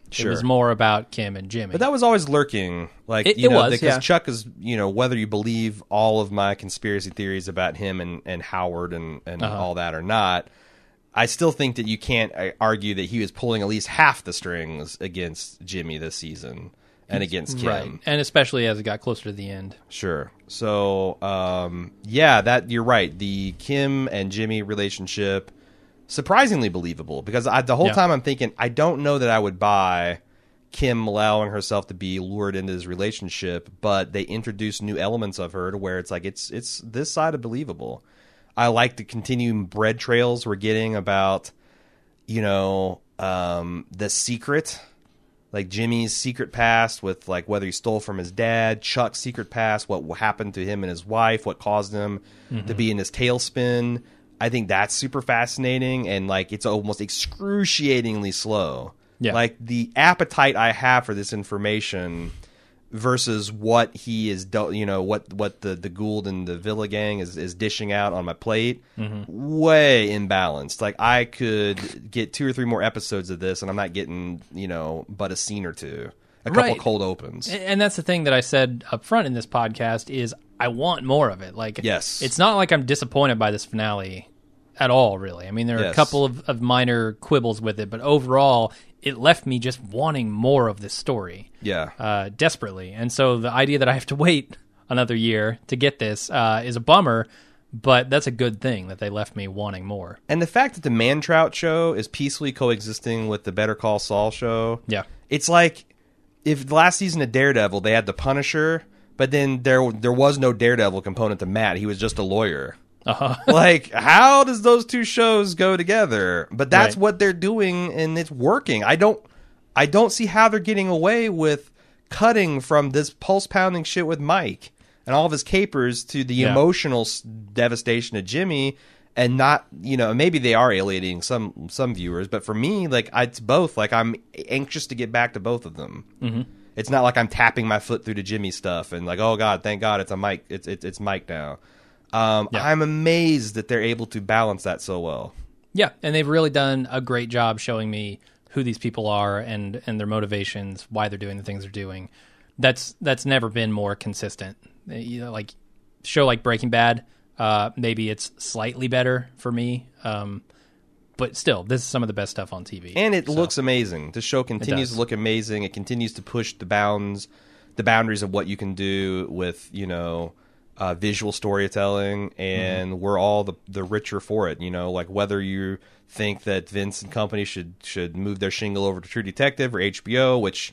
Sure.
It was more about Kim and Jimmy.
But that was always lurking. Like,
It-
you
it
know,
was,
because
yeah.
Chuck is, you know, whether you believe all of my conspiracy theories about him and, and Howard and, and
Uh-huh.
all that or not, I still think that you can't uh, argue that he was pulling at least half the strings against Jimmy this season and against Kim.
Right. And especially as it got closer to the end.
Sure. So, um, yeah, that you're right. The Kim and Jimmy relationship, surprisingly believable, because I, the whole
Yeah.
time I'm thinking, I don't know that I would buy Kim allowing herself to be lured into this relationship, but they introduce new elements of her to where it's like it's it's this side of believable. I like the continuing bread trails we're getting about, you know, um, the secret. Like Jimmy's secret past with like whether he stole from his dad, Chuck's secret past, what happened to him and his wife, what caused him
Mm-hmm.
to be in this tailspin. I think that's super fascinating, and like it's almost excruciatingly slow.
Yeah.
Like the appetite I have for this information versus what he is, do- you know, what what the the Gould and the Villa gang is is dishing out on my plate,
Mm-hmm.
way imbalanced. Like I could get two or three more episodes of this, and I'm not getting, you know, but a scene or two, a couple
Right.
cold opens.
And that's the thing that I said up front in this podcast is I want more of it. Like,
Yes.
it's not like I'm disappointed by this finale at all, really. I mean, there are
Yes.
a couple of, of minor quibbles with it, but overall, it left me just wanting more of this story
Yeah,
uh, desperately. And so the idea that I have to wait another year to get this uh, is a bummer, but that's a good thing that they left me wanting more.
and the fact that the Mantrout show is peacefully coexisting with the Better Call Saul show.
Yeah.
It's like if the last season of Daredevil they had the Punisher, but then there there was no Daredevil component to Matt. He was just a lawyer.
Uh-huh.
Like, how does those two shows go together? But that's
Right.
what they're doing, and it's working. I don't, I don't see how they're getting away with cutting from this pulse pounding shit with Mike and all of his capers to the
Yeah.
emotional s- devastation of Jimmy, and not, you know, maybe they are alienating some some viewers, but for me, like, I, it's both. Like, I'm anxious to get back to both of them. Mm-hmm. It's not like I'm tapping my foot through the Jimmy stuff and like, oh God, thank God it's a Mike. It's it's, it's Mike now. Um,
Yeah.
I'm amazed that they're able to balance that so well.
Yeah, and they've really done a great job showing me who these people are and, and their motivations, why they're doing the things they're doing. That's that's never been more consistent. You know, like show like Breaking Bad, uh, maybe it's slightly better for me, um, but still, this is some of the best stuff on T V.
And it
So,
looks amazing. The show continues
does.
to look amazing. It continues to push the bounds, the boundaries of what you can do with, you know, uh, visual storytelling, and
Mm-hmm.
we're all the the richer for it. You know, like whether you think that Vince and company should should move their shingle over to True Detective or H B O, which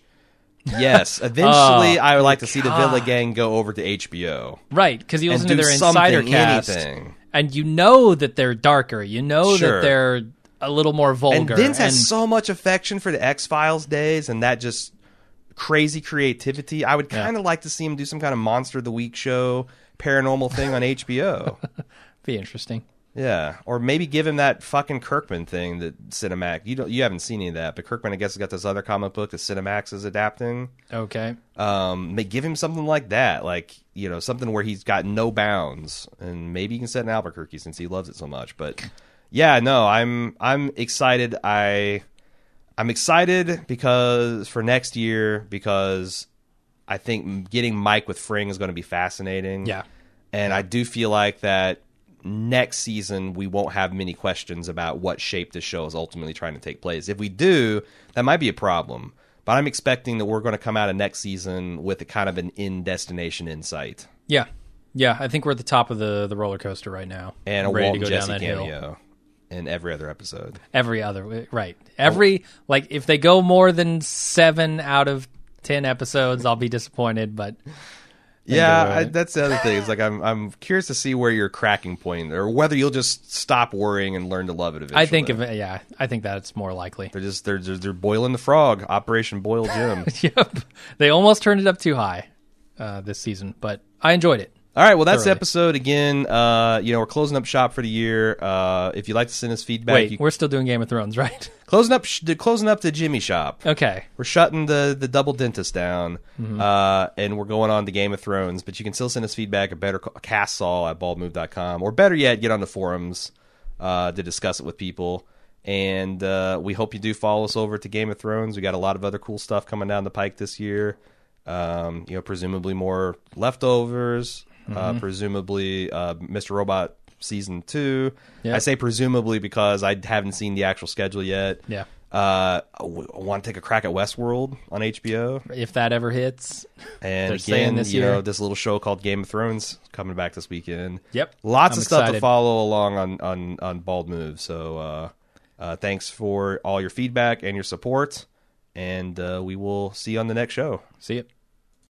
yes, eventually
Oh,
I would like to see the Villa
God.
Gang go over to H B O.
right, because you
and
listen to
do
their insider
something,
cast,
anything.
and you know that they're darker. You know
Sure.
that they're a little more vulgar.
And Vince has
and-
so much affection for the X-Files days and that just crazy creativity. I would kind of like to see him do some kind of Monster of the Week show, paranormal thing on H B O.
be interesting.
Yeah, or maybe give him that fucking Kirkman thing that Cinemax. You don't, you haven't seen any of that, but Kirkman, I guess, has got this other comic book that Cinemax is adapting.
Okay.
Um, may give him something like that, like, you know, something where he's got no bounds, and maybe he can set in Albuquerque since he loves it so much. But yeah, no, I'm I'm excited. I I'm excited because for next year because I think getting Mike with Fring is going to be fascinating.
Yeah.
And I do feel like that next season we won't have many questions about what shape this show is ultimately trying to take place. If we do, that might be a problem. But I'm expecting that we're going to come out of next season with a kind of an in-destination insight.
Yeah. Yeah, I think we're at the top of the, the roller coaster right now.
And a
ready
Walt
to
and
go
Jesse
down that hill.
cameo in every other episode.
Every other, right. Every, like, if they go more than seven out of ten episodes, I'll be disappointed, but...
Yeah,
go with
I,
it.
that's the other thing. It's like I'm I'm curious to see where your cracking point, or whether you'll just stop worrying and learn to love it eventually.
I think, of it, yeah, I think that's more likely.
they're just they're they're, they're boiling the frog. Operation Boil Jim.
Yep. They almost turned it up too high uh, this season, but I enjoyed it.
All right, well, that's the
Thoroughly.
episode again. Uh, you know, we're closing up shop for the year. Uh, if you'd like to send us feedback,
Wait,
you,
we're still doing Game of Thrones, right?
closing up, sh- the- closing up the Jimmy shop.
Okay.
We're shutting the the double dentist down,
Mm-hmm.
uh, and we're going on to Game of Thrones. But you can still send us feedback at better cast saul at bald move dot com, or better yet, get on the forums uh, to discuss it with people. And uh, we hope you do follow us over to Game of Thrones. We got a lot of other cool stuff coming down the pike this year. Um, you know, presumably more leftovers. Mm-hmm. Uh, presumably, uh, Mister Robot season two. Yep. I say presumably because I haven't seen the actual schedule yet.
Yeah.
Uh, I, w- I want to take a crack at Westworld on H B O
if that ever hits.
And again, this you year. know, this little show called Game of Thrones coming back this weekend.
Yep.
Lots
I'm
of stuff
excited.
to follow along on on on Bald Move. So, uh, uh, thanks for all your feedback and your support, and uh, we will see you on the next show.
See you.